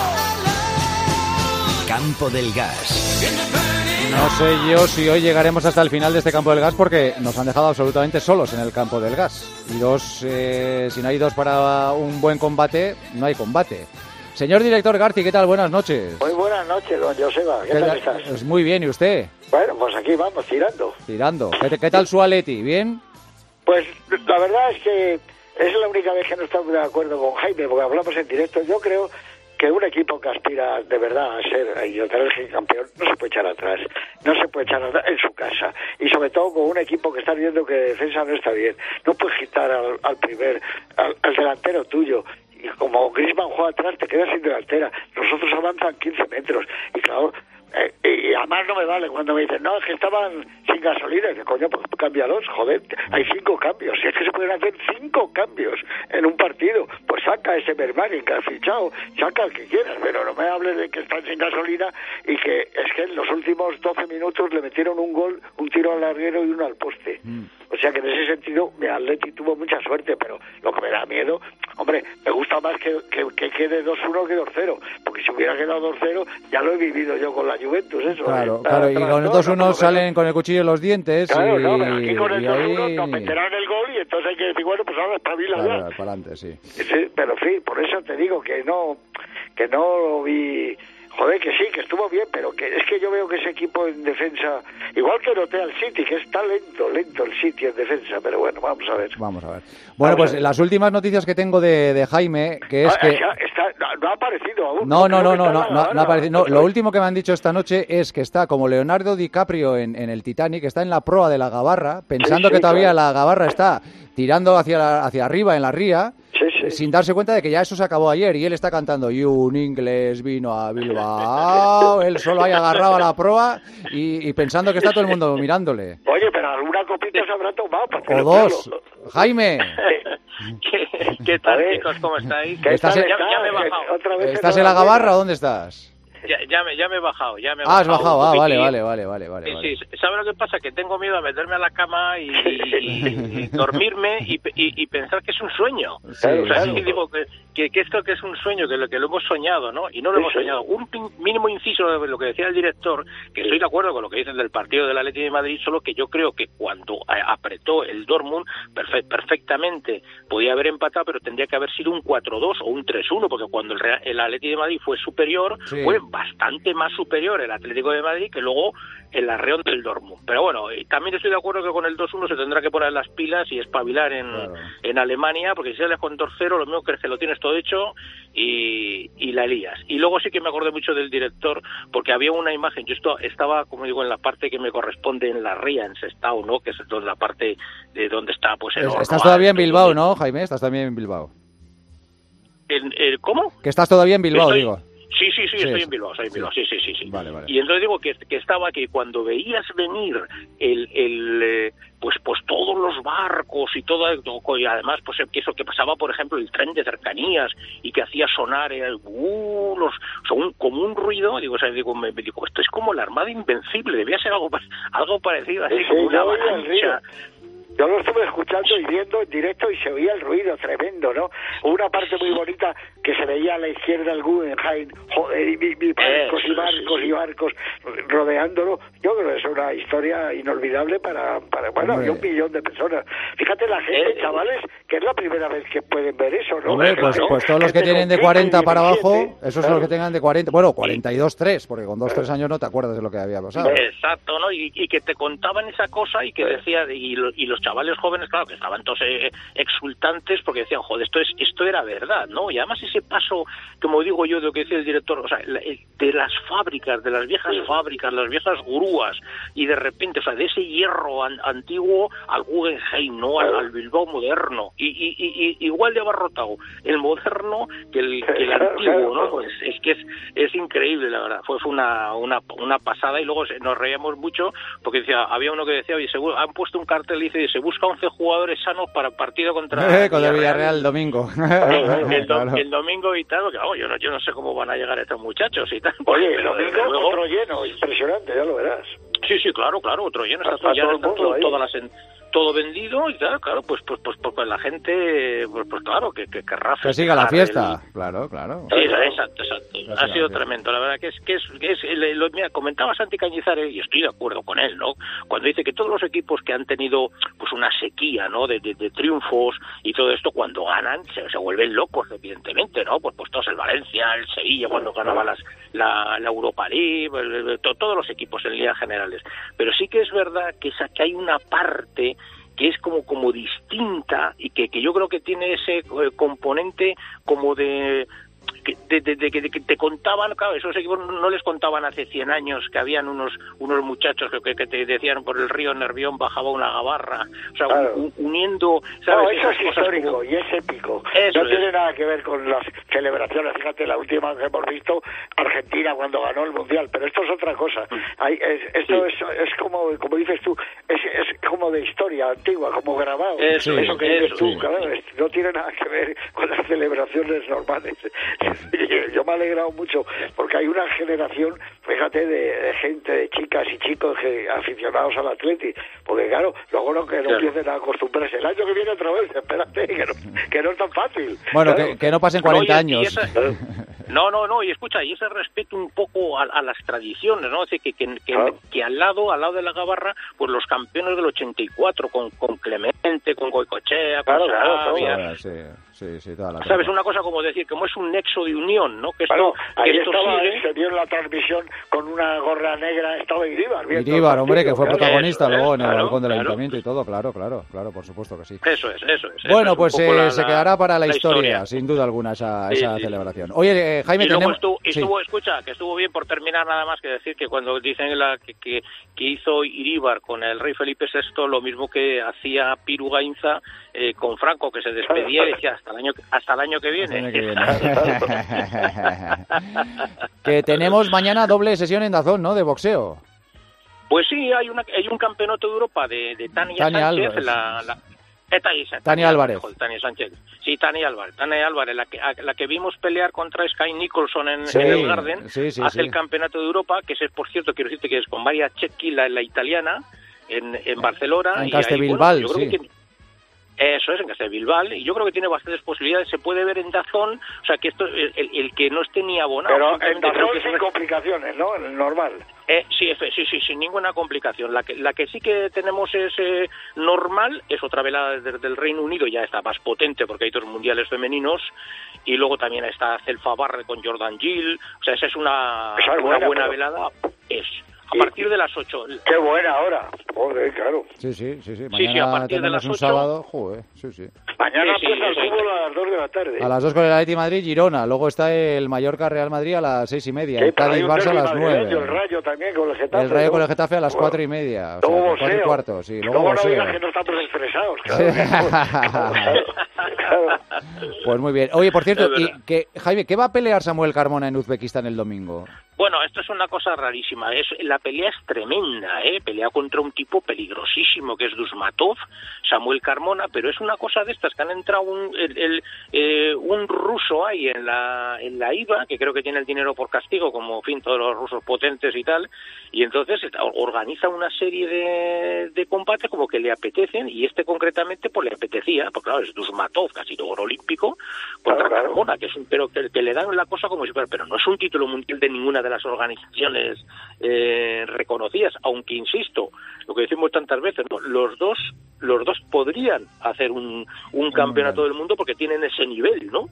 Campo del Gas. No sé yo si hoy llegaremos hasta el final de este Campo del Gas porque nos han dejado absolutamente solos en el Campo del Gas. Y si no hay 2 para un buen combate, no hay combate. Señor director Garci, ¿qué tal? Buenas noches. Muy buenas noches, don Joseba. ¿Qué tal estás? Pues muy bien, ¿y usted? Bueno, pues aquí vamos, tirando. Tirando. ¿Qué tal su Atleti? ¿Bien? Pues la verdad es que es la única vez que no estamos de acuerdo con Jaime, porque hablamos en directo. Yo creo que un equipo que aspira de verdad a ser y obtener el campeón no se puede echar atrás. No se puede echar atrás en su casa. Y sobre todo con un equipo que está viendo que defensa no está bien. No puedes quitar al delantero tuyo. Y como Griezmann juega atrás, te quedas sin delantera. Los otros avanzan 15 metros. Y claro, y además no me vale cuando me dicen, no, es que estaban sin gasolina. Que coño, pues cámbialos, joder. Hay 5 cambios. Si es que se pueden hacer 5 cambios en un partido, pues saca ese Mermani que has fichado, saca el que quieras, pero no me hables de que están sin gasolina y que es que en los últimos 12 minutos le metieron un gol, un tiro al larguero y uno al poste. O sea que en ese sentido mi Atleti tuvo mucha suerte, pero lo que me da miedo, hombre, me gusta más que quede 2-1 que 2-0, porque si hubiera quedado 2-0 ya lo he vivido yo con la Juventus, eso. Claro, y con el 2-1 salen con el cuchillo en los dientes. Claro, no, pero aquí con el 2-1 nos meterán el gol y entonces hay que decir, bueno, pues ahora espabila Claro, ya. para adelante, sí. Sí, pero en fin, por eso te digo que no lo vi. Joder, que sí, que estuvo bien, pero que es que yo veo que ese equipo en defensa, igual que noté al City, que está lento el City en defensa, pero bueno, vamos a ver. Bueno, pues las últimas noticias que tengo de Jaime, que es que... No ha aparecido aún. No ha aparecido. No, lo último que me han dicho esta noche es que está como Leonardo DiCaprio en el Titanic, está en la proa de la gabarra, pensando que todavía la gabarra está tirando hacia arriba en la ría, sin darse cuenta de que ya eso se acabó ayer, y él está cantando "Y un inglés vino a Bilbao", él solo ahí agarrado a la proa y pensando que está todo el mundo mirándole. Oye, pero alguna copita se habrá tomado para O dos. Jaime. ¿Qué tal, chicos? ¿Cómo estáis? ¿Estás ya me he bajado. ¿Estás en la gabarra o dónde estás? Ya me he bajado. Has bajado. Vale. Sí, ¿sabes lo que pasa? Que tengo miedo a meterme a la cama y dormirme y pensar que es un sueño. Sí, sí, digo que esto que es un sueño, que lo hemos soñado, ¿no? Y no lo hemos soñado. Un mínimo inciso de lo que decía el director, que estoy de acuerdo con lo que dicen del partido del Atlético de Madrid, solo que yo creo que cuando apretó el Dortmund, perfectamente podía haber empatado, pero tendría que haber sido un 4-2 o un 3-1, porque cuando el Atlético de Madrid fue superior, fue bastante más superior el Atlético de Madrid que luego el arreón del Dortmund. Pero bueno, también estoy de acuerdo que con el 2-1 se tendrá que poner las pilas y espabilar en Alemania, porque si sales con 2-0 lo mismo crees que lo tienes todo hecho y la lías. Y luego sí que me acordé mucho del director, porque había una imagen, yo estaba, como digo, en la parte que me corresponde en la ría, en Sestao, ¿no? Que es la parte de donde está pues el horno. Estás todavía en Bilbao, ¿no, Jaime? Estás también en Bilbao. ¿Cómo? Que estás todavía en Bilbao, digo. Sí, estoy en Bilbao, sí. Vale. Y entonces digo que estaba que cuando veías venir pues todos los barcos y todo, y además pues eso que pasaba, por ejemplo, el tren de cercanías y que hacía sonar como un ruido, me digo, esto es como la Armada Invencible, debía ser algo parecido, así como una avalancha. Yo lo estuve escuchando y viendo en directo y se oía el ruido tremendo, ¿no? Una parte muy bonita que se veía a la izquierda el Guggenheim, joder, y barcos y barcos rodeándolo. Yo creo que es una historia inolvidable para y 1 millón de personas. Fíjate la gente, chavales, que es la primera vez que pueden ver eso, ¿no? Hombre, pues todos los que tienen de 40 para abajo, esos son los que tengan de 40, bueno, 42-3, porque con 2-3 años no te acuerdas de lo que había pasado. Exacto, ¿no? Y que te contaban esa cosa y que decía, y los chavales jóvenes, claro, que estaban todos exultantes porque decían, joder, esto era verdad, ¿no? Y además ese paso, como digo yo, de lo que decía el director, o sea, de las fábricas, de las viejas fábricas, las viejas grúas, y de repente, o sea, de ese hierro antiguo al Guggenheim, ¿no? Al Bilbao moderno, y igual de abarrotado el moderno que el antiguo, ¿no? Pues es que es increíble, la verdad. Fue una pasada, y luego nos reíamos mucho porque había uno que decía, oye, han puesto un cartel y dice, se busca 11 jugadores sanos para partido contra con el Villarreal el domingo. el domingo y tal, porque yo no sé cómo van a llegar estos muchachos y tal. Oye, el domingo otro lleno, impresionante, ya lo verás. Sí, claro, otro lleno, está todo vendido y claro, pues la gente, pues claro, que querrá que siga la fiesta, claro. Sí, exacto. Ha sido tremendo, la verdad mira, comentaba Santi Cañizares, y estoy de acuerdo con él, ¿no? Cuando dice que todos los equipos que han tenido pues una sequía, ¿no? de triunfos y todo esto, cuando ganan se vuelven locos, evidentemente, ¿no? Pues todos el Valencia, el Sevilla, cuando ganaba la Europa League, todos los equipos en líneas generales. Pero sí que es verdad que hay una parte que es como distinta y que yo creo que tiene ese componente como de que te contaban, claro, esos equipos no les contaban hace 100 años que habían unos muchachos que te decían por el río Nervión bajaba una gabarra, o sea, uniendo, ¿sabes? No, eso es histórico y es épico. No tiene nada que ver con las celebraciones. Fíjate, la última que hemos visto, Argentina cuando ganó el Mundial, pero esto es otra cosa. Esto es como dices tú, es como de historia antigua, como grabado. Eso que dices tú, claro, no tiene nada que ver con las celebraciones normales. Yo me he alegrado mucho porque hay una generación, fíjate, de gente, de chicas y chicos aficionados al Atleti, porque claro, luego no empiecen a acostumbrarse. El año que viene otra vez, espérate, que no es tan fácil. Bueno, claro. que no pasen 40 años. No, y escucha, y ese respeto un poco a las tradiciones, ¿no? Es decir, que al lado de la gabarra, pues los campeones del 84, con Clemente, con Goicoechea, con Sarabia. Sí, toda la ¿Sabes? Una cosa como decir, como es un nexo de unión, ¿no? Que esto, ahí que esto estaba, sigue... se vio en la transmisión con una gorra negra, estaba Iríbar. Iríbar, hombre, que fue protagonista luego en el claro, balcón del ayuntamiento y todo, claro, por supuesto que sí. Eso es. Bueno, es pues se quedará para la historia, historia, sin duda alguna, esa celebración. Oye, Jaime, y luego tenemos... escucha, que estuvo bien, por terminar nada más que decir que cuando dicen que hizo Iríbar con el rey Felipe VI, lo mismo que hacía Piru Gainza con Franco, que se despedía y decía hasta el año que viene. Que tenemos mañana doble sesión en DAZN, ¿no? De boxeo. Pues sí, hay un campeonato de Europa de Tania Sánchez, Tania Álvarez. Tania Sánchez. Sí, Tania Álvarez, la que vimos pelear contra Sky Nicholson en el Garden, hace el campeonato de Europa, que es, por cierto, quiero decirte que es con María Cecchi, la italiana, en Barcelona. En Castellbilbao, Eso es, en Castellbilbao, y yo creo que tiene bastantes posibilidades. Se puede ver en DAZN, o sea, que esto, el que no esté ni abonado. Pero en DAZN sin complicaciones, ¿no? En el normal. Sí, sin ninguna complicación. La que sí que tenemos es normal, es otra velada del Reino Unido, ya está más potente porque hay 2 mundiales femeninos, y luego también está Celfa Barre con Jordan Gill, o sea, esa es una buena velada. A partir de las 8. ¡Qué buena hora! Joder, claro. Sí. Mañana a partir de las 8. Un sábado, joder, sí. Mañana empieza el fútbol a las 2 de la tarde. A las 2 con el Atleti Madrid-Girona. Luego está el Mallorca-Real Madrid a las 6:30. El Cádiz-Barça a las 9. El Rayo también con el Getafe. El Rayo con el Getafe a las 4:30. O sea, 4:15. Sí, luego no digas que no estamos estresados. Claro. Pues muy bien. Oye, por cierto, Jaime, ¿qué va a pelear Samuel Carmona en Uzbekistán el domingo? Bueno, esto es una cosa rarísima. La pelea es tremenda, Pelea contra un tipo peligrosísimo que es Dusmatov, Samuel Carmona, pero es una cosa de estas que han entrado un ruso ahí en la IVA, que creo que tiene el dinero por castigo, como en fin todos los rusos potentes y tal, y entonces organiza una serie de combates como que le apetecen, y concretamente pues le apetecía, porque claro, es Dusmatov, casi oro olímpico, contra Carmona, que es pero que le dan la cosa como si fuera, pero no es un título mundial de ninguna de las organizaciones reconocidas, aunque insisto, lo que decimos tantas veces, ¿no? Los dos podrían hacer un campeonato del mundo porque tienen ese nivel, ¿no?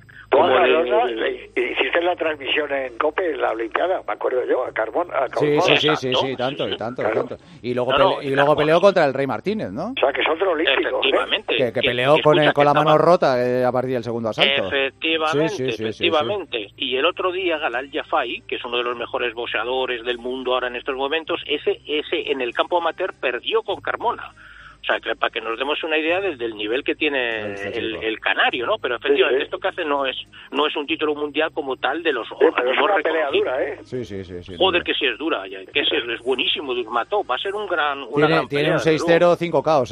Hiciste la transmisión en COPE en la Olimpiada, me acuerdo yo, a Carmona. Sí, tanto. Y luego peleó contra el Rey Martínez, ¿no? O sea, que es otro olímpico. Efectivamente. Que peleó con la mano rota a partir del segundo asalto. Efectivamente. Y el otro día Galal Jafai, que es uno de los mejores boxeadores del mundo ahora en estos momentos, ese en el campo amateur perdió con Carmona. O sea, que para que nos demos una idea del nivel que tiene el canario, ¿no? Pero efectivamente esto que hace no es un título mundial como tal de los pero es una pelea dura, Sí. Joder, que sí es dura, que es buenísimo Dusmatov, va a ser una gran tiene pelea, un 6-0, 5 KOs,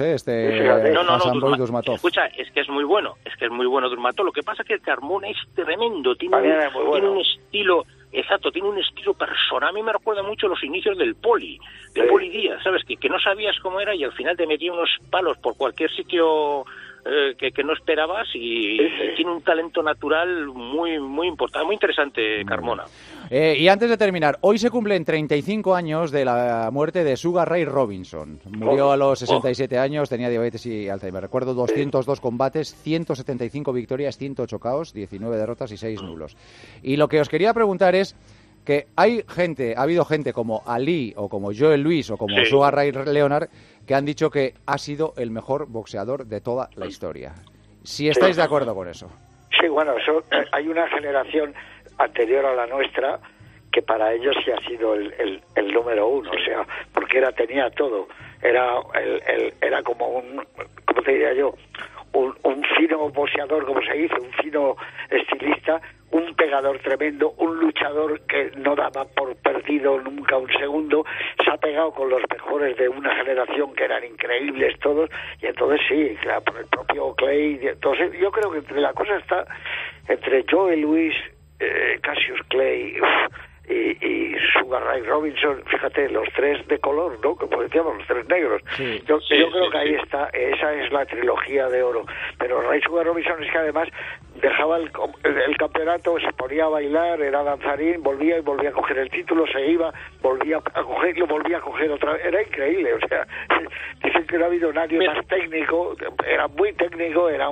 No, Dusmatov. Escucha, es que es muy bueno Dusmatov. Lo que pasa es que Carmona es tremendo, tiene un estilo... Exacto, tiene un estilo personal. A mí me recuerda mucho los inicios del Poli Díaz, ¿sabes? Que no sabías cómo era y al final te metía unos palos por cualquier sitio que no esperabas y tiene un talento natural muy importante, muy interesante, Carmona. Y antes de terminar, hoy se cumplen 35 años de la muerte de Sugar Ray Robinson. Murió a los 67 años, tenía diabetes y Alzheimer. Recuerdo 202 combates, 175 victorias, 108 KOs, 19 derrotas y 6 nulos. Y lo que os quería preguntar es que ha habido gente como Ali o como Joel Luis o como Sugar Ray Leonard que han dicho que ha sido el mejor boxeador de toda la historia. Si estáis de acuerdo con eso. Sí, bueno, hay una generación anterior a la nuestra que para ellos sí ha sido el número uno, o sea, porque tenía todo. Era como ¿cómo te diría yo? Un fino boxeador, como se dice, un fino estilista, un pegador tremendo, un luchador que no daba por perdido nunca un segundo, se ha pegado con los mejores de una generación que eran increíbles todos, y entonces sí, claro, por el propio Clay, entonces yo creo que la cosa está entre Joe Louis, Cassius Clay y Sugar Ray Robinson, fíjate, los tres de color, ¿no? Como decíamos, los tres negros. Yo creo que ahí está, esa es la trilogía de oro. Pero Ray Sugar Robinson es que además dejaba el campeonato, se ponía a bailar, era danzarín, volvía a coger el título, se iba, volvía a cogerlo, volvía a coger otra vez. Era increíble, o sea, dicen que no ha habido nadie más técnico, era muy técnico, era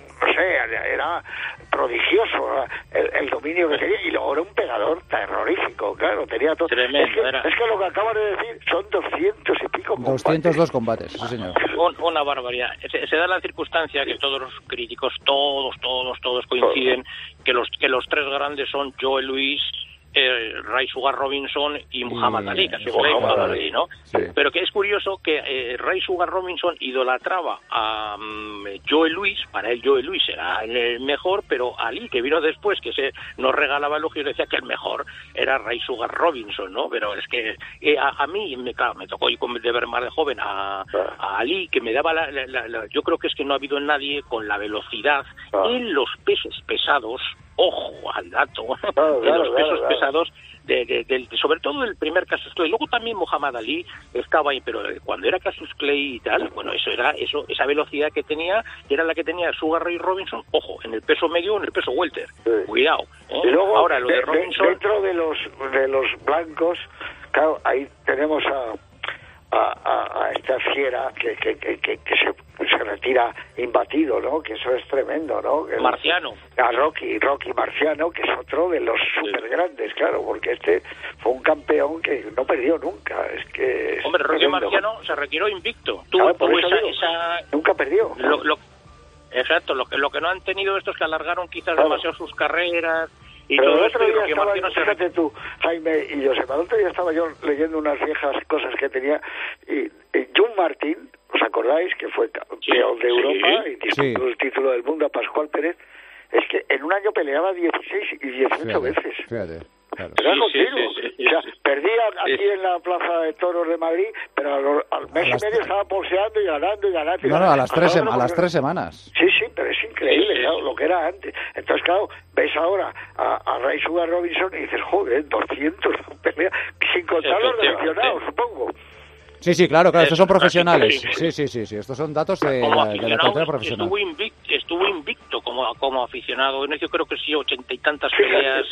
era prodigioso el dominio que tenía, y luego era un pegador terrorífico, claro, tenía todo. Tremendo, es que lo que acabas de decir son 200 y pico combates. 202 combates, sí señor. Una barbaridad. Se da la circunstancia que todos los críticos, todos coinciden que los tres grandes son Joe Louis, Ray Sugar Robinson y Muhammad Ali, casi Muhammad Ali, ¿no? Sí. Pero que es curioso que Ray Sugar Robinson idolatraba a Joe Louis, para él Joe Louis era el mejor, pero Ali, que vino después, que nos regalaba elogios, decía que el mejor era Ray Sugar Robinson, ¿no? Pero es que a mí, claro, me tocó de ver más de joven a Ali, que me daba yo creo que es que no ha habido nadie con la velocidad en los pesos pesados. Ojo al dato, de los pesos pesados, sobre todo el primer Cassius Clay. Luego también Muhammad Ali estaba ahí, pero cuando era Cassius Clay y tal, bueno, esa velocidad que tenía, era la que tenía Sugar Ray Robinson, ojo, en el peso medio, en el peso welter. Sí. Cuidado. Y luego, ahora lo de Robinson... dentro de los blancos, claro, ahí tenemos a esta fiera que se retira imbatido, ¿no? Que eso es tremendo, ¿no? Marciano. A Rocky Marciano, que es otro de los super grandes, claro, porque este fue un campeón que no perdió nunca. Hombre, Rocky Marciano se retiró invicto. Nunca perdió. Exacto, lo que no han tenido estos que alargaron quizás demasiado sus carreras. Y pero todo el otro día estaba, fíjate tú, Jaime y Josep, el otro día estaba yo leyendo unas viejas cosas que tenía, y John Martín, ¿os acordáis? Que fue campeón de Europa y disputó el título del mundo a Pascual Pérez. Es que en un año peleaba 16 y 18 veces. Fíjate. Claro. O sea, perdía aquí en la Plaza de Toros de Madrid, pero al mes y medio estaba boxeando y ganando. No, a las 3 semanas. Sí, pero es increíble, claro, lo que era antes. Entonces, claro, ves ahora a Ray Sugar Robinson y dices, joder, 200 peleas, sin contar los lesionados, supongo. Sí, claro, estos son profesionales. Sí, estos son datos de la carrera profesional. Estuvo invicto como aficionado, yo creo que sí, 80 y tantas peleas.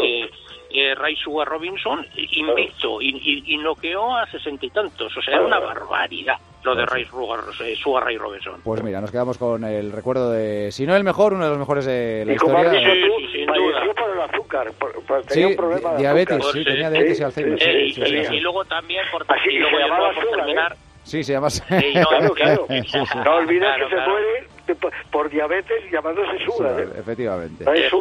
Ray Sugar Robinson invicto y noqueó a 60 y tantos, o sea, era una barbaridad lo de Ray Sugar Ray Robinson. Pues mira, nos quedamos con el recuerdo de, si no el mejor, uno de los mejores de la historia. Como has dicho tú, falleció por el azúcar, tenía un problema de diabetes, azúcar. tenía diabetes y Alzheimer. Y luego también por terminar... Sí, se llama... Claro. No olvides que se muere por diabetes llamándose Sugar. Efectivamente.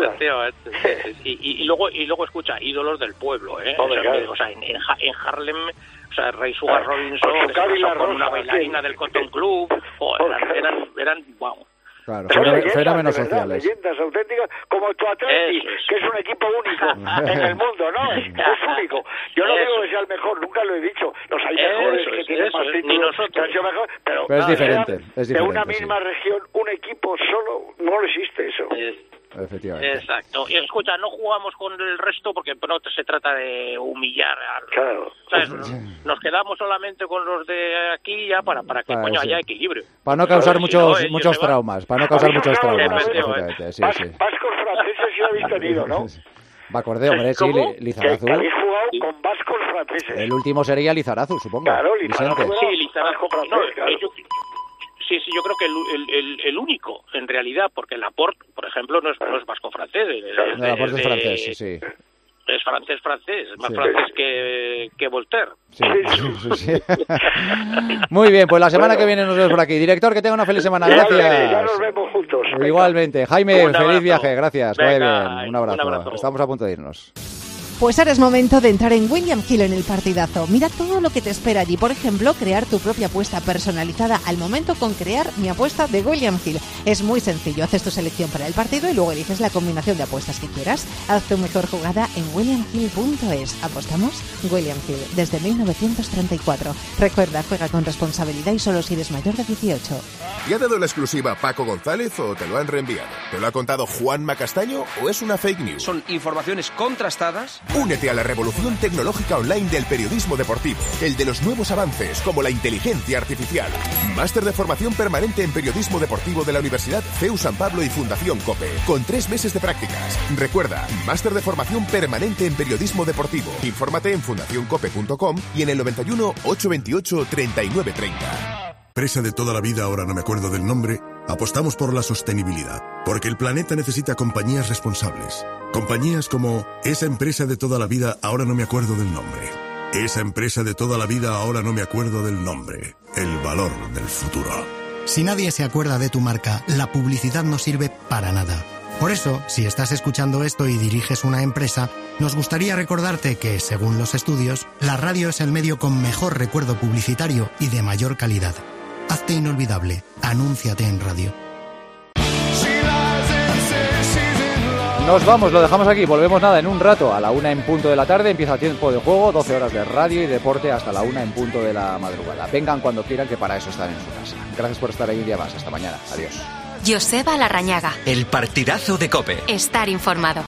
Y luego escucha, ídolos del pueblo, o sea, en Harlem, o sea, Ray Sugar Robinson con una bailarina del Cotton Club, eran wow. Claro, fenómenos sociales. Leyendas auténticas, como tu Atleti, que es un equipo único en el mundo, ¿no? Es único. Yo no digo que sea el mejor, nunca lo he dicho. Los hay mejores que tienen más títulos, que han sido mejor, pero es diferente. De una misma región, un equipo solo, no existe eso. Efectivamente. Exacto. Y escucha, no jugamos con el resto porque no se trata de humillar. Claro. ¿Sabes? Nos quedamos solamente con los de aquí ya para que haya equilibrio. Para no causar muchos traumas. Para no causar muchos traumas. Vascos franceses sí habéis tenido, ¿no? Bacordé, hombre, sí, Lizarazu. Que habéis jugado con vascos franceses. El último sería Lizarazu, supongo. Claro, Lizarazu. Sí, Lizarazu. Sí, yo creo que el único, en realidad, porque Laporte, por ejemplo, no es vasco-francés. Laporte es francés, sí. Es francés, más francés que Voltaire. Sí. Muy bien, pues la semana que viene nos vemos por aquí. Director, que tenga una feliz semana. Gracias. Ya nos vemos juntos. Igualmente. Jaime, feliz viaje. Gracias. Que vaya bien. Un abrazo. Estamos a punto de irnos. Pues ahora es momento de entrar en William Hill en el partidazo. Mira todo lo que te espera allí. Por ejemplo, crear tu propia apuesta personalizada al momento con crear mi apuesta de William Hill. Es muy sencillo. Haces tu selección para el partido y luego eliges la combinación de apuestas que quieras. Haz tu mejor jugada en williamhill.es. ¿Apostamos? William Hill, desde 1934. Recuerda, juega con responsabilidad y solo si eres mayor de 18. ¿Te ha dado la exclusiva Paco González o te lo han reenviado? ¿Te lo ha contado Juanma Castaño o es una fake news? Son informaciones contrastadas Únete a la revolución tecnológica online del periodismo deportivo, el de los nuevos avances como la inteligencia artificial. Máster de formación permanente en periodismo deportivo de la Universidad CEU San Pablo y Fundación COPE, con 3 meses de prácticas. Recuerda, máster de formación permanente en periodismo deportivo. Infórmate en fundacioncope.com y en el 91 828 3930. Empresa de toda la vida, ahora no me acuerdo del nombre, apostamos por la sostenibilidad, porque el planeta necesita compañías responsables. Compañías como esa empresa de toda la vida, ahora no me acuerdo del nombre. Esa empresa de toda la vida, ahora no me acuerdo del nombre. El valor del futuro. Si nadie se acuerda de tu marca, la publicidad no sirve para nada. Por eso, si estás escuchando esto y diriges una empresa, nos gustaría recordarte que, según los estudios, la radio es el medio con mejor recuerdo publicitario y de mayor calidad. Hazte inolvidable. Anúnciate en radio. Nos vamos, lo dejamos aquí. Volvemos en un rato. A la 1 en punto de la tarde empieza tiempo de juego. 12 horas de radio y deporte hasta la 1 en punto de la madrugada. Vengan cuando quieran, que para eso están en su casa. Gracias por estar ahí un día más. Hasta mañana. Adiós. Joseba Larrañaga. El partidazo de COPE. Estar informado.